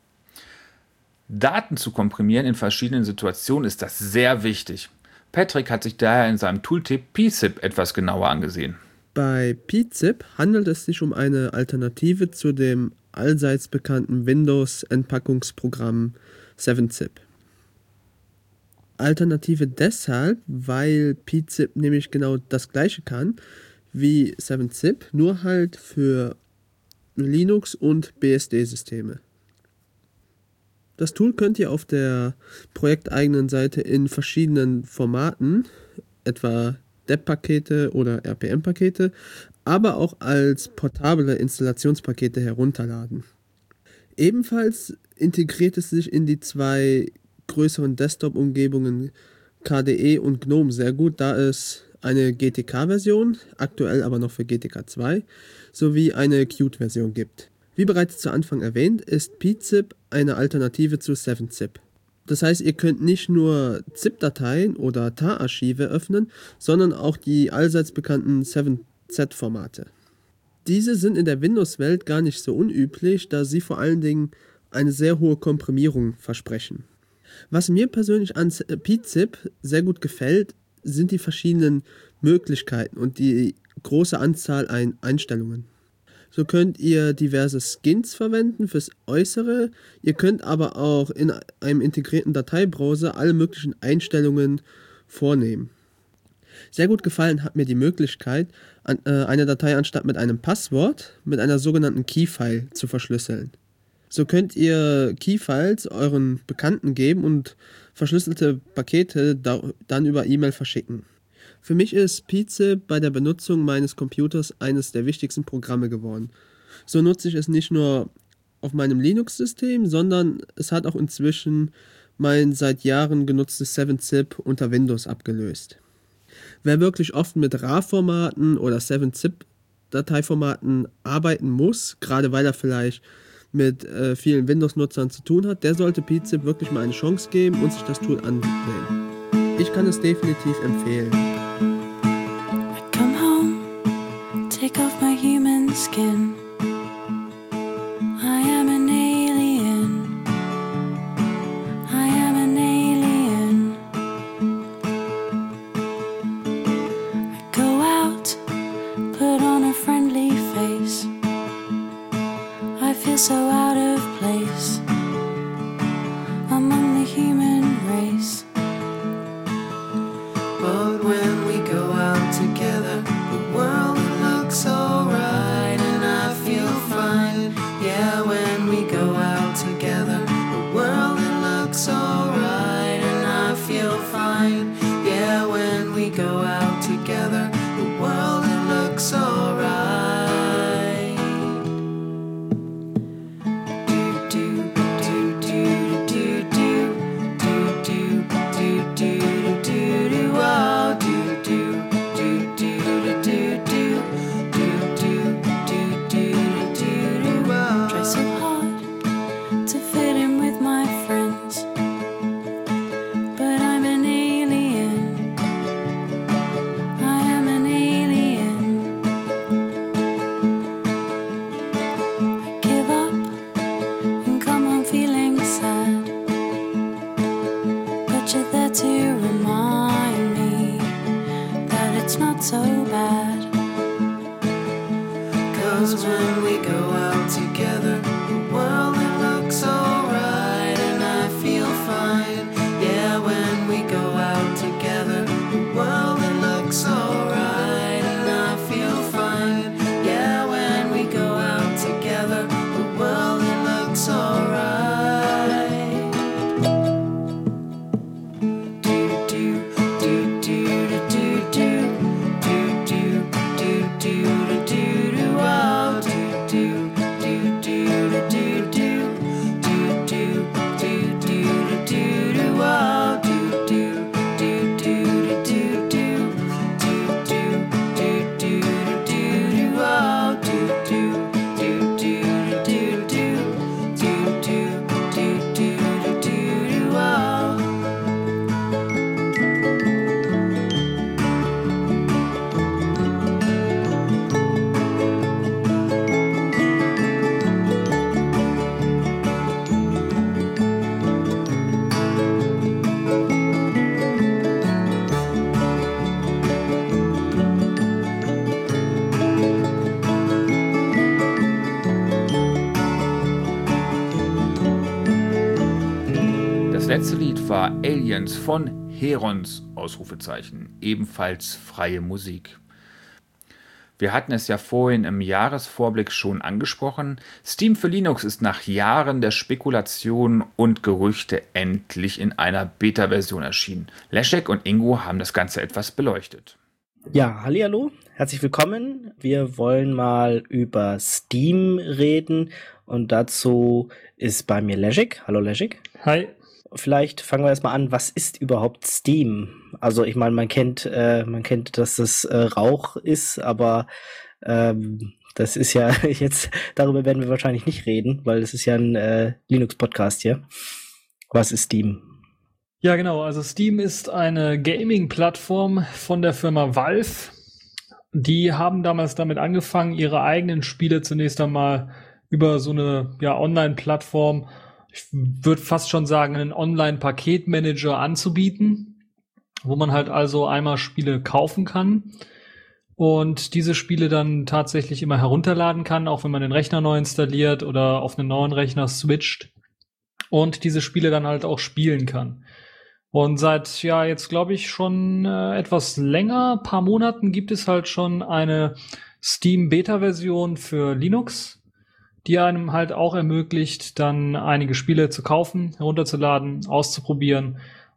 Daten zu komprimieren in verschiedenen Situationen ist das sehr wichtig. Patrick hat sich daher in seinem Tooltip P Z I P etwas genauer angesehen. Bei P Z I P handelt es sich um eine Alternative zu dem allseits bekannten Windows-Entpackungsprogramm seven zip. Alternative deshalb, weil P Z I P nämlich genau das gleiche kann wie seven zip, nur halt für Linux- und B S D-Systeme. Das Tool könnt ihr auf der projekteigenen Seite in verschiedenen Formaten, etwa D E P-Pakete oder R P M-Pakete, aber auch als portable Installationspakete herunterladen. Ebenfalls integriert es sich in die zwei größeren Desktop-Umgebungen K D E und GNOME sehr gut, da es eine G T K-Version, aktuell aber noch für G T K zwei, sowie eine Qt-Version gibt. Wie bereits zu Anfang erwähnt, ist P Z I P eine Alternative zu seven zip. Das heißt, ihr könnt nicht nur ZIP-Dateien oder T A R-Archive öffnen, sondern auch die allseits bekannten seven Z-Formate. Diese sind in der Windows-Welt gar nicht so unüblich, da sie vor allen Dingen eine sehr hohe Komprimierung versprechen. Was mir persönlich an P Z I P sehr gut gefällt, sind die verschiedenen Möglichkeiten und die große Anzahl an Einstellungen. So könnt ihr diverse Skins verwenden fürs Äußere. Ihr könnt aber auch in einem integrierten Dateibrowser alle möglichen Einstellungen vornehmen. Sehr gut gefallen hat mir die Möglichkeit, eine Datei anstatt mit einem Passwort mit einer sogenannten Keyfile zu verschlüsseln. So könnt ihr Keyfiles euren Bekannten geben und verschlüsselte Pakete dann über E-Mail verschicken. Für mich ist P Z I P bei der Benutzung meines Computers eines der wichtigsten Programme geworden. So nutze ich es nicht nur auf meinem Linux-System, sondern es hat auch inzwischen mein seit Jahren genutztes seven zip unter Windows abgelöst. Wer wirklich oft mit R A W-Formaten oder seven zip-Dateiformaten arbeiten muss, gerade weil er vielleicht mit äh, vielen Windows-Nutzern zu tun hat, der sollte P Z I P wirklich mal eine Chance geben und sich das Tool ansehen. Ich kann es definitiv empfehlen. Take off my human skin. I am an alien. I am an alien. I go out, put on a friendly face. I feel so out of place among the human race. But when we go out together, the world looks alright and I feel fine. Yeah, when we go out together, the world it looks alright and I feel fine. Yeah, when we go out together, the world it looks alright. Do do do do do do do do letzte Lied war Aliens von Herons, Ausrufezeichen, ebenfalls freie Musik. Wir hatten es ja vorhin im Jahresvorblick schon angesprochen. Steam für Linux ist nach Jahren der Spekulation und Gerüchte endlich in einer Beta-Version erschienen. Leszek und Ingo haben das Ganze etwas beleuchtet. Ja, hallihallo, herzlich willkommen. Wir wollen mal über Steam reden und dazu ist bei mir Leszek. Hallo Leszek. Hi. Vielleicht fangen wir erstmal an, was ist überhaupt Steam? Also ich meine, man kennt, äh, man kennt, dass das äh, Rauch ist, aber ähm, das ist ja jetzt, darüber werden wir wahrscheinlich nicht reden, weil das ist ja ein äh, Linux-Podcast hier. Was ist Steam? Ja, genau. Also Steam ist eine Gaming-Plattform von der Firma Valve. Die haben damals damit angefangen, ihre eigenen Spiele zunächst einmal über so eine ja, Online-Plattform, ich würde fast schon sagen, einen Online-Paketmanager anzubieten, wo man halt also einmal Spiele kaufen kann und diese Spiele dann tatsächlich immer herunterladen kann, auch wenn man den Rechner neu installiert oder auf einen neuen Rechner switcht und diese Spiele dann halt auch spielen kann. Und seit, ja, jetzt glaube ich schon äh, etwas länger, paar Monaten gibt es halt schon eine Steam-Beta-Version für Linux, die einem halt auch ermöglicht, dann einige Spiele zu kaufen, herunterzuladen, auszuprobieren.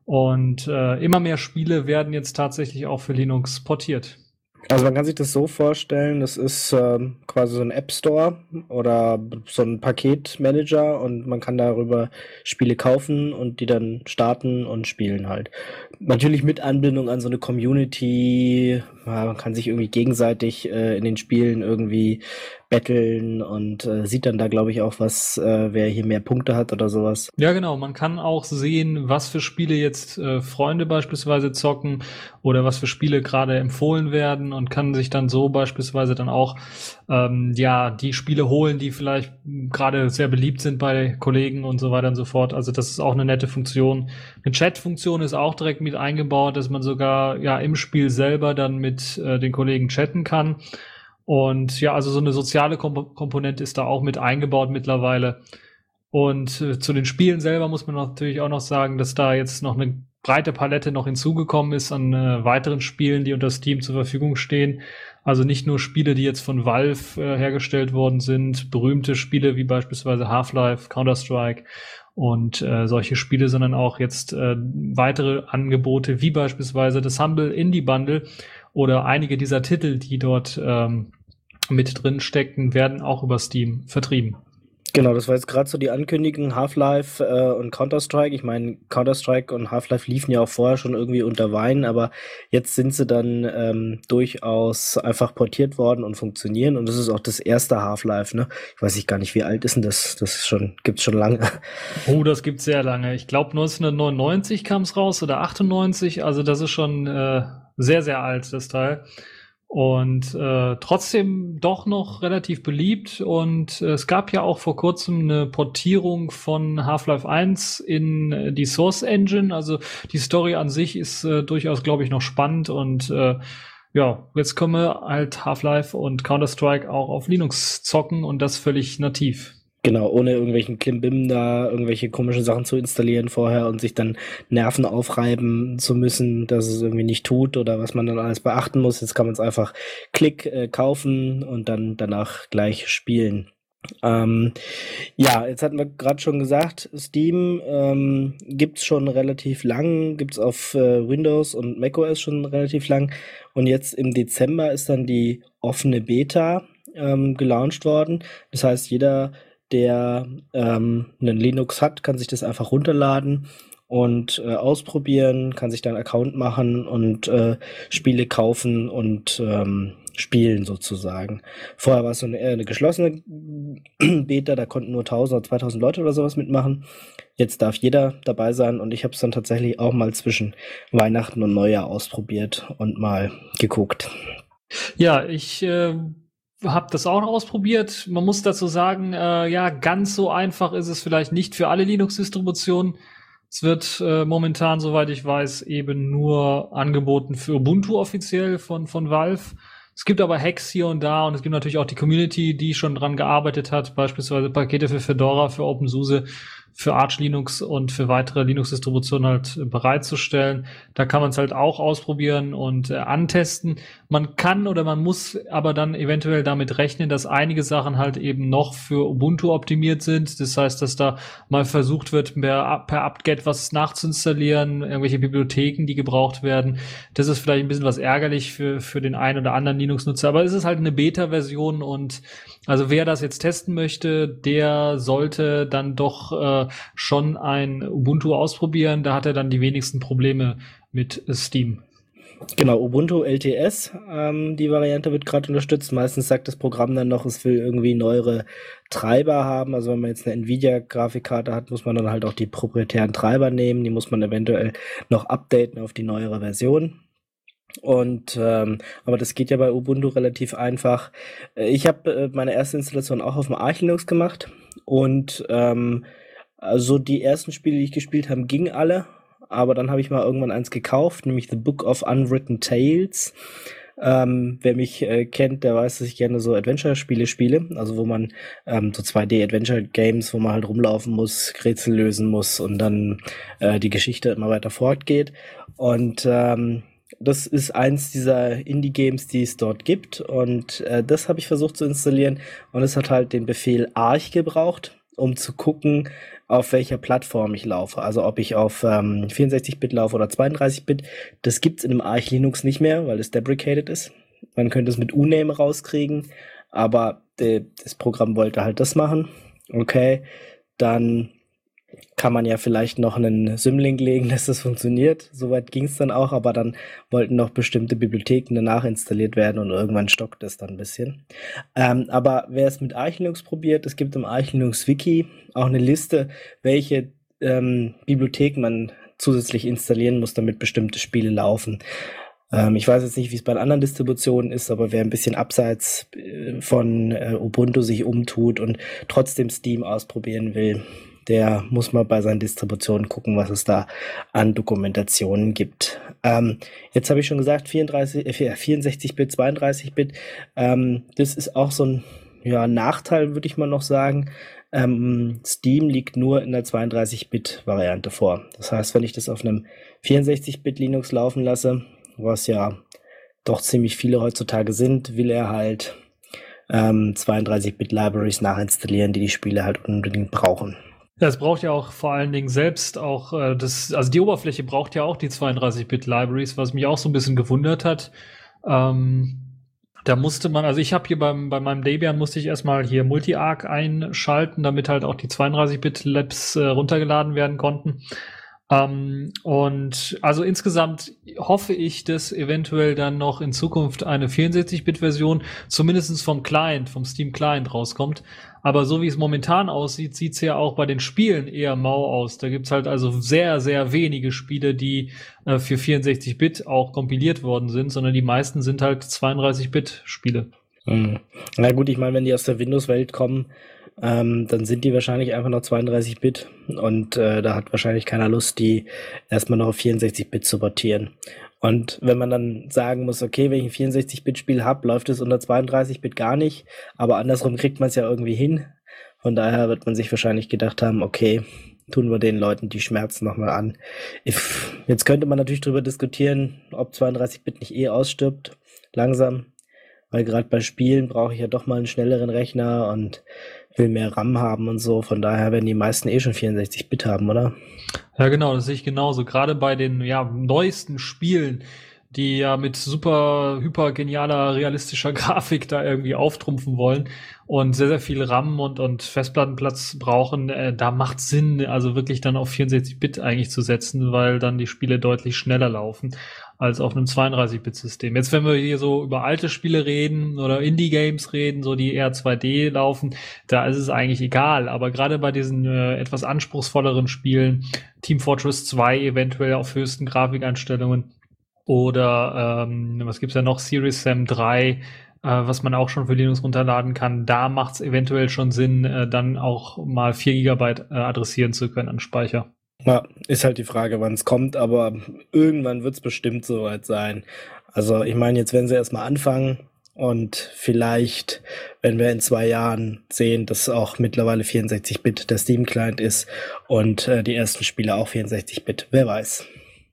Und äh, immer mehr Spiele werden jetzt tatsächlich auch für Linux portiert. Also man kann sich das so vorstellen, das ist ähm, quasi so ein App Store oder so ein Paketmanager und man kann darüber Spiele kaufen und die dann starten und spielen halt. Natürlich mit Anbindung an so eine Community, ja, man kann sich irgendwie gegenseitig äh, in den Spielen irgendwie betteln und äh, sieht dann da, glaube ich, auch, was, äh, wer hier mehr Punkte hat oder sowas. Ja, genau. Man kann auch sehen, was für Spiele jetzt äh, Freunde beispielsweise zocken oder was für Spiele gerade empfohlen werden und kann sich dann so beispielsweise dann auch ähm, ja die Spiele holen, die vielleicht gerade sehr beliebt sind bei Kollegen und so weiter und so fort. Also das ist auch eine nette Funktion. Eine Chat-Funktion ist auch direkt mit eingebaut, dass man sogar ja im Spiel selber dann mit äh, den Kollegen chatten kann. Und ja, also so eine soziale Komp- Komponente ist da auch mit eingebaut mittlerweile. Und äh, zu den Spielen selber muss man natürlich auch noch sagen, dass da jetzt noch eine breite Palette noch hinzugekommen ist an äh, weiteren Spielen, die unter Steam zur Verfügung stehen. Also nicht nur Spiele, die jetzt von Valve äh, hergestellt worden sind, berühmte Spiele wie beispielsweise Half-Life, Counter-Strike und äh, solche Spiele, sondern auch jetzt äh, weitere Angebote wie beispielsweise das Humble Indie Bundle oder einige dieser Titel, die dort ähm, mit drin steckten, werden auch über Steam vertrieben. Genau, das war jetzt gerade so die Ankündigung, Half-Life äh, und Counter-Strike. Ich meine, Counter-Strike und Half-Life liefen ja auch vorher schon irgendwie unter Wein, aber jetzt sind sie dann ähm, durchaus einfach portiert worden und funktionieren. Und das ist auch das erste Half-Life, ne? Ich weiß ich gar nicht, wie alt ist denn das? Das ist schon, gibt's schon lange. Oh, das gibt's sehr lange. Ich glaube neunzehnhundertneunundneunzig kam es raus oder achtundneunzig. Also das ist schon äh, sehr, sehr alt, das Teil. Und äh, trotzdem doch noch relativ beliebt. Und äh, es gab ja auch vor kurzem eine Portierung von Half-Life eins in äh, die Source Engine. Also die Story an sich ist äh, durchaus, glaube ich, noch spannend. Und äh, ja, jetzt können wir halt Half-Life und Counter-Strike auch auf Linux zocken und das völlig nativ. Genau, ohne irgendwelchen Klimbim da irgendwelche komischen Sachen zu installieren vorher und sich dann Nerven aufreiben zu müssen, dass es irgendwie nicht tut oder was man dann alles beachten muss. Jetzt kann man es einfach klick äh, kaufen und dann danach gleich spielen. Ähm, ja, jetzt hatten wir gerade schon gesagt, Steam ähm, gibt's schon relativ lang, gibt's auf äh, Windows und macOS schon relativ lang und jetzt im Dezember ist dann die offene Beta ähm, gelauncht worden. Das heißt, jeder der ähm, einen Linux hat, kann sich das einfach runterladen und äh, ausprobieren, kann sich dann einen Account machen und äh, Spiele kaufen und ähm, spielen sozusagen. Vorher war es so eine, eher eine geschlossene Beta, da konnten nur tausend oder zweitausend Leute oder sowas mitmachen. Jetzt darf jeder dabei sein und ich habe es dann tatsächlich auch mal zwischen Weihnachten und Neujahr ausprobiert und mal geguckt. Ja, ich äh habe das auch noch ausprobiert. Man muss dazu sagen, äh, ja, ganz so einfach ist es vielleicht nicht für alle Linux-Distributionen. Es wird äh, momentan, soweit ich weiß, eben nur angeboten für Ubuntu offiziell von von Valve. Es gibt aber Hacks hier und da und es gibt natürlich auch die Community, die schon dran gearbeitet hat, beispielsweise Pakete für Fedora, für OpenSUSE, für Arch Linux und für weitere Linux-Distributionen halt bereitzustellen. Da kann man es halt auch ausprobieren und äh, antesten. Man kann oder man muss aber dann eventuell damit rechnen, dass einige Sachen halt eben noch für Ubuntu optimiert sind. Das heißt, dass da mal versucht wird, per, per apt-get was nachzuinstallieren, irgendwelche Bibliotheken, die gebraucht werden. Das ist vielleicht ein bisschen was ärgerlich für, für den einen oder anderen Linux-Nutzer, aber es ist halt eine Beta-Version und also wer das jetzt testen möchte, der sollte dann doch äh, schon ein Ubuntu ausprobieren. Da hat er dann die wenigsten Probleme mit Steam. Genau, Ubuntu L T S, ähm, die Variante wird gerade unterstützt. Meistens sagt das Programm dann noch, es will irgendwie neuere Treiber haben. Also wenn man jetzt eine Nvidia-Grafikkarte hat, muss man dann halt auch die proprietären Treiber nehmen. Die muss man eventuell noch updaten auf die neuere Version. Und ähm, aber das geht ja bei Ubuntu relativ einfach. Ich habe äh, meine erste Installation auch auf dem Arch Linux gemacht und ähm, also die ersten Spiele, die ich gespielt habe, gingen alle, aber dann habe ich mal irgendwann eins gekauft, nämlich The Book of Unwritten Tales. Ähm, wer mich äh, kennt, der weiß, dass ich gerne so Adventure-Spiele spiele, also wo man ähm, so zwei D-Adventure-Games, wo man halt rumlaufen muss, Rätsel lösen muss und dann äh, die Geschichte immer weiter fortgeht. Und ähm, das ist eins dieser Indie-Games, die es dort gibt und äh, das habe ich versucht zu installieren und es hat halt den Befehl Arch gebraucht, um zu gucken, auf welcher Plattform ich laufe. Also ob ich auf ähm, vierundsechzig Bit laufe oder zweiunddreißig Bit. Das gibt's in einem Arch Linux nicht mehr, weil es deprecated ist. Man könnte es mit Uname rauskriegen, aber äh, das Programm wollte halt das machen. Okay, dann kann man ja vielleicht noch einen Symlink legen, dass das funktioniert. Soweit ging es dann auch, aber dann wollten noch bestimmte Bibliotheken danach installiert werden und irgendwann stockt es dann ein bisschen. Ähm, aber wer es mit Arch Linux probiert, es gibt im Arch Linux Wiki auch eine Liste, welche ähm, Bibliotheken man zusätzlich installieren muss, damit bestimmte Spiele laufen. Ähm, ich weiß jetzt nicht, wie es bei anderen Distributionen ist, aber wer ein bisschen abseits äh, von äh, Ubuntu sich umtut und trotzdem Steam ausprobieren will, der muss mal bei seinen Distributionen gucken, was es da an Dokumentationen gibt. Ähm, jetzt habe ich schon gesagt, vierunddreißig, äh, vierundsechzig Bit, zweiunddreißig Bit. Ähm, das ist auch so ein ja, Nachteil, würde ich mal noch sagen. Ähm, Steam liegt nur in der zweiunddreißig Bit Variante vor. Das heißt, wenn ich das auf einem vierundsechzig Bit Linux laufen lasse, was ja doch ziemlich viele heutzutage sind, will er halt ähm, zweiunddreißig Bit Libraries nachinstallieren, die die Spiele halt unbedingt brauchen. Ja, es braucht ja auch vor allen Dingen selbst auch äh, das, also die Oberfläche braucht ja auch die zweiunddreißig Bit Libraries, was mich auch so ein bisschen gewundert hat. Ähm, da musste man, also ich habe hier beim bei meinem Debian musste ich erstmal hier Multi-Arc einschalten, damit halt auch die zweiunddreißig Bit Labs äh, runtergeladen werden konnten. Ähm, und also insgesamt hoffe ich, dass eventuell dann noch in Zukunft eine vierundsechzig Bit Version zumindest vom Client, vom Steam Client rauskommt. Aber so wie es momentan aussieht, sieht's ja auch bei den Spielen eher mau aus. Da gibt's halt also sehr, sehr wenige Spiele, die äh, für vierundsechzig Bit auch kompiliert worden sind, sondern die meisten sind halt zweiunddreißig Bit Spiele. Mhm. Na gut, ich meine, wenn die aus der Windows-Welt kommen, ähm, dann sind die wahrscheinlich einfach noch zweiunddreißig Bit und äh, da hat wahrscheinlich keiner Lust, die erstmal noch auf vierundsechzig Bit zu portieren. Und wenn man dann sagen muss, okay, wenn ich ein vierundsechzig Bit Spiel habe, läuft es unter zweiunddreißig Bit gar nicht, aber andersrum kriegt man es ja irgendwie hin. Von daher wird man sich wahrscheinlich gedacht haben, okay, tun wir den Leuten die Schmerzen nochmal an. If, jetzt könnte man natürlich darüber diskutieren, ob zweiunddreißig Bit nicht eh ausstirbt, langsam, weil gerade bei Spielen brauche ich ja doch mal einen schnelleren Rechner und will mehr RAM haben und so. Von daher werden die meisten eh schon vierundsechzig Bit haben, oder? Ja, genau, das sehe ich genauso. Gerade bei den ja neuesten Spielen, die ja mit super, hyper genialer, realistischer Grafik da irgendwie auftrumpfen wollen und sehr, sehr viel RAM und, und Festplattenplatz brauchen, äh, da macht Sinn, also wirklich dann auf vierundsechzig Bit eigentlich zu setzen, weil dann die Spiele deutlich schneller laufen als auf einem zweiunddreißig Bit System. Jetzt, wenn wir hier so über alte Spiele reden oder Indie-Games reden, so die eher zwei D laufen, da ist es eigentlich egal. Aber gerade bei diesen äh, etwas anspruchsvolleren Spielen, Team Fortress zwei eventuell auf höchsten Grafikeinstellungen oder ähm, was gibt's ja noch, Series Sam drei, äh, was man auch schon für Linux runterladen kann, da macht's eventuell schon Sinn, äh, dann auch mal vier Gigabyte äh, adressieren zu können an Speicher. Ja, ist halt die Frage, wann es kommt, aber irgendwann wird es bestimmt soweit sein. Also ich meine, jetzt werden sie erstmal anfangen Und vielleicht, wenn wir in zwei Jahren sehen, dass auch mittlerweile vierundsechzig Bit der Steam-Client ist und äh, die ersten Spiele auch vierundsechzig Bit, wer weiß.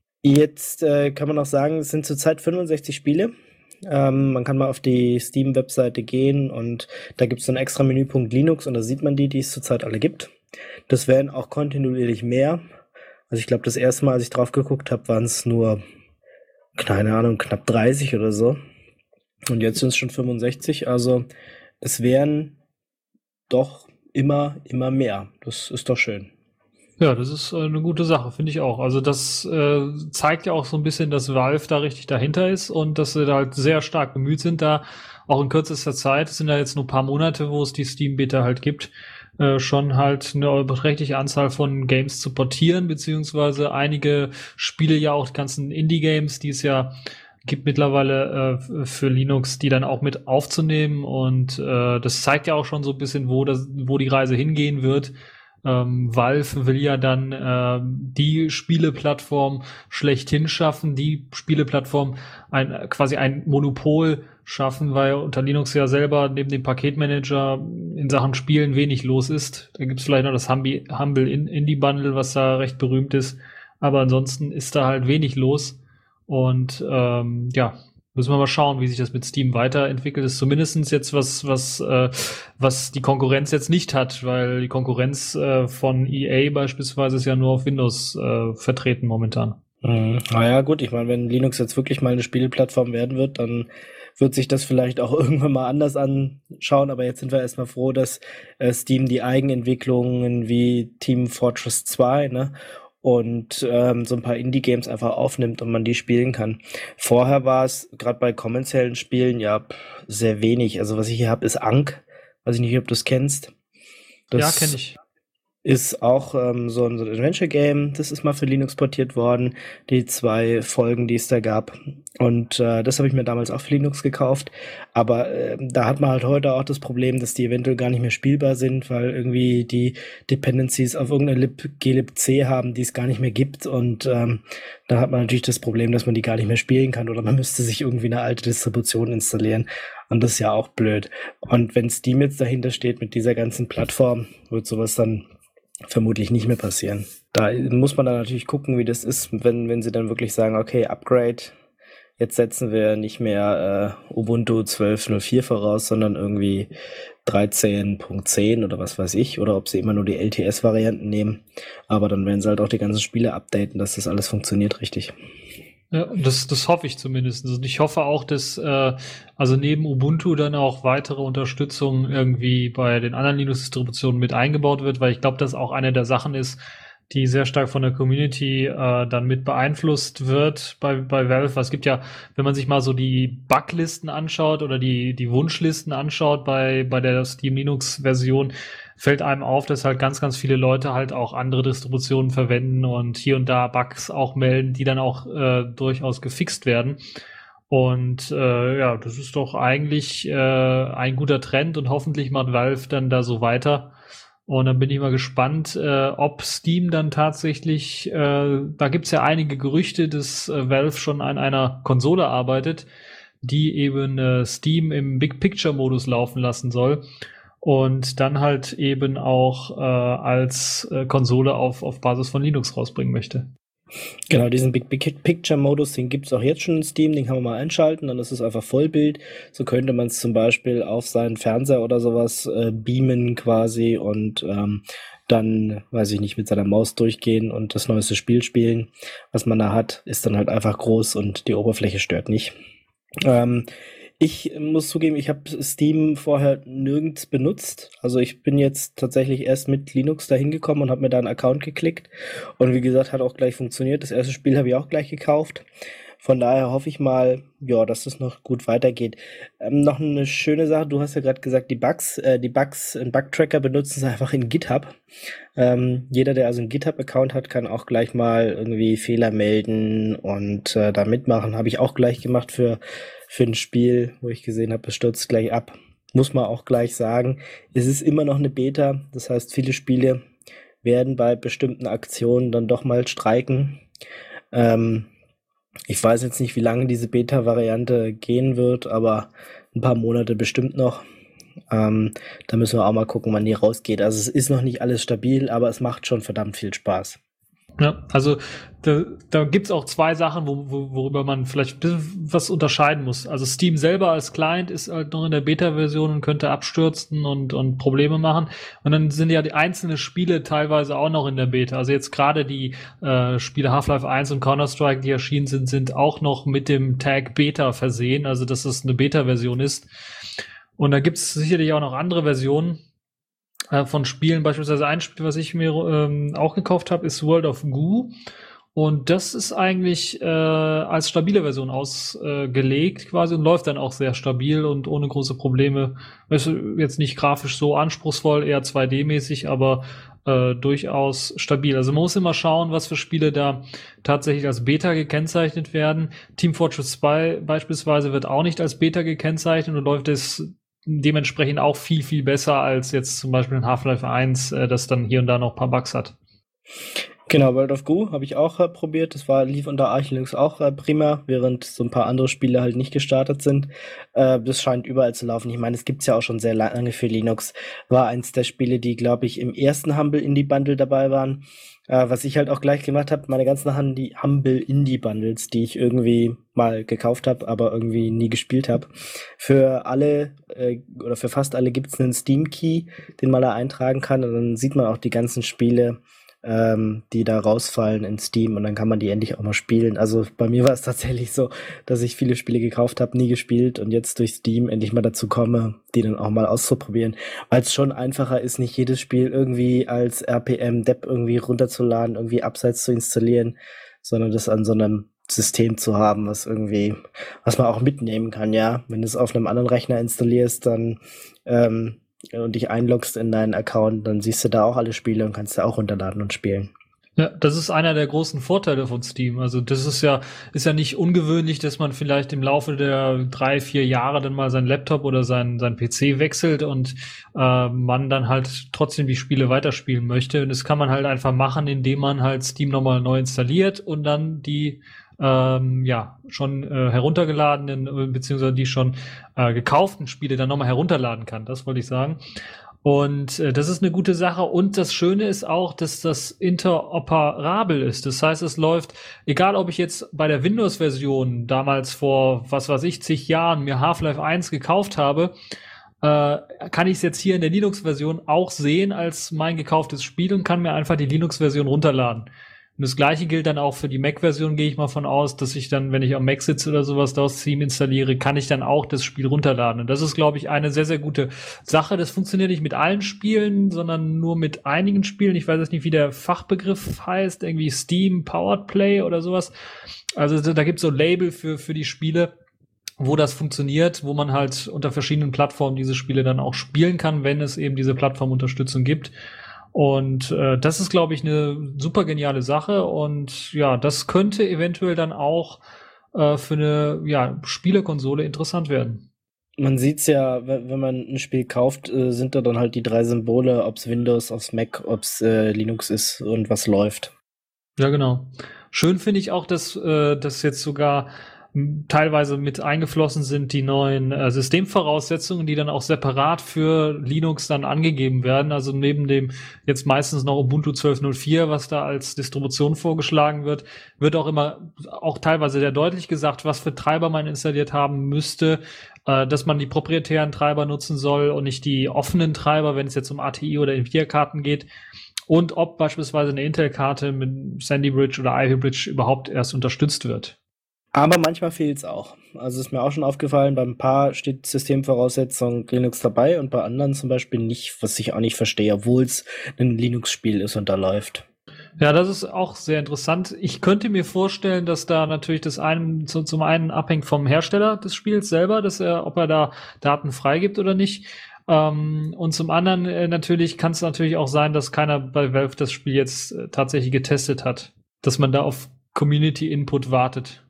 Jetzt äh, kann man auch sagen, es sind zurzeit fünfundsechzig Spiele. Ähm, man kann mal auf die Steam-Webseite gehen und da gibt es so einen extra Menüpunkt Linux und da sieht man die, die es zurzeit alle gibt. Das werden auch kontinuierlich mehr. Also ich glaube, das erste Mal, als ich drauf geguckt habe, waren es nur, keine Ahnung, knapp dreißig oder so. Und jetzt sind es schon fünfundsechzig, also es wären doch immer, immer mehr. Das ist doch schön. Ja, das ist äh, eine gute Sache, finde ich auch. Also das äh, zeigt ja auch so ein bisschen, dass Valve da richtig dahinter ist und dass sie da halt sehr stark bemüht sind, da auch in kürzester Zeit, es sind ja jetzt nur ein paar Monate, wo es die Steam-Beta halt gibt, äh, schon halt eine beträchtliche Anzahl von Games zu portieren, beziehungsweise einige Spiele ja auch, die ganzen Indie-Games, die es ja gibt mittlerweile äh, für Linux, die dann auch mit aufzunehmen und äh, das zeigt ja auch schon so ein bisschen, wo das, wo die Reise hingehen wird. Ähm, Valve will ja dann äh, die Spieleplattform schlechthin schaffen, die Spieleplattform ein quasi ein Monopol schaffen, weil unter Linux ja selber neben dem Paketmanager in Sachen Spielen wenig los ist. Da gibt's vielleicht noch das Humble, Humble Indie Bundle, was da recht berühmt ist, aber ansonsten ist da halt wenig los. Und ähm, ja, müssen wir mal schauen, wie sich das mit Steam weiterentwickelt. Das ist zumindest jetzt was, was, äh, was die Konkurrenz jetzt nicht hat, weil die Konkurrenz äh, von E A beispielsweise ist ja nur auf Windows äh, vertreten momentan. Mhm. Naja, gut, ich meine, wenn Linux jetzt wirklich mal eine Spieleplattform werden wird, dann wird sich das vielleicht auch irgendwann mal anders anschauen, aber jetzt sind wir erstmal froh, dass äh, Steam die Eigenentwicklungen wie Team Fortress zwei, ne, und ähm, so ein paar Indie-Games einfach aufnimmt und man die spielen kann. Vorher war es gerade bei kommerziellen Spielen ja pff, sehr wenig. Also was ich hier habe, ist Ankh. Weiß ich nicht, ob du es kennst. Das ja, kenne ich. Ist auch ähm, so ein, so ein Adventure-Game. Das ist mal für Linux portiert worden. Die zwei Folgen, die es da gab. Und äh, das habe ich mir damals auch für Linux gekauft. Aber äh, da hat man halt heute auch das Problem, dass die eventuell gar nicht mehr spielbar sind, weil irgendwie die Dependencies auf irgendeine lib, glibc haben, die es gar nicht mehr gibt. Und ähm, da hat man natürlich das Problem, dass man die gar nicht mehr spielen kann. Oder man müsste sich irgendwie eine alte Distribution installieren. Und das ist ja auch blöd. Und wenn Steam jetzt dahinter steht mit dieser ganzen Plattform, wird sowas dann vermutlich nicht mehr passieren. Da muss man dann natürlich gucken, wie das ist, wenn, wenn sie dann wirklich sagen, okay, Upgrade, jetzt setzen wir nicht mehr äh, Ubuntu zwölf Punkt null vier voraus, sondern irgendwie dreizehn Punkt zehn oder was weiß ich, oder ob sie immer nur die L T S-Varianten nehmen. Aber dann werden sie halt auch die ganzen Spiele updaten, dass das alles funktioniert richtig. Ja, das, das hoffe ich zumindest. Und ich hoffe auch, dass äh, also neben Ubuntu dann auch weitere Unterstützung irgendwie bei den anderen Linux-Distributionen mit eingebaut wird, weil ich glaube, das auch eine der Sachen ist, die sehr stark von der Community äh, dann mit beeinflusst wird bei, bei Valve. Es gibt ja, wenn man sich mal so die Buglisten anschaut oder die, die Wunschlisten anschaut bei, bei der Steam Linux-Version, fällt einem auf, dass halt ganz, ganz viele Leute halt auch andere Distributionen verwenden und hier und da Bugs auch melden, die dann auch äh, durchaus gefixt werden. Und äh, ja, das ist doch eigentlich äh, ein guter Trend und hoffentlich macht Valve dann da so weiter. Und dann bin ich mal gespannt, äh, ob Steam dann tatsächlich, äh, da gibt's ja einige Gerüchte, dass äh, Valve schon an einer Konsole arbeitet, die eben äh, Steam im Big Picture Modus laufen lassen soll. Und dann halt eben auch äh, als äh, Konsole auf, auf Basis von Linux rausbringen möchte. Genau, diesen Big, Big Picture Modus, den gibt's auch jetzt schon in Steam, den kann man mal einschalten, dann ist es einfach Vollbild. So könnte man es zum Beispiel auf seinen Fernseher oder sowas äh, beamen quasi und ähm, dann, weiß ich nicht, mit seiner Maus durchgehen und das neueste Spiel spielen, was man da hat, ist dann halt einfach groß und die Oberfläche stört nicht. Ähm, Ich muss zugeben, ich habe Steam vorher nirgends benutzt. Also ich bin jetzt tatsächlich erst mit Linux dahin gekommen und habe mir da einen Account geklickt. Und wie gesagt, hat auch gleich funktioniert. Das erste Spiel habe ich auch gleich gekauft. Von daher hoffe ich mal, ja, dass das noch gut weitergeht. Ähm, noch eine schöne Sache, du hast ja gerade gesagt, die Bugs, äh, die Bugs in Bugtracker benutzen sie einfach in GitHub. Ähm, jeder, der also einen GitHub-Account hat, kann auch gleich mal irgendwie Fehler melden und äh, da mitmachen. Habe ich auch gleich gemacht für für ein Spiel, wo ich gesehen habe, es stürzt gleich ab. Muss man auch gleich sagen, es ist immer noch eine Beta, das heißt, viele Spiele werden bei bestimmten Aktionen dann doch mal streiken. Ähm, ich weiß jetzt nicht, wie lange diese Beta-Variante gehen wird, aber ein paar Monate bestimmt noch. Ähm, da müssen wir auch mal gucken, wann die rausgeht. Also es ist noch nicht alles stabil, aber es macht schon verdammt viel Spaß. Ja, also da, da gibt's auch zwei Sachen, wo, wo, worüber man vielleicht ein bisschen was unterscheiden muss. Also Steam selber als Client ist halt noch in der Beta-Version und könnte abstürzen und, und Probleme machen. Und dann sind ja die einzelnen Spiele teilweise auch noch in der Beta. Also jetzt gerade die äh, Spiele Half-Life eins und Counter-Strike, die erschienen sind, sind auch noch mit dem Tag Beta versehen, also dass es eine Beta-Version ist. Und da gibt's sicherlich auch noch andere Versionen von Spielen. Beispielsweise ein Spiel, was ich mir ähm, auch gekauft habe, ist World of Goo. Und das ist eigentlich äh, als stabile Version ausgelegt äh, quasi und läuft dann auch sehr stabil und ohne große Probleme. Ist jetzt nicht grafisch so anspruchsvoll, eher zwei D-mäßig, aber äh, durchaus stabil. Also man muss immer schauen, was für Spiele da tatsächlich als Beta gekennzeichnet werden. Team Fortress zwei beispielsweise wird auch nicht als Beta gekennzeichnet und läuft es dementsprechend auch viel, viel besser als jetzt zum Beispiel in Half-Life eins, äh, das dann hier und da noch ein paar Bugs hat. Genau, World of Goo habe ich auch äh, probiert. Das war, lief unter Arch Linux auch äh, prima, während so ein paar andere Spiele halt nicht gestartet sind. Äh, das scheint überall zu laufen. Ich meine, es gibt's ja auch schon sehr lange für Linux. War eins der Spiele, die, glaube ich, im ersten Humble Indie Bundle dabei waren. Äh, was ich halt auch gleich gemacht habe, meine ganzen Handi- Humble Indie Bundles, die ich irgendwie mal gekauft habe, aber irgendwie nie gespielt habe. Für alle äh, oder für fast alle gibt's einen Steam Key, den man da eintragen kann, und dann sieht man auch die ganzen Spiele, ähm, die da rausfallen in Steam, und dann kann man die endlich auch mal spielen. Also bei mir war es tatsächlich so, dass ich viele Spiele gekauft habe, nie gespielt, und jetzt durch Steam endlich mal dazu komme, die dann auch mal auszuprobieren, weil es schon einfacher ist, nicht jedes Spiel irgendwie als R P M-Depp irgendwie runterzuladen, irgendwie abseits zu installieren, sondern das an so einem System zu haben, was irgendwie, was man auch mitnehmen kann, ja. Wenn du es auf einem anderen Rechner installierst, dann ähm, und dich einloggst in deinen Account, dann siehst du da auch alle Spiele und kannst da auch runterladen und spielen. Ja, das ist einer der großen Vorteile von Steam. Also das ist ja ist ja nicht ungewöhnlich, dass man vielleicht im Laufe der drei, vier Jahre dann mal seinen Laptop oder sein sein P C wechselt und äh, man dann halt trotzdem die Spiele weiterspielen möchte. Und das kann man halt einfach machen, indem man halt Steam nochmal neu installiert und dann die ähm, ja schon äh, heruntergeladenen äh, beziehungsweise die schon äh, gekauften Spiele dann nochmal herunterladen kann. Das wollte ich sagen. Und äh, das ist eine gute Sache. Und das Schöne ist auch, dass das interoperabel ist. Das heißt, es läuft, egal ob ich jetzt bei der Windows-Version damals vor, was weiß ich, zig Jahren mir Half-Life eins gekauft habe, äh, kann ich es jetzt hier in der Linux-Version auch sehen als mein gekauftes Spiel und kann mir einfach die Linux-Version runterladen. Und das Gleiche gilt dann auch für die Mac-Version, gehe ich mal von aus, dass ich dann, wenn ich am Mac sitze oder sowas, da aus Steam installiere, kann ich dann auch das Spiel runterladen. Und das ist, glaube ich, eine sehr, sehr gute Sache. Das funktioniert nicht mit allen Spielen, sondern nur mit einigen Spielen. Ich weiß jetzt nicht, wie der Fachbegriff heißt, irgendwie Steam Powered Play oder sowas. Also da gibt es so ein Label für, für die Spiele, wo das funktioniert, wo man halt unter verschiedenen Plattformen diese Spiele dann auch spielen kann, wenn es eben diese Plattformunterstützung gibt. Und äh, das ist, glaube ich, eine super geniale Sache. Und ja, das könnte eventuell dann auch äh, für eine ja, Spielekonsole interessant werden. Man sieht's ja, wenn man ein Spiel kauft, äh, sind da dann halt die drei Symbole, ob's Windows, ob's Mac, ob's äh, Linux ist und was läuft. Ja, genau. Schön finde ich auch, dass äh, das jetzt sogar teilweise mit eingeflossen sind die neuen äh, Systemvoraussetzungen, die dann auch separat für Linux dann angegeben werden. Also neben dem jetzt meistens noch Ubuntu zwölf Punkt null vier, was da als Distribution vorgeschlagen wird, wird auch immer auch teilweise sehr deutlich gesagt, was für Treiber man installiert haben müsste, äh, dass man die proprietären Treiber nutzen soll und nicht die offenen Treiber, wenn es jetzt um A T I oder Nvidia-Karten geht. Und ob beispielsweise eine Intel-Karte mit Sandy Bridge oder Ivy Bridge überhaupt erst unterstützt wird. Aber manchmal fehlt's auch. Also ist mir auch schon aufgefallen, bei ein paar steht Systemvoraussetzung Linux dabei und bei anderen zum Beispiel nicht, was ich auch nicht verstehe, obwohl es ein Linux-Spiel ist und da läuft. Ja, das ist auch sehr interessant. Ich könnte mir vorstellen, dass da natürlich das einen, zu, zum einen abhängt vom Hersteller des Spiels selber, dass er, ob er da Daten freigibt oder nicht. Ähm, und zum anderen äh, natürlich kann es natürlich auch sein, dass keiner bei Valve das Spiel jetzt äh, tatsächlich getestet hat. Dass man da auf Community-Input wartet.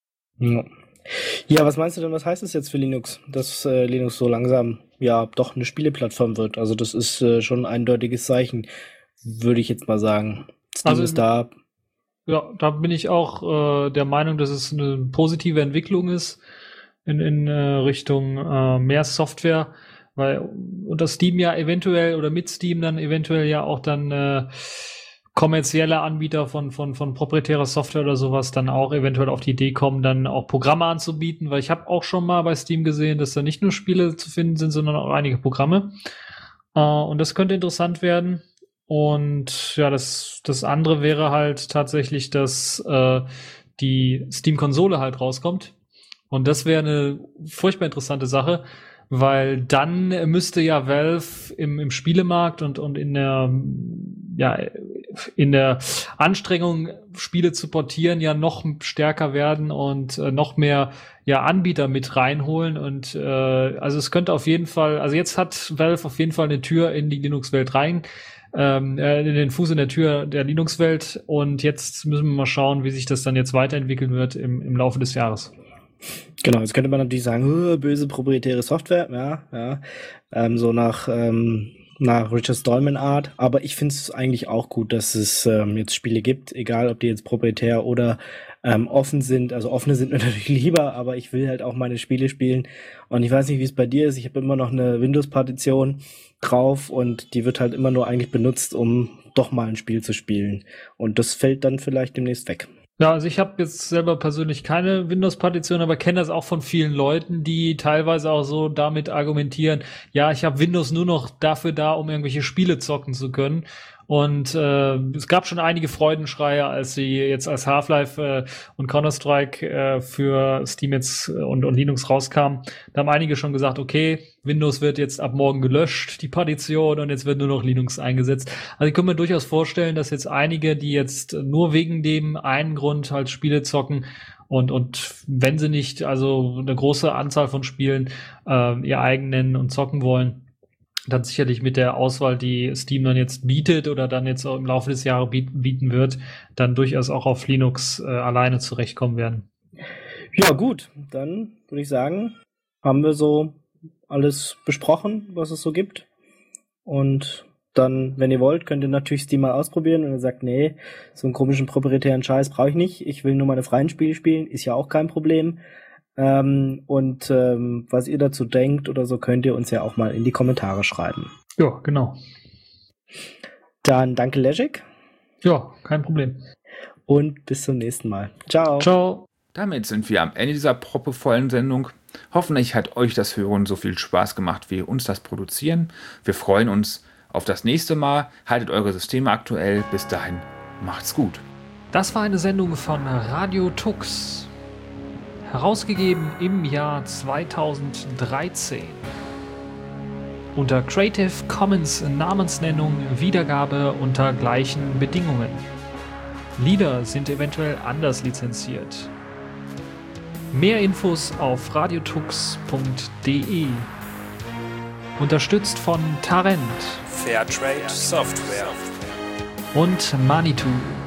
Ja. ja, was meinst du denn, was heißt es jetzt für Linux, dass äh, Linux so langsam ja doch eine Spieleplattform wird? Also das ist äh, schon ein eindeutiges Zeichen, würde ich jetzt mal sagen. Steam also, ist da. Ja, da bin ich auch äh, der Meinung, dass es eine positive Entwicklung ist. in, in äh, Richtung äh, mehr Software, weil unter Steam ja eventuell oder mit Steam dann eventuell ja auch dann äh, kommerzielle Anbieter von, von, von proprietärer Software oder sowas dann auch eventuell auf die Idee kommen, dann auch Programme anzubieten, weil ich habe auch schon mal bei Steam gesehen, dass da nicht nur Spiele zu finden sind, sondern auch einige Programme. Äh, und das könnte interessant werden. Und ja, das, das andere wäre halt tatsächlich, dass äh, die Steam-Konsole halt rauskommt. Und das wäre eine furchtbar interessante Sache, weil dann müsste ja Valve im, im Spielemarkt und, und in der, ja, in der Anstrengung, Spiele zu portieren, ja noch stärker werden und äh, noch mehr ja Anbieter mit reinholen. Und äh, also es könnte auf jeden Fall, also jetzt hat Valve auf jeden Fall eine Tür in die Linux-Welt rein, ähm, äh, in den Fuß in der Tür der Linux-Welt. Und jetzt müssen wir mal schauen, wie sich das dann jetzt weiterentwickeln wird im, im Laufe des Jahres. Genau, jetzt könnte man natürlich sagen, böse proprietäre Software, ja, ja, ähm, so nach, ähm, nach Richard Stallman Art, aber ich finde es eigentlich auch gut, dass es ähm, jetzt Spiele gibt, egal ob die jetzt proprietär oder ähm, offen sind, also offene sind mir natürlich lieber, aber ich will halt auch meine Spiele spielen und ich weiß nicht, wie es bei dir ist, ich habe immer noch eine Windows-Partition drauf und die wird halt immer nur eigentlich benutzt, um doch mal ein Spiel zu spielen und das fällt dann vielleicht demnächst weg. Ja, also ich habe jetzt selber persönlich keine Windows-Partition, aber kenne das auch von vielen Leuten, die teilweise auch so damit argumentieren, ja, ich habe Windows nur noch dafür da, um irgendwelche Spiele zocken zu können. Und äh, es gab schon einige Freudenschreie, als sie jetzt als Half-Life äh, und Counter-Strike äh, für Steam jetzt äh, und, und Linux rauskamen. Da haben einige schon gesagt, okay, Windows wird jetzt ab morgen gelöscht, die Partition, und jetzt wird nur noch Linux eingesetzt. Also ich kann mir durchaus vorstellen, dass jetzt einige, die jetzt nur wegen dem einen Grund halt Spiele zocken und und wenn sie nicht also eine große Anzahl von Spielen äh, ihr eigen nennen und zocken wollen, dann sicherlich mit der Auswahl, die Steam dann jetzt bietet oder dann jetzt auch im Laufe des Jahres bieten wird, dann durchaus auch auf Linux äh, alleine zurechtkommen werden. Ja gut, dann würde ich sagen, haben wir so alles besprochen, was es so gibt. Und dann, wenn ihr wollt, könnt ihr natürlich Steam mal ausprobieren und ihr sagt, nee, so einen komischen proprietären Scheiß brauche ich nicht. Ich will nur meine freien Spiele spielen, ist ja auch kein Problem. Ähm, und ähm, was ihr dazu denkt oder so, könnt ihr uns ja auch mal in die Kommentare schreiben. Ja, genau. Dann danke, Leszek. Ja, kein Problem. Und bis zum nächsten Mal. Ciao. Ciao. Damit sind wir am Ende dieser proppevollen Sendung. Hoffentlich hat euch das Hören so viel Spaß gemacht wie uns das Produzieren. Wir freuen uns auf das nächste Mal. Haltet eure Systeme aktuell. Bis dahin, macht's gut. Das war eine Sendung von Radio Tux. Herausgegeben im Jahr zweitausenddreizehn. Unter Creative Commons Namensnennung, Wiedergabe unter gleichen Bedingungen. Lieder sind eventuell anders lizenziert. Mehr Infos auf radiotux punkt de. Unterstützt von Tarent, Fairtrade Software und Manitou.